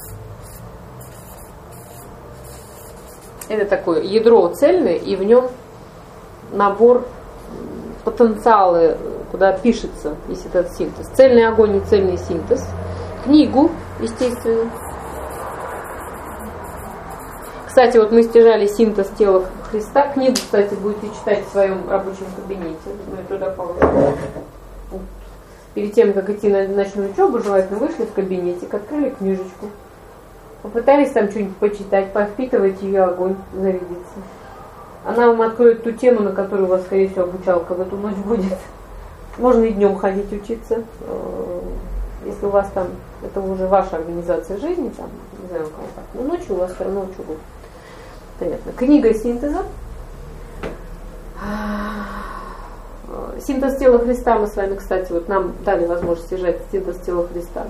Это такое ядро цельное, и в нем набор потенциалы, куда пишется весь этот синтез. Цельный огонь и цельный синтез. Книгу, естественно. Кстати, вот мы стяжали синтез тела Христа. Книгу, кстати, будете читать в своем рабочем кабинете. Мы туда положим. Перед тем, как идти на ночную учебу, желательно вышли в кабинетик, открыли книжечку. Попытались там что-нибудь почитать, повпитывать ее огонь, зарядиться. Она вам откроет ту тему, на которую у вас, скорее всего, обучалка в эту ночь будет. Можно и днем ходить учиться. Если у вас там, это уже ваша организация жизни, там, не знаю, у кого так, но ночью у вас все равно учеба. Понятно. Книга синтеза. Синтез тела Христа мы с вами, кстати, вот нам дали возможность сжать синтез тела Христа.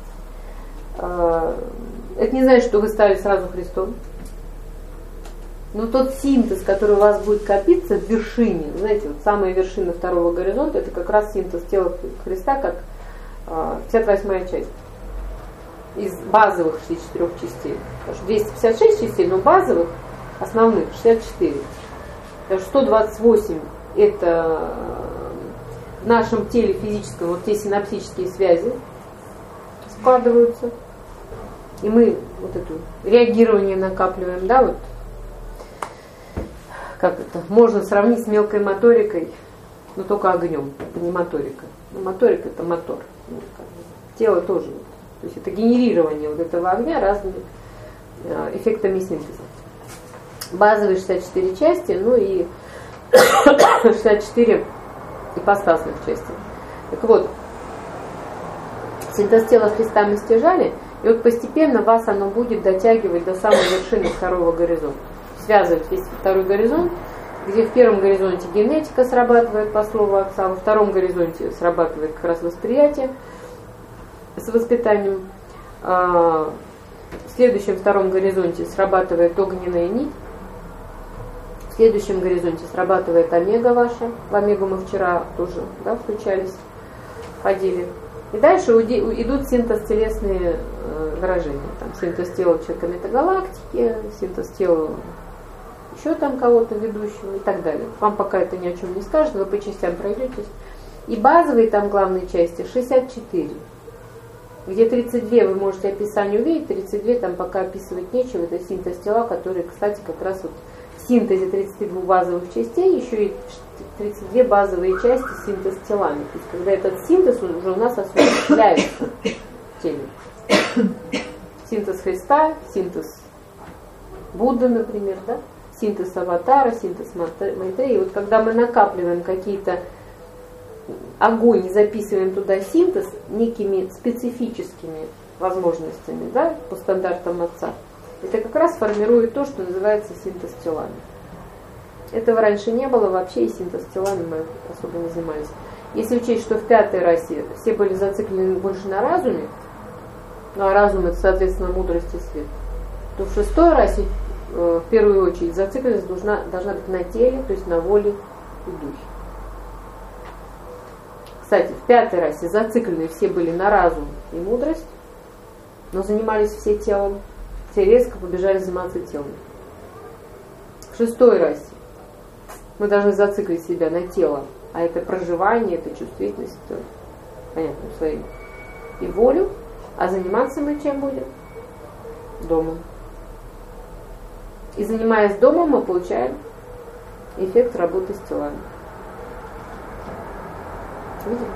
Это не значит, что вы стали сразу Христом. Но тот синтез, который у вас будет копиться в вершине, знаете, вот самая вершина второго горизонта, это как раз синтез тела Христа, как пятьдесят восьмая часть из базовых шестидесяти четырёх частей. Потому что двести пятьдесят шесть частей, но базовых, основных шестьдесят четыре. Потому что сто двадцать восемь это в нашем теле физическом, вот те синаптические связи складываются. И мы вот это реагирование накапливаем, да, вот как это, можно сравнить с мелкой моторикой, но только огнем, это не моторика. Но моторика это мотор. Ну, как бы, тело тоже. То есть это генерирование вот этого огня разными э, эффектами синтеза. Базовые шестьдесят четыре части, ну и шестьдесят четыре ипостасных части. Так вот, синтез тела Христа мы стяжали, и вот постепенно вас оно будет дотягивать до самой вершины второго горизонта. Связывать весь второй горизонт, где в первом горизонте генетика срабатывает по слову отца, во втором горизонте срабатывает как раз восприятие с воспитанием, в следующем втором горизонте срабатывает огненная нить, в следующем горизонте срабатывает омега ваша, в омегу мы вчера тоже, да, включались, ходили. И дальше идут синтез-телесные выражения. Там синтез тела человека метагалактики, синтез тела еще там кого-то ведущего и так далее. Вам пока это ни о чем не скажет, вы по частям пройдетесь. И базовые там главные части шестьдесят четыре. Где тридцать два вы можете описание увидеть, тридцать два там пока описывать нечего. Это синтез тела, которые, кстати, как раз вот в синтезе тридцати двух базовых частей еще и тридцать две базовые части синтез телами. То есть когда этот синтез уже у нас осуществляется в теле. Синтез Христа, синтез Будды, например, да? Синтез аватара, синтез Майтреи. И вот когда мы накапливаем какие-то огонь и записываем туда синтез некими специфическими возможностями, да, по стандартам отца, это как раз формирует то, что называется синтез телами. Этого раньше не было вообще, и синтез телами мы особо не занимались. Если учесть, что в пятой расе все были зациклены больше на разуме, ну а разум это, соответственно, мудрость и свет, то в шестой расе в первую очередь зацикленность должна, должна быть на теле, то есть на воле и духе. Кстати, в пятой расе зацикленные все были на разум и мудрость, но занимались все телом, все резко побежали заниматься телом. В шестой расе мы должны зациклить себя на тело, а это проживание, это чувствительность, это, понятно, своей и волю, а заниматься мы чем будем? Домом. И занимаясь домом, мы получаем эффект работы с телами. Видите?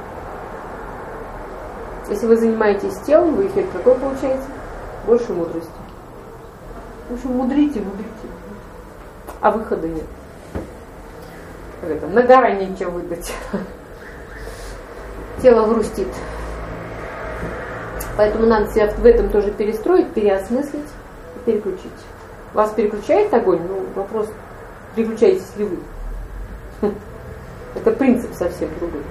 Если вы занимаетесь телом, вы эффект какой получаете? Больше мудрости. В общем, мудрите, мудрите. А выхода нет. Как это? На гора нечего выдать. Тело грустит. Поэтому надо себя в этом тоже перестроить, переосмыслить и переключить. Вас переключает огонь? Ну, вопрос, переключаетесь ли вы? Это принцип совсем другой.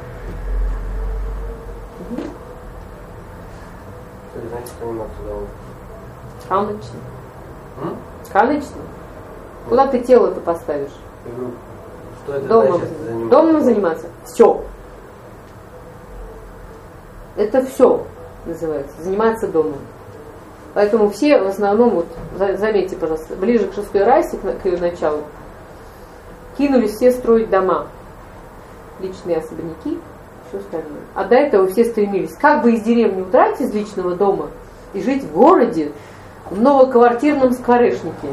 Конечно. Конечно. Куда ты тело-то поставишь? Что это Домом. заниматься? Домом заниматься. Все. Это все называется. Заниматься домом. Поэтому все в основном, вот, заметьте, пожалуйста, ближе к шестой расе, к ее началу, кинулись все строить дома. Личные особняки, все остальное. А до этого все стремились, как бы из деревни удрать из личного дома и жить в городе, в новоквартирном скворечнике.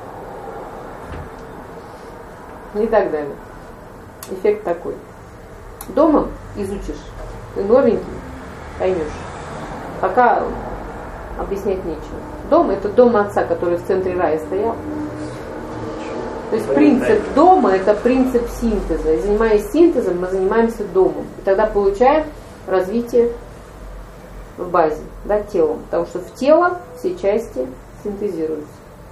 И так далее. Эффект такой. Дома изучишь, ты новенький, поймешь. Пока объяснять нечего. Дом — это дом отца, который в центре рая стоял. То есть принцип дома – это принцип синтеза. И занимаясь синтезом, мы занимаемся домом. И тогда получаем развитие в базе, да, телом. Потому что в тело все части синтезируются.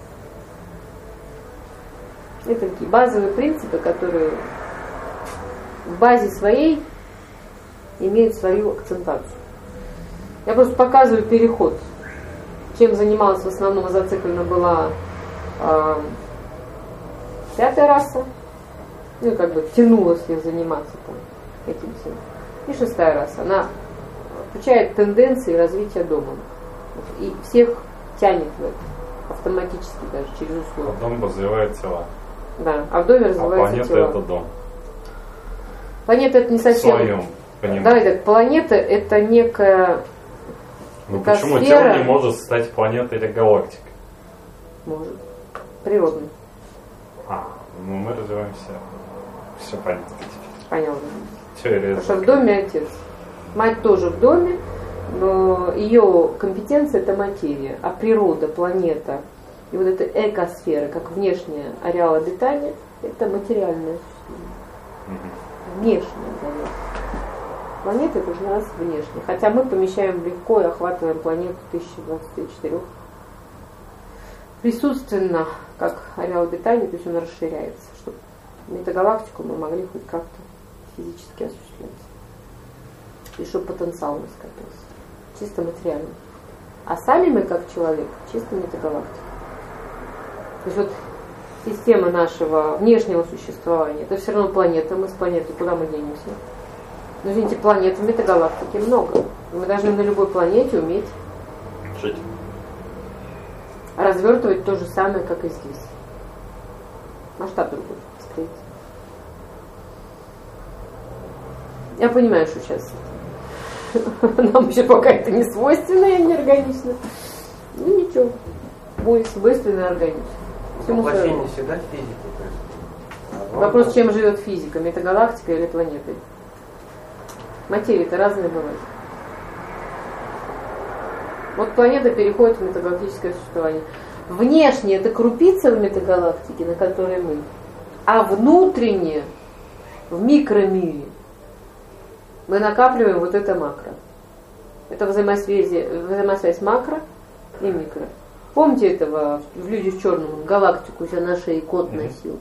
Это такие базовые принципы, которые в базе своей имеют свою акцентацию. Я просто показываю переход. Чем занималась в основном, зациклена была э, пятая раса. Ну, как бы тянулась я заниматься там этим всем. И шестая раса. Она включает тенденции развития дома. И всех тянет в это. Автоматически даже, через условия. А дом развивает тела. Да, а в доме развивается а планета тела. Это дом. Планета это не совсем... В своем понимании. Давай так, планета это некая... Ну это почему сфера... тело не может стать планетой или галактикой? Может. Природный. А, ну мы развиваемся. Все понятно. Понятно. Теория. Потому что в доме отец. Мать тоже в доме, но ее компетенция это материя, а природа, планета и вот эта экосфера, как внешняя ареал обитания, это материальное существование. Внешнее, конечно. Планета это для нас внешне. Хотя мы помещаем легко и охватываем планету тысяча двадцать четыре. Присутственно, как ареал обитания, то есть он расширяется, чтобы метагалактику мы могли хоть как-то физически осуществлять. И чтобы потенциал у нас скопился. Чисто материально. А сами мы, как человек, чисто метагалактика. То есть вот система нашего внешнего существования, это все равно планета, мы с планеты, куда мы денемся? Ну, извините, планет в метагалактике много. Мы должны на любой планете уметь жить. Развертывать то же самое, как и здесь. Масштаб другой. Встретить. Я понимаю, что сейчас нам еще пока это не свойственно и не органично. Ну ничего. Будет свойственно и органично. Воплощение всегда физики. То есть, вопрос, чем живет физика, метагалактика или планетой? Материи-то разные бывают. Вот планета переходит в метагалактическое существование. Внешне это крупица в метагалактике, на которой мы, а внутренне, в микромире, мы накапливаем вот это макро. Это взаимосвязь, взаимосвязь макро и микро. Помните этого в «Люди в черном»? Галактику себя на шее кот носил.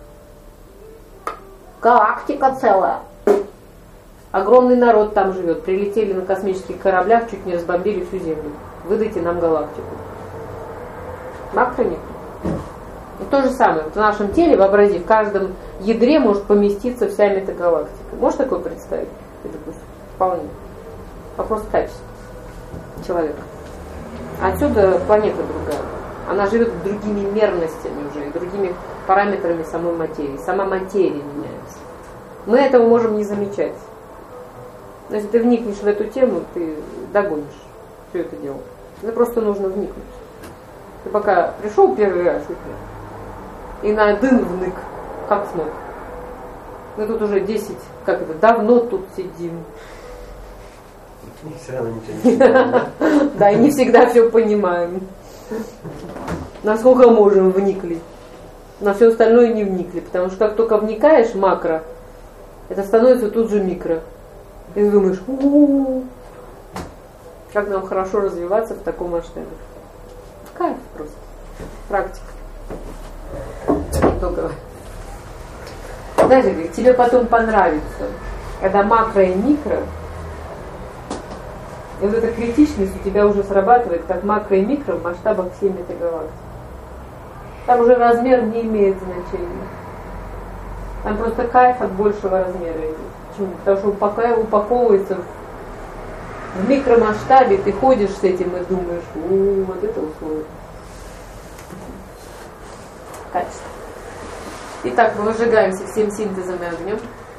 Галактика целая. Огромный народ там живет. Прилетели на космических кораблях, чуть не разбомбили всю Землю. Выдайте нам галактику. Макро микро. И то же самое. Вот в нашем теле, вообрази, в каждом ядре может поместиться вся метагалактика. Можешь такое представить? Это вполне. Вопрос качества человека. Отсюда планета другая. Она живет другими мерностями уже, и другими параметрами самой материи. Сама материя меняется. Мы этого можем не замечать. Но если ты вникнешь в эту тему, ты догонишь все это дело. Тебе просто нужно вникнуть. Ты пока пришел первый раз и на один вник, как смог. Мы тут уже десять, как это, давно тут сидим. Не все равно ничего не понимаем. Да, и не всегда все понимаем. Насколько можем, вникли. На все остальное не вникли. Потому что как только вникаешь макро, это становится тут же микро. И ты думаешь, у-у-у, как нам хорошо развиваться в таком масштабе. Кайф просто. Практика. Итогово. Знаете, тебе потом понравится, когда макро и микро, и вот эта критичность у тебя уже срабатывает, как макро и микро в масштабах всей метагалактики. Там уже размер не имеет значения. Там просто кайф от большего размера идет. Почему? Потому что пока упаковывается в микромасштабе, ты ходишь с этим и думаешь, у, вот это условие. Качество. Итак, мы выжигаемся всем синтезом и огнем.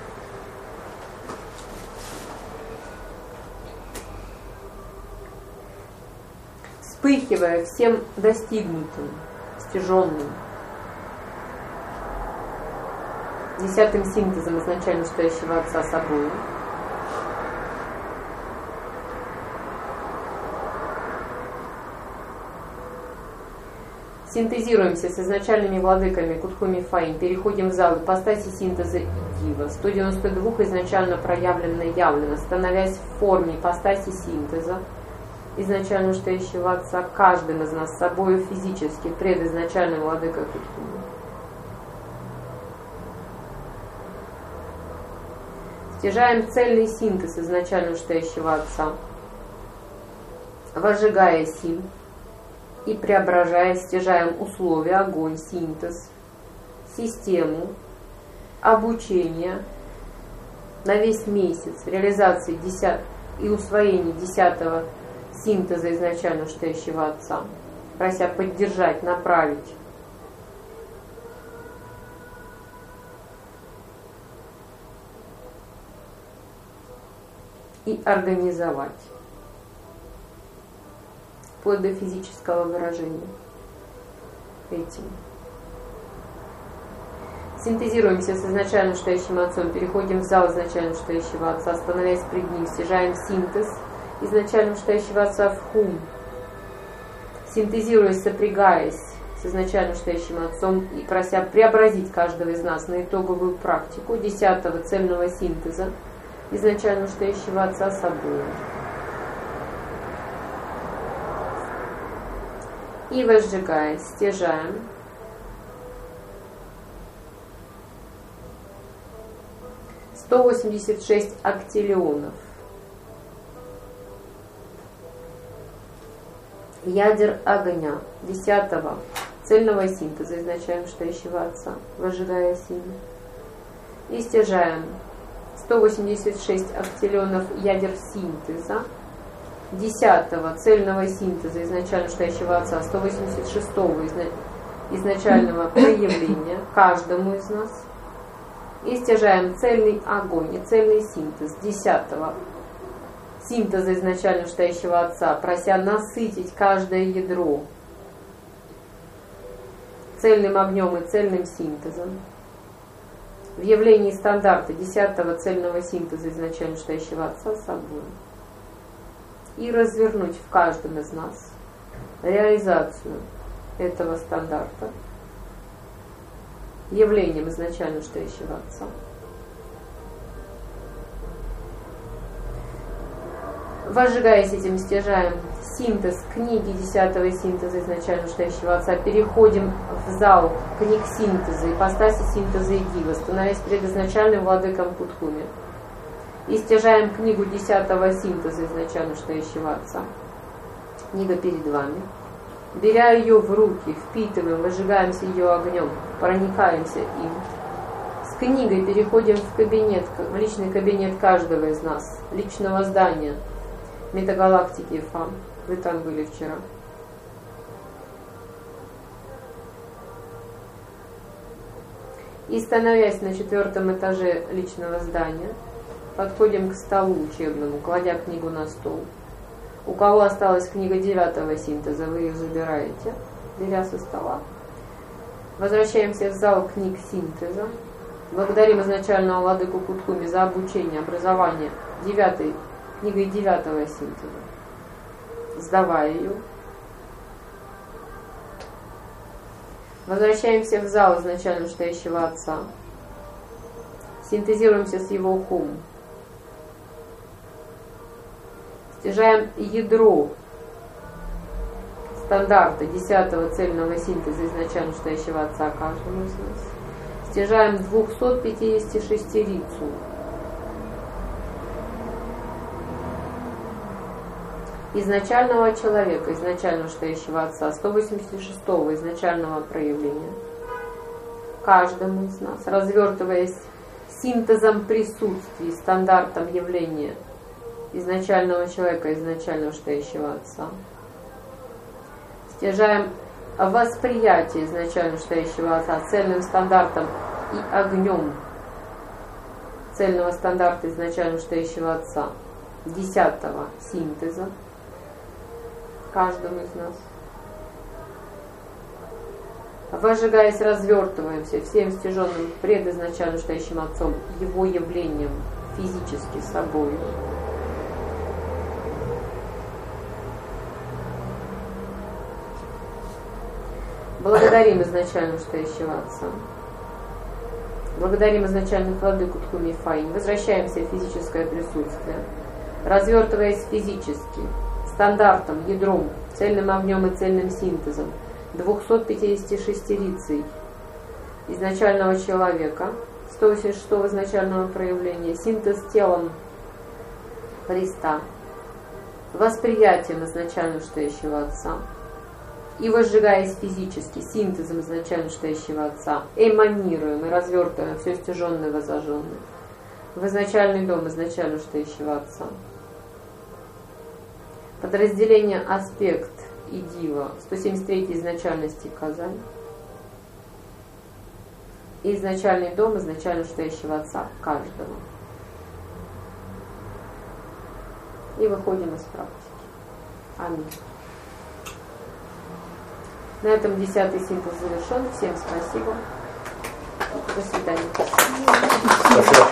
Вспыхивая всем достигнутым, стяженным, десятым синтезом изначально стоящего Отца собой, Синтезируемся с изначальными владыками Кутхуми Фаим, переходим в зал ипостаси синтеза и дива, сто девяносто два изначально проявленно явлено, становясь в форме ипостаси синтеза, изначально стоящего Отца, каждым из нас собою физически, предизначальным владыкой Кутхуми. Стяжаем цельный синтез изначально стоящего Отца, возжигая сим, и преображая, стяжаем условия, огонь, синтез, систему, обучение на весь месяц, реализации десят, и усвоения десятого синтеза изначально стоящего Отца, прося поддержать, направить. И организовать. Вплоть до физического выражения этим. Синтезируемся с изначально стоящим Отцом, переходим в зал изначально стоящего Отца, становясь пред Ним, стяжаем синтез изначально стоящего Отца в хум, синтезируясь, сопрягаясь с изначально стоящим Отцом и прося преобразить каждого из нас на итоговую практику десятого цельного синтеза изначально стоящего Отца собой. И возжигая, стяжаем сто восемьдесят шесть актиллионов ядер огня десятого цельного синтеза изначально стоящего Отца, возжигая сим, и стяжаем сто восемьдесят шесть актиллионов ядер синтеза десятого цельного синтеза изначально стоящего Отца, сто восемьдесят шестого изначального проявления каждому из нас, и стяжаем цельный огонь и цельный синтез десятого синтеза изначально стоящего Отца, прося насытить каждое ядро цельным огнем и цельным синтезом. В явлении стандарта десятого цельного синтеза изначально стоящего Отца собой. И развернуть в каждом из нас реализацию этого стандарта явлением изначально стоящего Отца. Возжигаясь этим, стяжаем синтез книги десятого синтеза изначально стоящего Отца, переходим в зал книг синтеза, ипостаси синтеза и дива, становясь предизначальным владыком Кутхуми. И стяжаем книгу десятого синтеза изначально стоящего Отца. Книга перед вами. Беря ее в руки, впитываем, возжигаемся ее огнем, проникаемся им. С книгой переходим в кабинет, в личный кабинет каждого из нас, личного здания метагалактики Фам. Вы там были вчера. И становясь на четвертом этаже личного здания, подходим к столу учебному, кладя книгу на стол. У кого осталась книга девятого синтеза, вы ее забираете, беря со стола. Возвращаемся в зал книг синтеза. Благодарим изначального владыку Кутхуми за обучение, образование девятой, книгой девятого синтеза, сдавая ее. Возвращаемся в зал изначально стоящего Отца. Синтезируемся с его хум. Стяжаем ядро стандарта десятого цельного синтеза изначально стоящего Отца каждому из нас. Стяжаем двухсот пятидесятишестерицу изначального человека, изначально стоящего Отца, сто восемьдесят шестого изначального проявления каждому из нас, развертываясь синтезом присутствий, стандартом явления изначального человека, изначально стоящего Отца. Стяжаем восприятие изначально стоящего Отца цельным стандартом и огнем цельного стандарта изначально стоящего Отца, десятого синтеза каждому из нас. Возжигаясь, развертываемся всем стяженным предизначально стоящим Отцом, его явлением физически собой. Благодарим изначально стоящего Отца. Благодарим изначальных владыку Тхуми и Фаинь. Возвращаемся в физическое присутствие. Развертываясь физически, стандартом, ядром, цельным огнем и цельным синтезом двухсот пятидесяти шестерицей изначального человека, сто восемьдесят шестого изначального проявления, синтез телом Христа, восприятием изначально стоящего Отца, и возжигаясь физически, синтезом изначально стоящего Отца, эманируем и развертываем все стяженное и возожженное в изначальный дом изначально стоящего Отца. Подразделение аспект и дива сто семьдесят третьей изначальности Казань и изначальный дом изначально стоящего Отца каждого. И выходим из практики. Аминь. На этом десятый синтез завершен. Всем спасибо. До свидания. Спасибо.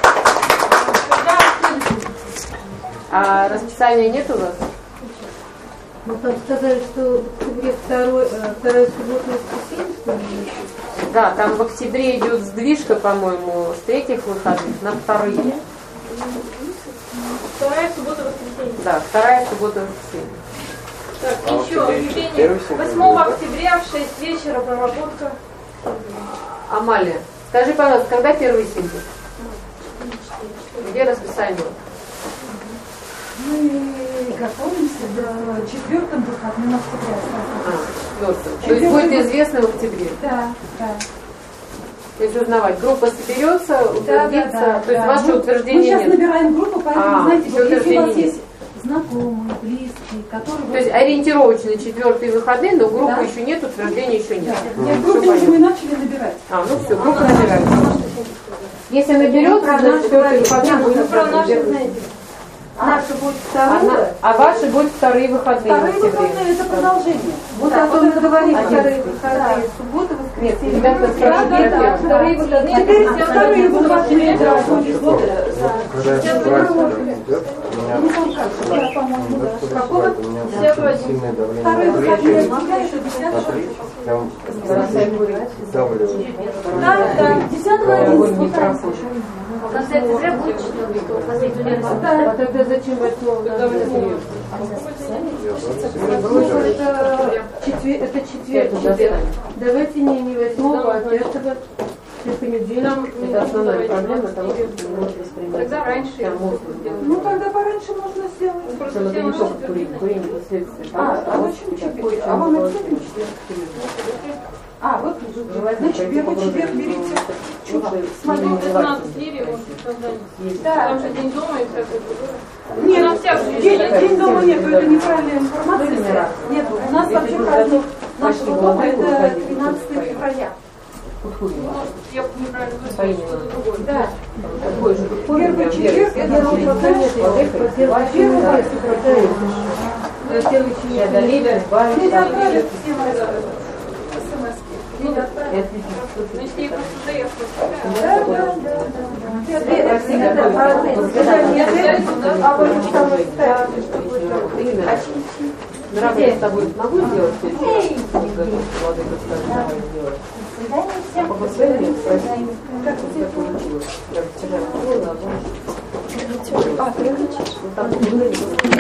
А расписания нет у вас? Ну там сказали, что в октябре второй, вторая суббота и воскресенье, что ли? Да, там в октябре идет сдвижка, по-моему, с третьих выходных на вторые. Вторая суббота, воскресенье. Да, вторая суббота воскресенье. Так, А еще вообще, объявление. первый сентября, восьмого да? октября в шесть вечера проработка. Амалия, скажи, пожалуйста, когда первый синтез? Где расписание? Мы готовимся до четвертом выходным октября. А, четвертого. То есть будет известно в октябре. Да, да. То есть узнавать. Группа соберется, утвердится. Да, да, да, то есть да. ваше мы, утверждение мы сейчас нет. набираем группу, поэтому, А, знаете, еще вот если у вас утверждения есть знакомые, близкие, которые... То есть ориентировочно четвертые выходные, но группы Да. еще нет, утверждения еще нет. Да. Нет, группу уже мы начали набирать. А, ну все, группа набирается. Если наберется, значит четвертые выходные Ну, будет про наши сразу. знаете. Наши будут А, вторые. на- а ваши будут вторые выходные. Вторые в октябре. выходные это продолжение. Вот Да, о том мы говорим, это вторые выходные. выходные, суббота, Нет, воскресенье. ребята Да, спрашивают да, про да, первые. вторые выходные. Теперь все вторые выходные, да, будет. Когда я практика идет, у меня Не конкретно, да, по-моему, да. Какого? У меня Все очень сильное Вторые давление на выходные плечи, октября еще на десятого. плечи, прям Бросай курить. давливает. Да, да, десятого Огонь не одиннадцатого. проходит. В конце октября будет четвертый, последний день. А тогда зачем восьмого? Я тоже Ну, это четвер, это четверг. четверг. Давайте не, не восьмого, а пятого. Это понедельник. Это основная проблема того, что не может воспринимать. Тогда раньше я Там буду мозг делать. Ну, тогда пораньше можно сделать. Что Просто это все не равно только четвертый курить, день. курение последствия. А, а зачем четверг? А вам обязательно четверг? А, вот, значит, первый четверг берите. Ну, это надо с Лирией, он создание. Да. Там же день дома и всякое другое. Нет, Нам всех же день, есть. день дома нет, это неправильная информация. Нет, у нас вообще праздник нашего дома это тринадцатого февраля. Подходим. Я неправильно выразила, что-то другое. Да. Такой же подходим. Первый четверг это Первый Преодолели, избавились, Или отправят там, всем смс. Или отправят. Ну, если я просто заехала. Да, да, да, да. Это всегда а вы что вы ставите, что будет? Именно. Дорогая, я с тобой могу сделать? Владыка скажет, давай сделай. По последнему спроси, как у тебя получилось. Я вчера было, а там... Ну, там